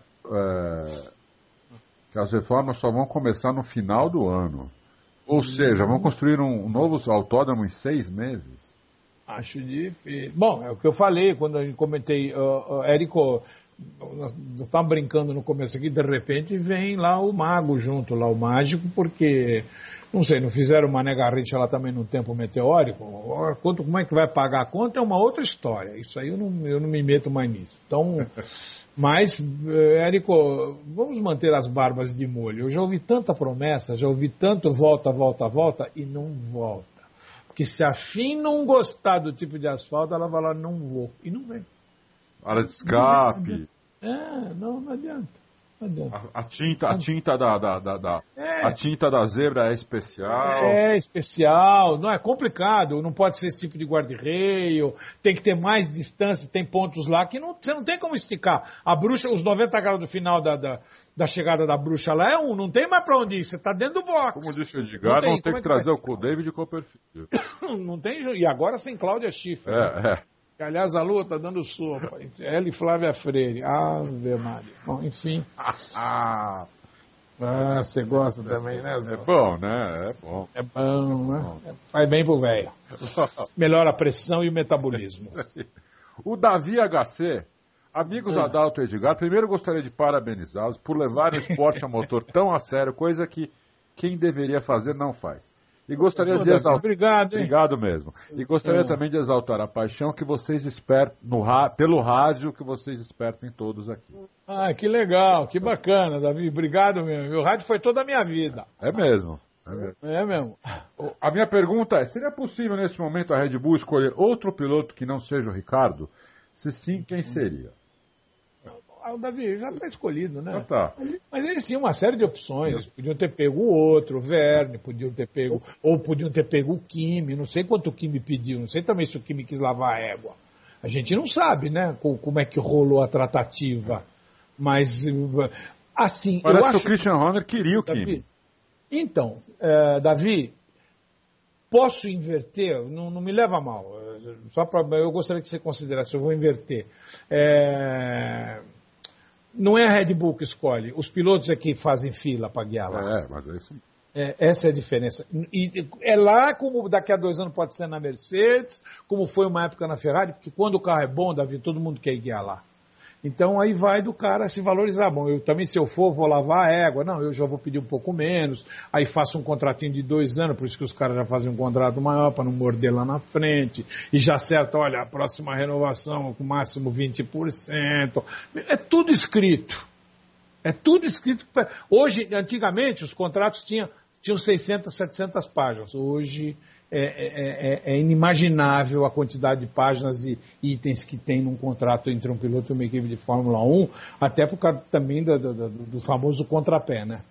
que as reformas só vão começar no final do ano. Ou seja, vão construir um novo autódromo em 6 meses. Acho difícil. Bom, é o que eu falei quando eu comentei, Érico, nós estávamos brincando no começo aqui, de repente vem lá o mago junto, lá o mágico, porque, não sei, não fizeram uma Mané Garrincha lá também num tempo meteórico? Como é que vai pagar a conta é uma outra história. Isso aí eu não me meto mais nisso. Então, mas, Érico, vamos manter as barbas de molho. Eu já ouvi tanta promessa, já ouvi tanto volta, e não volta. Porque se a FIM não gostar do tipo de asfalto, ela vai lá, não vou. E não vem. Área de escape. Não adianta. A tinta da... A tinta da zebra é especial. É especial, não é complicado, não pode ser esse tipo de guarda-reio, tem que ter mais distância, tem pontos lá que você não tem como esticar. A bruxa, os 90 graus do final da chegada da bruxa lá não tem mais pra onde ir, você tá dentro do box. Como disse o Edgar, vão ter que trazer o David Copperfield. Não tem, e agora sem Cláudia Schiffer. Né? Aliás, a Lua tá dando sopa. Ela e Flávia Freire. Ave Maria. Bom, enfim. Você gosta também, né, Zé? É bom, né? É bom. É bom, né? Faz bem pro velho. Melhora a pressão e o metabolismo. O Davi HC, amigos Adalto e Edgar, primeiro gostaria de parabenizá-los por levar o esporte a motor tão a sério, coisa que quem deveria fazer não faz. E gostaria de exaltar. Obrigado, hein? Obrigado mesmo. E gostaria também de exaltar a paixão que vocês espertam pelo rádio que vocês espertam em todos aqui. Que legal, que bacana, Davi. Obrigado mesmo. O rádio foi toda a minha vida. É mesmo. É mesmo. A minha pergunta é: seria possível nesse momento a Red Bull escolher outro piloto que não seja o Ricardo? Se sim, quem seria? O Davi já está escolhido, né? Tá. Mas eles tinham uma série de opções. Eles podiam ter pego o outro, o Verne, podiam ter pego o Kimi. Não sei quanto o Kimi pediu, não sei também se o Kimi quis lavar a égua. A gente não sabe, né? Como é que rolou a tratativa. Mas, assim. Parece que o Christian Horner queria o Kimi. Então, Davi, posso inverter? Não me leva a mal. Eu gostaria que você considerasse, eu vou inverter. Não é a Red Bull que escolhe, os pilotos é que fazem fila para guiar lá. Mas é isso. Essa é a diferença. E é lá como daqui a 2 anos pode ser na Mercedes, como foi uma época na Ferrari, porque quando o carro é bom, Davi, todo mundo quer guiar lá. Então aí vai do cara se valorizar. Bom, eu também se eu for, vou lavar a égua. Não, eu já vou pedir um pouco menos. Aí faço um contratinho de 2 anos, por isso que os caras já fazem um contrato maior para não morder lá na frente. E já acerta, olha, a próxima renovação com máximo 20%. É tudo escrito. É tudo escrito. Hoje, antigamente, os contratos tinham 600, 700 páginas. Hoje é inimaginável a quantidade de páginas e itens que tem num contrato entre um piloto e uma equipe de Fórmula 1, até por causa também do famoso contrapé, né?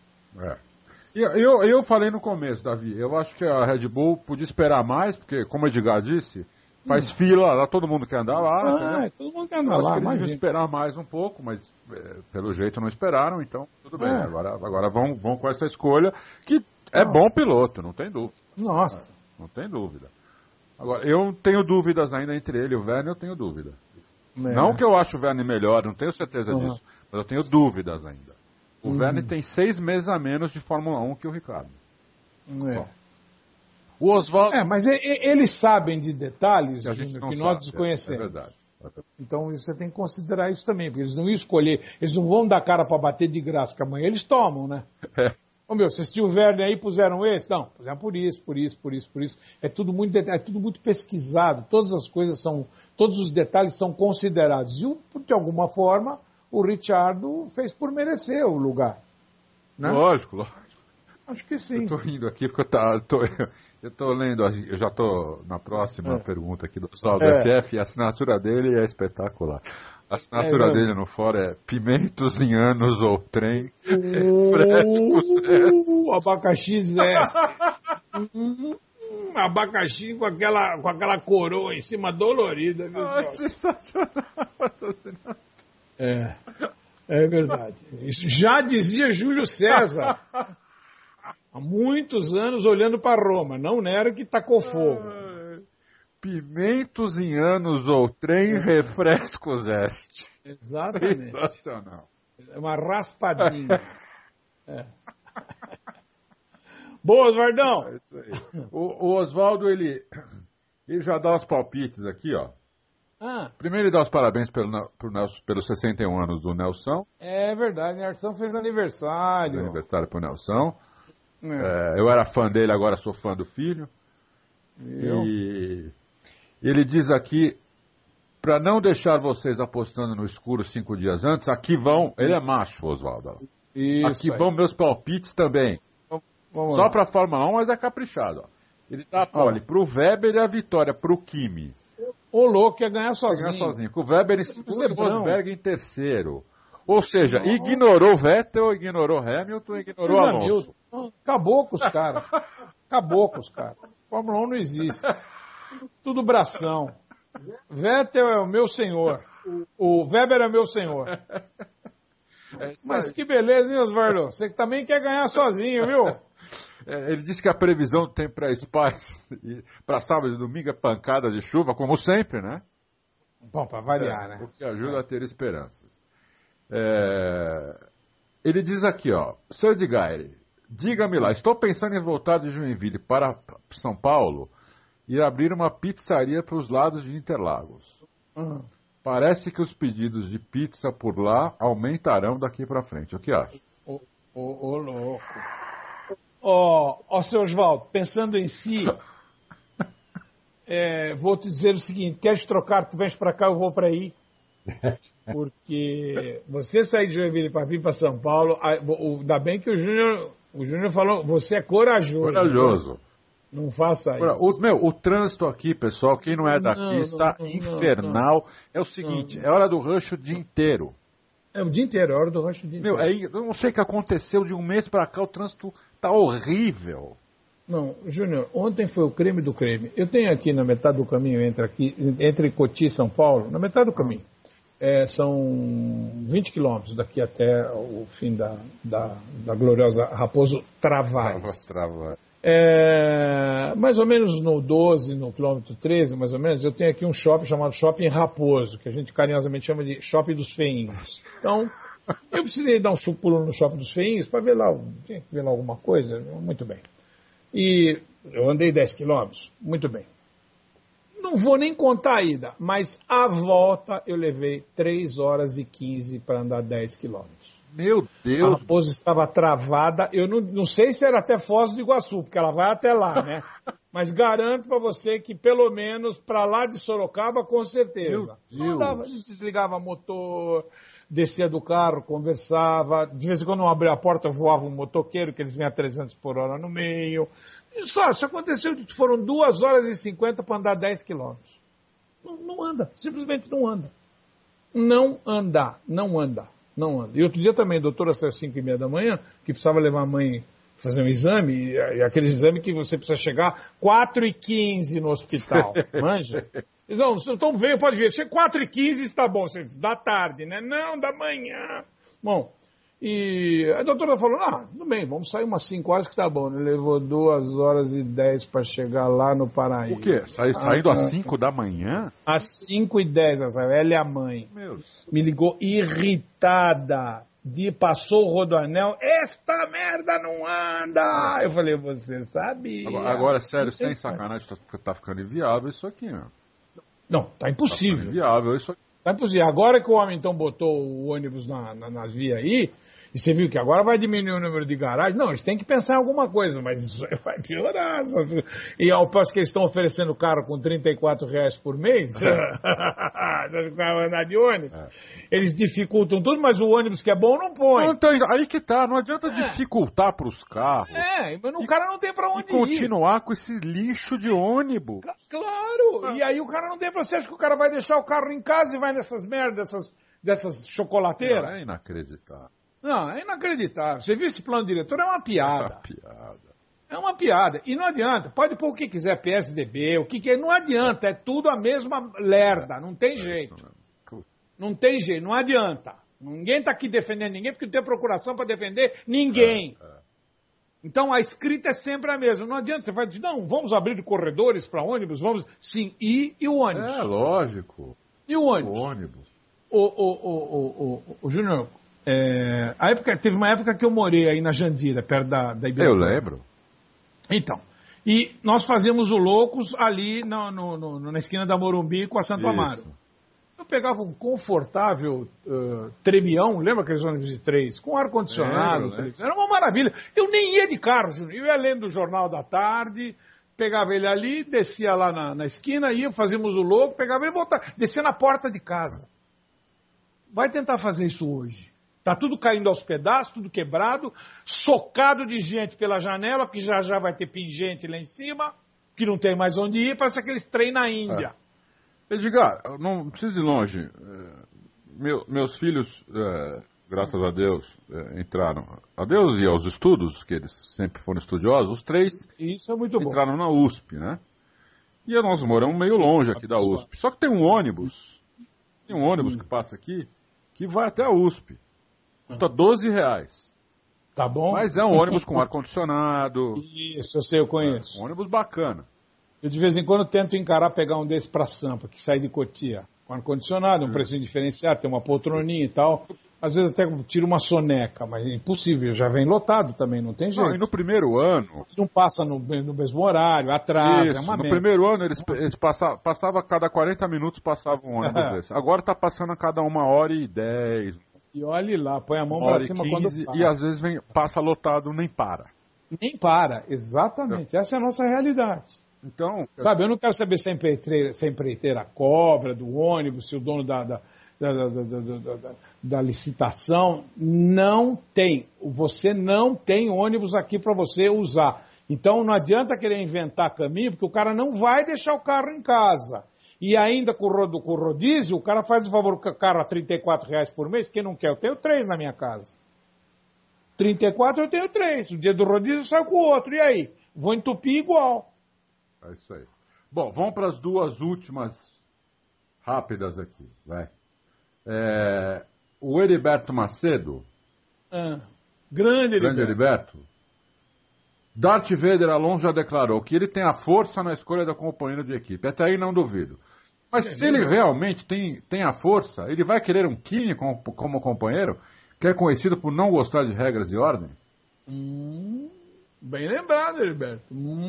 Eu falei no começo, Davi, eu acho que a Red Bull podia esperar mais, porque, como o Edgar disse, faz fila, lá todo mundo quer andar lá. Todo mundo quer andar lá. Eles deviam esperar mais um pouco, mas pelo jeito não esperaram, então tudo bem. Agora vão com essa escolha, que é bom piloto, não tem dúvida. Nossa. Não tem dúvida. Agora, eu tenho dúvidas ainda entre ele e o Verne, eu tenho dúvida. Não que eu acho o Verne melhor, não tenho certeza disso, mas eu tenho dúvidas ainda. O Verne tem 6 meses a menos de Fórmula 1 que o Ricardo. Bom, o Oswaldo... mas eles sabem de detalhes, Júnior, que nós desconhecemos. É verdade. Então você tem que considerar isso também, porque eles não iam escolher, eles não vão dar cara para bater de graça, porque amanhã eles tomam, né? Vocês tinham o Verne aí, puseram esse? Não, puseram por isso. É tudo muito pesquisado, todas as coisas todos os detalhes são considerados. E, de alguma forma, o Ricciardo fez por merecer o lugar. Né? Lógico. Acho que sim. Eu estou rindo aqui porque eu estou lendo, eu já estou na próxima pergunta aqui do Saldo FF, e a assinatura dele é espetacular. A assinatura dele no fórum é pimentos em anos ou trem, frescos abacaxi Zeste. Abacaxi com aquela coroa em cima dolorida. Viu, sensacional. É verdade. Isso já dizia Júlio César. Há muitos anos olhando para Roma. Não Nero que tacou fogo. Pimentos em anos ou trem, refrescos este. Exatamente. Sensacional. É uma raspadinha. Boa, Osvaldão. É isso aí. O Oswaldo, ele já dá os palpites aqui, ó. Primeiro ele dá os parabéns pelos 61 anos do Nelson. É verdade, o Nelson fez aniversário. Fez aniversário pro Nelson. Eu era fã dele, agora sou fã do filho. E ele diz aqui, para não deixar vocês apostando no escuro 5 dias antes, aqui vão... Ele é macho, Oswaldo. Aqui vão meus palpites também. Vamos Só lá. para a Fórmula 1, mas é caprichado. Ó. Ele dá a pole pro Weber e a vitória pro Kimi. O louco ia ganhar sozinho. Com o Weber e Rosberg em terceiro. Ou seja, ignorou Vettel, ignorou Hamilton, ignorou Alonso. Acabou com os caras. Fórmula 1 não existe. Tudo bração. Vettel é o meu senhor. O Weber é meu senhor. Mas que beleza, hein, Osvaldo? Você também quer ganhar sozinho, viu? Ele disse que a previsão do tempo para para sábado e domingo é pancada de chuva, como sempre, né? Bom, para variar, né? O que ajuda a ter esperanças. Ele diz aqui, ó, Sr. Edgar, diga-me lá, estou pensando em voltar de Joinville para São Paulo e abrir uma pizzaria para os lados de Interlagos. Parece que os pedidos de pizza por lá aumentarão daqui para frente. O que acha? Ô, louco. Ó, seu Osvaldo, pensando em si, vou te dizer o seguinte, queres trocar, tu vens para cá, eu vou para aí. Porque você sair de Joinville para vir para São Paulo, ainda bem que o Júnior falou, você é corajoso. Corajoso. Não faça isso. O trânsito aqui, pessoal, quem não é daqui, está infernal. É o seguinte, é hora do rush o dia inteiro. É o dia inteiro, é hora do rush o dia inteiro. Eu não sei o que aconteceu, de um mês para cá o trânsito tá horrível. Não, Júnior, ontem foi o creme do creme. Eu tenho aqui na metade do caminho, entre Coti e São Paulo, na metade do caminho. São 20 quilômetros daqui até o fim da gloriosa Raposo Travares. Mais ou menos no 12, no quilômetro 13, mais ou menos, eu tenho aqui um shopping chamado Shopping Raposo, que a gente carinhosamente chama de Shopping dos Feinhos. Então, eu precisei dar um pulo no Shopping dos Feinhos para ver lá alguma coisa. Muito bem. E eu andei 10 quilômetros. Muito bem. Não vou nem contar a ida, mas a volta eu levei 3 horas e 15 para andar 10 quilômetros. Meu Deus! A Raposa estava travada. Eu não sei se era até Foz do Iguaçu, porque ela vai até lá, né? Mas garanto para você que pelo menos para lá de Sorocaba, com certeza. Meu Deus! A gente desligava motor, descia do carro, conversava. De vez em quando não abria a porta, voava um motoqueiro, que eles vinham a 300 por hora no meio. Isso aconteceu, foram 2 horas e 50 para andar 10 quilômetros. Não anda, simplesmente não anda. Não anda. E outro dia também, doutora, às 5h30 da manhã, que precisava levar a mãe fazer um exame, e aquele exame que você precisa chegar 4h15 no hospital, manja? Não, então veio, pode vir, chega 4h15 está bom, você diz, da tarde, né? Não, da manhã. Bom, e a doutora falou, tudo bem, vamos sair umas 5 horas que tá bom. Ele levou 2 horas e 10 para chegar lá no Paraíba. O quê? Saindo às 5 da manhã? Às 5h10, ela e a mãe. Me ligou irritada. Passou o rodoanel, esta merda não anda! Eu falei, você sabe? Agora sério, sem sacanagem, tá ficando inviável isso aqui, meu. Não, tá impossível. Tá inviável isso aqui. Tá impossível. Agora que o homem então botou o ônibus nas vias aí, e você viu que agora vai diminuir o número de garagens. Não, eles têm que pensar em alguma coisa, mas isso vai piorar. E ao passo que eles estão oferecendo carro com R$34 por mês, vai andar de ônibus, eles dificultam tudo, mas o ônibus que é bom não põe. Não, então, aí que tá, não adianta dificultar para os carros. Mas o cara não tem para onde ir. Continuar com esse lixo de ônibus. Claro, e aí o cara não tem para você, acha que o cara vai deixar o carro em casa e vai nessas merdas, dessas chocolateiras? É inacreditável. Não, é inacreditável. Você viu esse plano diretor? É uma piada. É uma piada. E não adianta. Pode pôr o que quiser, PSDB, o que quer. Não adianta. É tudo a mesma lerda. Não tem jeito. Não tem jeito. Não adianta. Ninguém está aqui defendendo ninguém porque não tem procuração para defender ninguém. Então a escrita é sempre a mesma. Não adianta. Você vai dizer, não, vamos abrir corredores para ônibus? Vamos. Sim, e o ônibus? É, lógico. E o ônibus? O Júnior... teve uma época que eu morei aí na Jandira, perto da Ibirapuera. Eu lembro. Então, e nós fazíamos o Loucos ali na esquina da Morumbi com a Santo Amaro. Eu pegava um confortável Trebião, lembra aqueles ônibus de 3? Com ar-condicionado. Era uma maravilha. Eu nem ia de carro, Júnior. Eu ia lendo o Jornal da Tarde, pegava ele ali, descia lá na esquina, fazíamos o Louco, pegava ele e voltava. Descia na porta de casa. Vai tentar fazer isso hoje. Está tudo caindo aos pedaços, tudo quebrado, socado de gente pela janela, porque já vai ter pingente lá em cima, que não tem mais onde ir, parece aqueles trem na Índia. Edgar, não precisa ir longe. Meus filhos graças a Deus, entraram. A Deus e aos estudos, que eles sempre foram estudiosos, os 3 Isso é muito entraram na USP, né? E nós moramos meio longe aqui da USP. Só que tem um ônibus que passa aqui, que vai até a USP. Custa R$12. Tá bom. Mas é um ônibus com ar-condicionado. Isso, eu sei, eu conheço. Um ônibus bacana. Eu de vez em quando tento encarar pegar um desse pra Sampa, que sai de Cotia. Com ar-condicionado, um precinho diferenciado, tem uma poltroninha e tal. Às vezes até tiro uma soneca, mas é impossível, já vem lotado também, não tem jeito. Não, e no primeiro ano... Não passa no mesmo horário, atrasa, Isso, é uma no merda. primeiro ano eles passavam a cada 40 minutos, passava um ônibus desse. Agora tá passando a cada 1h10. E olhe lá, põe a mão pra cima 1h15, quando passa. e às vezes passa lotado, nem para. Nem para, exatamente. Essa é a nossa realidade. Então... Sabe, eu não quero saber se a empreiteira cobra do ônibus, se o dono da licitação. Não tem. Você não tem ônibus aqui para você usar. Então não adianta querer inventar caminho, porque o cara não vai deixar o carro em casa. E ainda com o rodízio, o cara faz o favor com o carro a R$34 por mês. Quem não quer? Eu tenho 3 na minha casa. 34 eu tenho 3. O dia do rodízio eu saio com o outro. E aí? Vou entupir igual. É isso aí. Bom, vamos para as 2 últimas rápidas aqui. Vai. O Heriberto Macedo. Grande Heriberto. Darth Vader Alonso já declarou que ele tem a força na escolha da companheira de equipe. Até aí não duvido. Mas se ele realmente tem a força, ele vai querer um Kimi como companheiro, que é conhecido por não gostar de regras e ordens? Bem lembrado, Heriberto.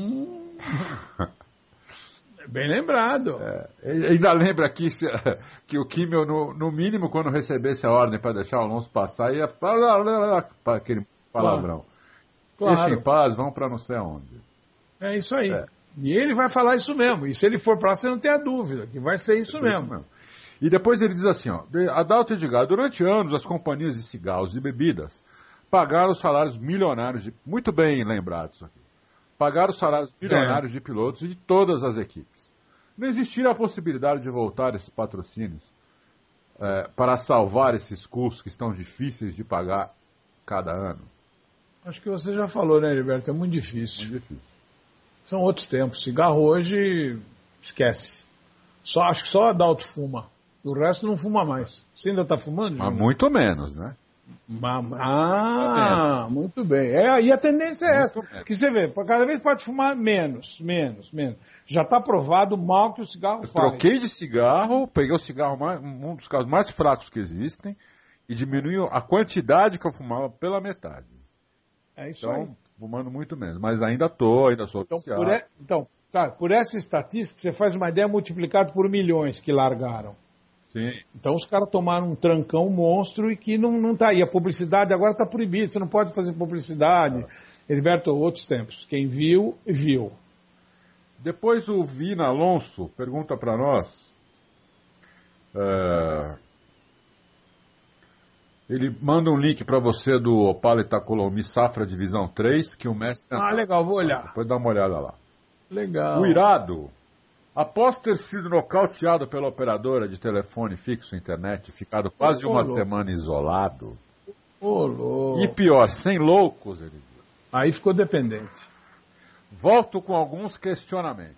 Bem lembrado. Ainda lembra que o Kimi, no mínimo, quando recebesse a ordem para deixar o Alonso passar, ia para aquele palavrão. Claro. Deixa em paz, vão para não sei aonde. É isso aí. E ele vai falar isso mesmo. E se ele for para você não tem a dúvida, que vai ser isso mesmo. E depois ele diz assim, Adalto Edgar, durante anos as companhias de cigarros e bebidas pagaram salários milionários, muito bem lembrado isso aqui, pagaram salários milionários de pilotos e de todas as equipes. Não existia a possibilidade de voltar esses patrocínios para salvar esses custos que estão difíceis de pagar cada ano? Acho que você já falou, né, Heriberto? É muito difícil. São outros tempos. Cigarro hoje, esquece. Acho que só Adalto fuma. O resto não fuma mais. Você ainda está fumando? Mas muito menos, né? Muito bem. E a tendência é essa. Que você vê, cada vez pode fumar menos. Já está provado o mal que o cigarro faz. Troquei de cigarro, peguei o cigarro um dos carros mais fracos que existem e diminuiu a quantidade que eu fumava pela metade. É isso aí. Fumando muito menos. Mas ainda sou oficial. Por essa estatística, você faz uma ideia multiplicado por milhões que largaram. Sim. Então os caras tomaram um trancão monstro e que não tá aí. A publicidade agora está proibida, você não pode fazer publicidade. Heriberto, outros tempos. Quem viu, viu. Depois o Vina Alonso pergunta para nós. Ele manda um link para você do Opala Itacolomi Safra Divisão 3, que o mestre... legal, vou olhar. Depois dá uma olhada lá. Legal. O Irado, após ter sido nocauteado pela operadora de telefone fixo internet, ficado quase uma semana isolado. E pior, sem loucos, ele diz. Aí ficou dependente. Volto com alguns questionamentos.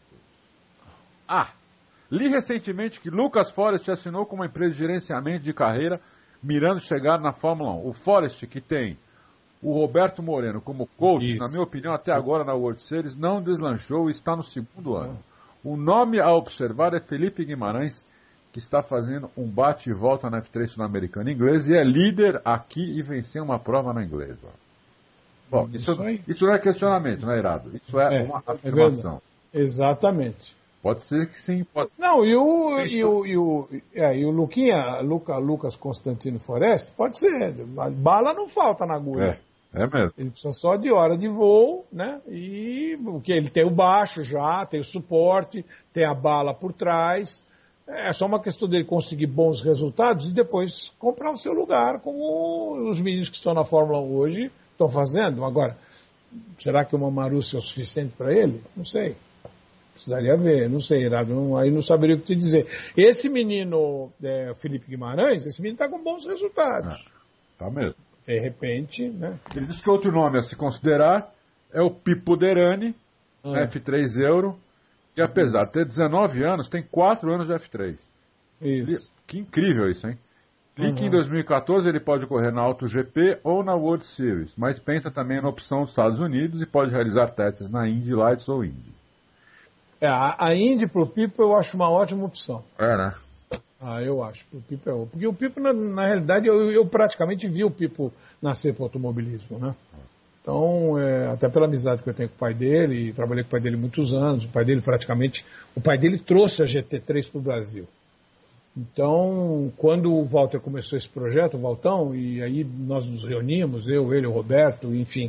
Li recentemente que Lucas Forest assinou com uma empresa de gerenciamento de carreira mirando chegar na Fórmula 1. O Forest, que tem o Roberto Moreno como coach, na minha opinião, até agora na World Series, não deslanchou e está no 2º ano. O nome a observar é Felipe Guimarães, que está fazendo um bate e volta na F3 Sul-Americana inglesa e é líder aqui e venceu uma prova na inglesa. Bom, isso não é questionamento, não é irado? Isso é uma afirmação. Exatamente. Pode ser que sim, pode ser. Não, e o Lucas Constantino Forest, pode ser. A bala não falta na agulha. É mesmo. Ele precisa só de hora de voo, né? E porque ele tem o baixo já, tem o suporte, tem a bala por trás. É só uma questão dele conseguir bons resultados e depois comprar o seu lugar, como os meninos que estão na Fórmula 1 hoje estão fazendo. Agora, será que uma Marussia é o suficiente para ele? Não sei. Precisaria ver, não sei, Irado, aí não saberia o que te dizer. Esse menino, Felipe Guimarães, esse menino está com bons resultados. Tá mesmo. De repente, né? Ele diz que outro nome a se considerar é o Pipo Derani, F3 Euro, que apesar de ter 19 anos, tem 4 anos de F3. Isso. Que incrível isso, hein? E que em 2014 ele pode correr na AutoGP ou na World Series, mas pensa também na opção dos Estados Unidos e pode realizar testes na Indy Lights ou Indy. A Indy pro Pipo eu acho uma ótima opção. Né? Eu acho. Pro Pipo é. Porque o Pipo, na realidade, eu praticamente vi o Pipo nascer pro automobilismo, né? Então, até pela amizade que eu tenho com o pai dele, trabalhei com o pai dele muitos anos, o pai dele trouxe a GT3 pro Brasil. Então, quando o Walter começou esse projeto, o Valtão, e aí nós nos reunimos, ele, o Roberto, enfim,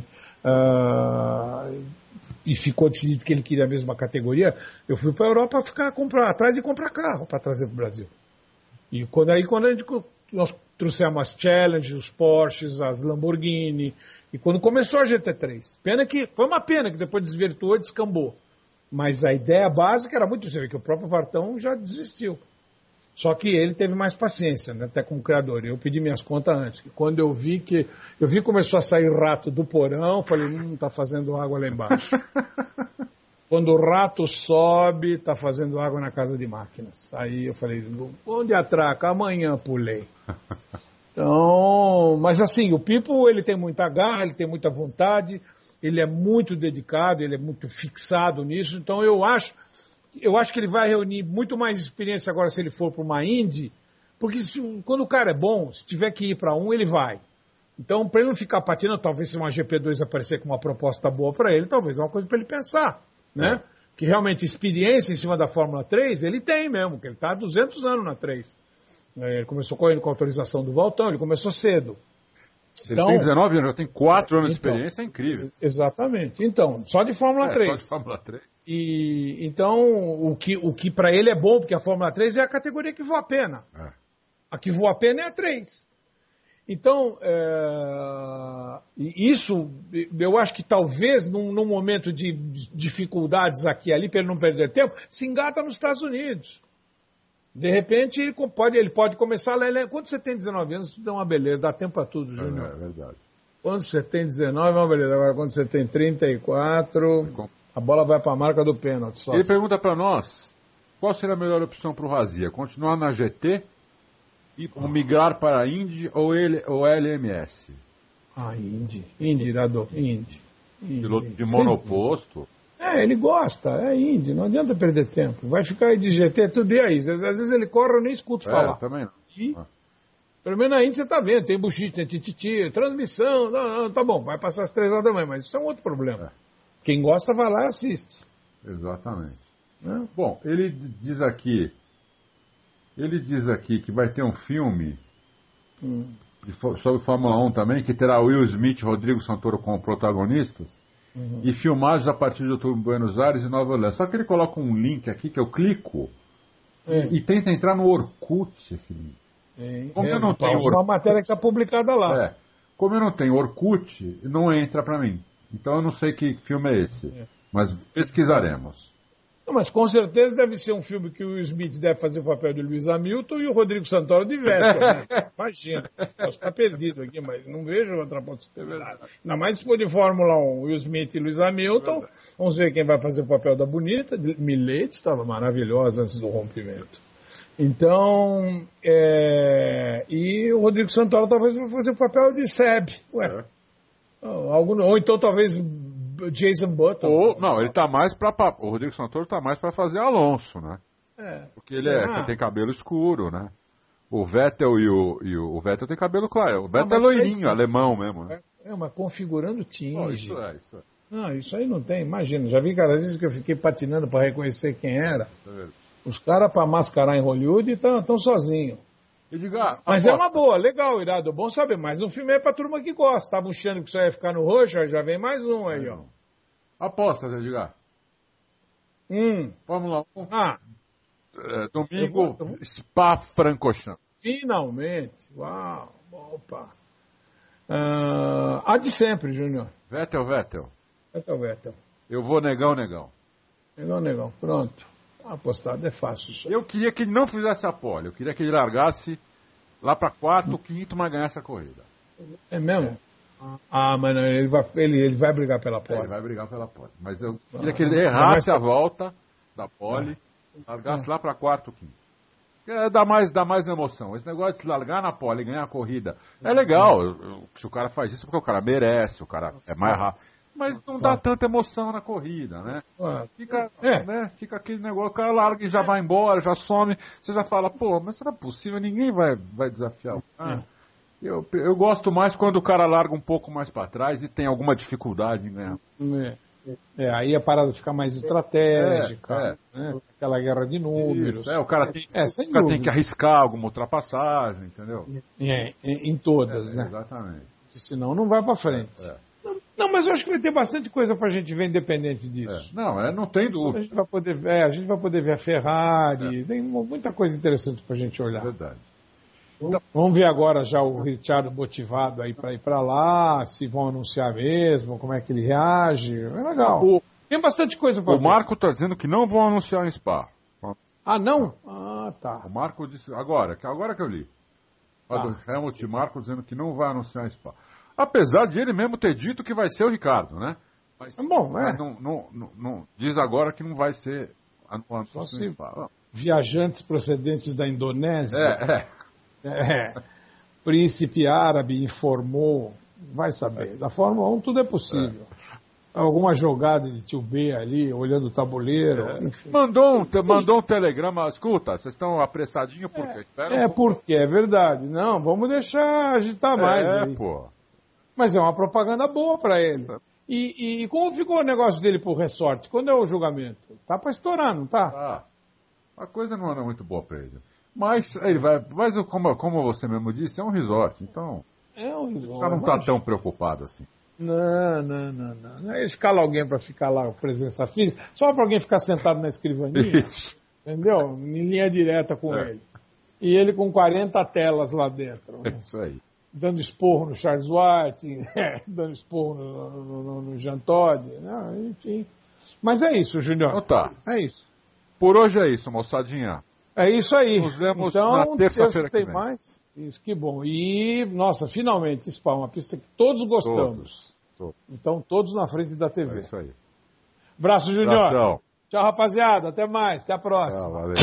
e ficou decidido que ele queria a mesma categoria, eu fui para a Europa atrás de comprar carro para trazer para o Brasil. E quando nós trouxemos as Challenge, os Porsches, as Lamborghini, e quando começou a GT3, foi uma pena que depois desvirtuou e descambou. Mas a ideia básica era muito séria, que o próprio Vartão já desistiu. Só que ele teve mais paciência, né, até como criador. Eu pedi minhas contas antes. Quando eu vi que começou a sair rato do porão, falei, tá fazendo água lá embaixo. Quando o rato sobe, tá fazendo água na casa de máquinas. Aí eu falei, onde atraca? Amanhã pulei. Então, mas assim, o Pipo, ele tem muita garra, ele tem muita vontade, ele é muito dedicado, ele é muito fixado nisso. Então eu acho que ele vai reunir muito mais experiência agora se ele for para uma Indy, porque quando o cara é bom, se tiver que ir para ele vai. Então, para ele não ficar patinando, talvez se uma GP2 aparecer com uma proposta boa para ele, talvez é uma coisa para ele pensar, né? Que realmente experiência em cima da Fórmula 3, ele tem mesmo, que ele está há 200 anos na 3. Ele começou correndo com a autorização do Valtão, ele começou cedo. Ele tem 19 anos, já tem 4 anos de experiência, é incrível. Exatamente. Então, só de Fórmula 3. Só de Fórmula 3. E, então, o que para ele é bom, porque a Fórmula 3 é a categoria que voa a pena. A que voa a pena é a 3. Então, isso, eu acho que talvez num momento de dificuldades aqui e ali, para ele não perder tempo, se engata nos Estados Unidos. De repente, ele pode começar a ler. Quando você tem 19 anos, isso dá uma beleza, dá tempo para tudo, Júnior. É verdade. Quando você tem 19, é uma beleza. Agora, quando você tem 34, a bola vai para a marca do pênalti. Ele pergunta para nós, qual será a melhor opção para o Razia? Continuar na GT, migrar para a Indy ou LMS? Indy. Irado. Indy. Piloto de monoposto. Ele gosta, é Indy, não adianta perder tempo. Vai ficar aí de GT, tudo e aí. Às vezes ele corre, eu nem escuto falar. Também não. Pelo menos na Indy você tá vendo, tem buchiche, tem tititi, transmissão, não, tá bom, vai passar as 3 horas da manhã, mas isso é um outro problema. Quem gosta vai lá e assiste. Exatamente. Bom, ele diz aqui que vai ter um filme sobre Fórmula 1 também, que terá Will Smith e Rodrigo Santoro como protagonistas, e filmagens a partir de outubro em Buenos Aires e Nova Orleans. Só que ele coloca um link aqui que eu clico e tenta entrar no Orkut esse link. Como eu não tenho Orkut, uma matéria que está publicada lá. Como eu não tenho Orkut, não entra para mim. Então eu não sei que filme é esse. Mas pesquisaremos. Não, mas com certeza deve ser um filme que o Will Smith deve fazer o papel de Lewis Hamilton e o Rodrigo Santoro de Vettel. Né? Imagina. Posso estar perdido aqui, mas não vejo outra possibilidade. Ainda mais se for de Fórmula 1, Will Smith e Lewis Hamilton. Vamos ver quem vai fazer o papel da bonita. Milete estava maravilhosa antes do rompimento. Então, e o Rodrigo Santoro talvez vai fazer o papel de Seb. Ou então talvez Jason Button. Não, ele tá mais o Rodrigo Santoro tá mais para fazer Alonso, né? Porque ele tem cabelo escuro, né? O Vettel e o Vettel tem cabelo claro. O Vettel é loirinho, alemão mesmo, né? Mas configurando time. Isso é. Não, isso aí não tem, imagina. Já vi cada vez que eu fiquei patinando para reconhecer quem era. Os caras para mascarar em Hollywood estão sozinhos. Mas é uma boa, legal, irado, bom saber. Mas um filme é pra turma que gosta. Tava achando que só ia ficar no roxo, já vem mais um aí, ó. Apostas, Edgar. Fórmula 1. Domingo, Spa-Francorchamps. Finalmente. Uau, opa. A de sempre, Júnior. Vettel. Eu vou negão. Negão, pronto. Apostado é fácil isso. Eu queria que ele não fizesse a pole. Eu queria que ele largasse lá para quarto, quinto, mas ganhasse a corrida. É mesmo? Mas não, ele vai brigar pela pole. Ele vai brigar pela pole. Mas eu queria que ele errasse a volta da pole, largasse lá para quarto, quinto. Dá mais emoção. Esse negócio de se largar na pole e ganhar a corrida é legal. Se o cara faz isso, porque o cara merece, o cara é mais rápido. Mas não dá tanta emoção na corrida, né? Fica aquele negócio, o cara larga e já vai embora, já some. Você já fala, pô, mas será possível? Ninguém vai desafiar o cara. Eu gosto mais quando o cara larga um pouco mais para trás e tem alguma dificuldade em ganhar. Aí a parada fica mais estratégica, né? Aquela guerra de números. Isso, o cara tem que arriscar alguma ultrapassagem, entendeu? Em todas, né? Exatamente. Porque senão não vai para frente. Não, mas eu acho que vai ter bastante coisa pra gente ver independente disso. Não tem dúvida. A gente vai poder ver a Ferrari, tem muita coisa interessante pra gente olhar. Verdade. Então, vamos ver agora já o Ricciardo motivado aí para ir para lá, se vão anunciar mesmo, como é que ele reage. É legal. Tem bastante coisa para ver. O Marco está dizendo que não vão anunciar em Spa. Não? Tá. O Marco disse agora que eu li. Helmut e Marco dizendo que não vai anunciar em Spa. Apesar de ele mesmo ter dito que vai ser o Ricardo, né? Mas não diz agora que não vai ser anunciado em Spa. Viajantes procedentes da Indonésia. Príncipe árabe informou, vai saber. Da Fórmula 1 tudo é possível. Alguma jogada de tio B ali, olhando o tabuleiro. Enfim. Mandou um telegrama, escuta, vocês estão apressadinhos porque esperam. Porque é verdade. Não, vamos deixar agitar mais. Mas é uma propaganda boa para ele. E como ficou o negócio dele pro ressorte? Quando é o julgamento? Tá para estourar, não tá? A coisa não anda muito boa para ele. Mas ele vai. Mas como você mesmo disse, é um resort, então. Já não está tão preocupado assim. Não. Ele escala alguém para ficar lá, presença física, só para alguém ficar sentado na escrivaninha. Isso. Entendeu? Em linha direta com ele. E ele com 40 telas lá dentro. É isso aí. Dando esporro no Charles White, dando esporro no Jean Todt. Enfim. Mas é isso, Júnior. Então tá. É isso. Por hoje é isso, moçadinha. É isso aí. Nos vemos então, na terça-feira que vem. Tem mais? Isso, que bom. E, nossa, finalmente, Spa, uma pista que todos gostamos. Todos. Então, todos na frente da TV. É isso aí. Abraço, Júnior. Tchau, rapaziada. Até mais. Até a próxima. Tchau, valeu.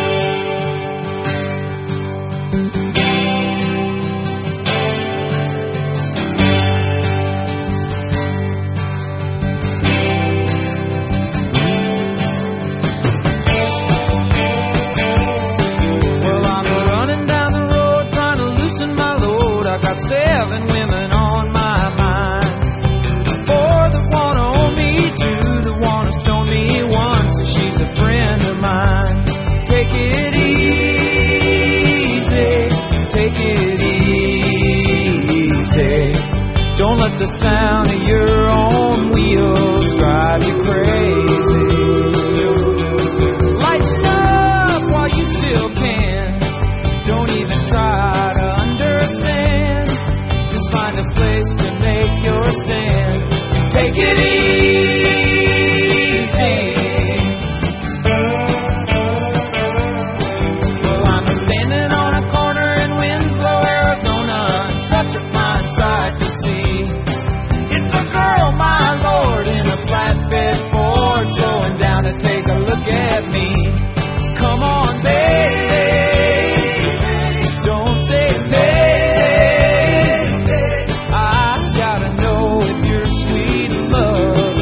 The sound of your own wheels drive you crazy. Lighten up while you still can. Don't even try to understand. Just find a place to make your stand. Take it easy. Well, I'm standing on a corner in Winslow, Arizona, and such a fine sight to see. Girl, my lord, in a flatbed Ford, slowing down to take a look at me. Come on, baby, don't say baby. I gotta know if your sweet love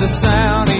the sound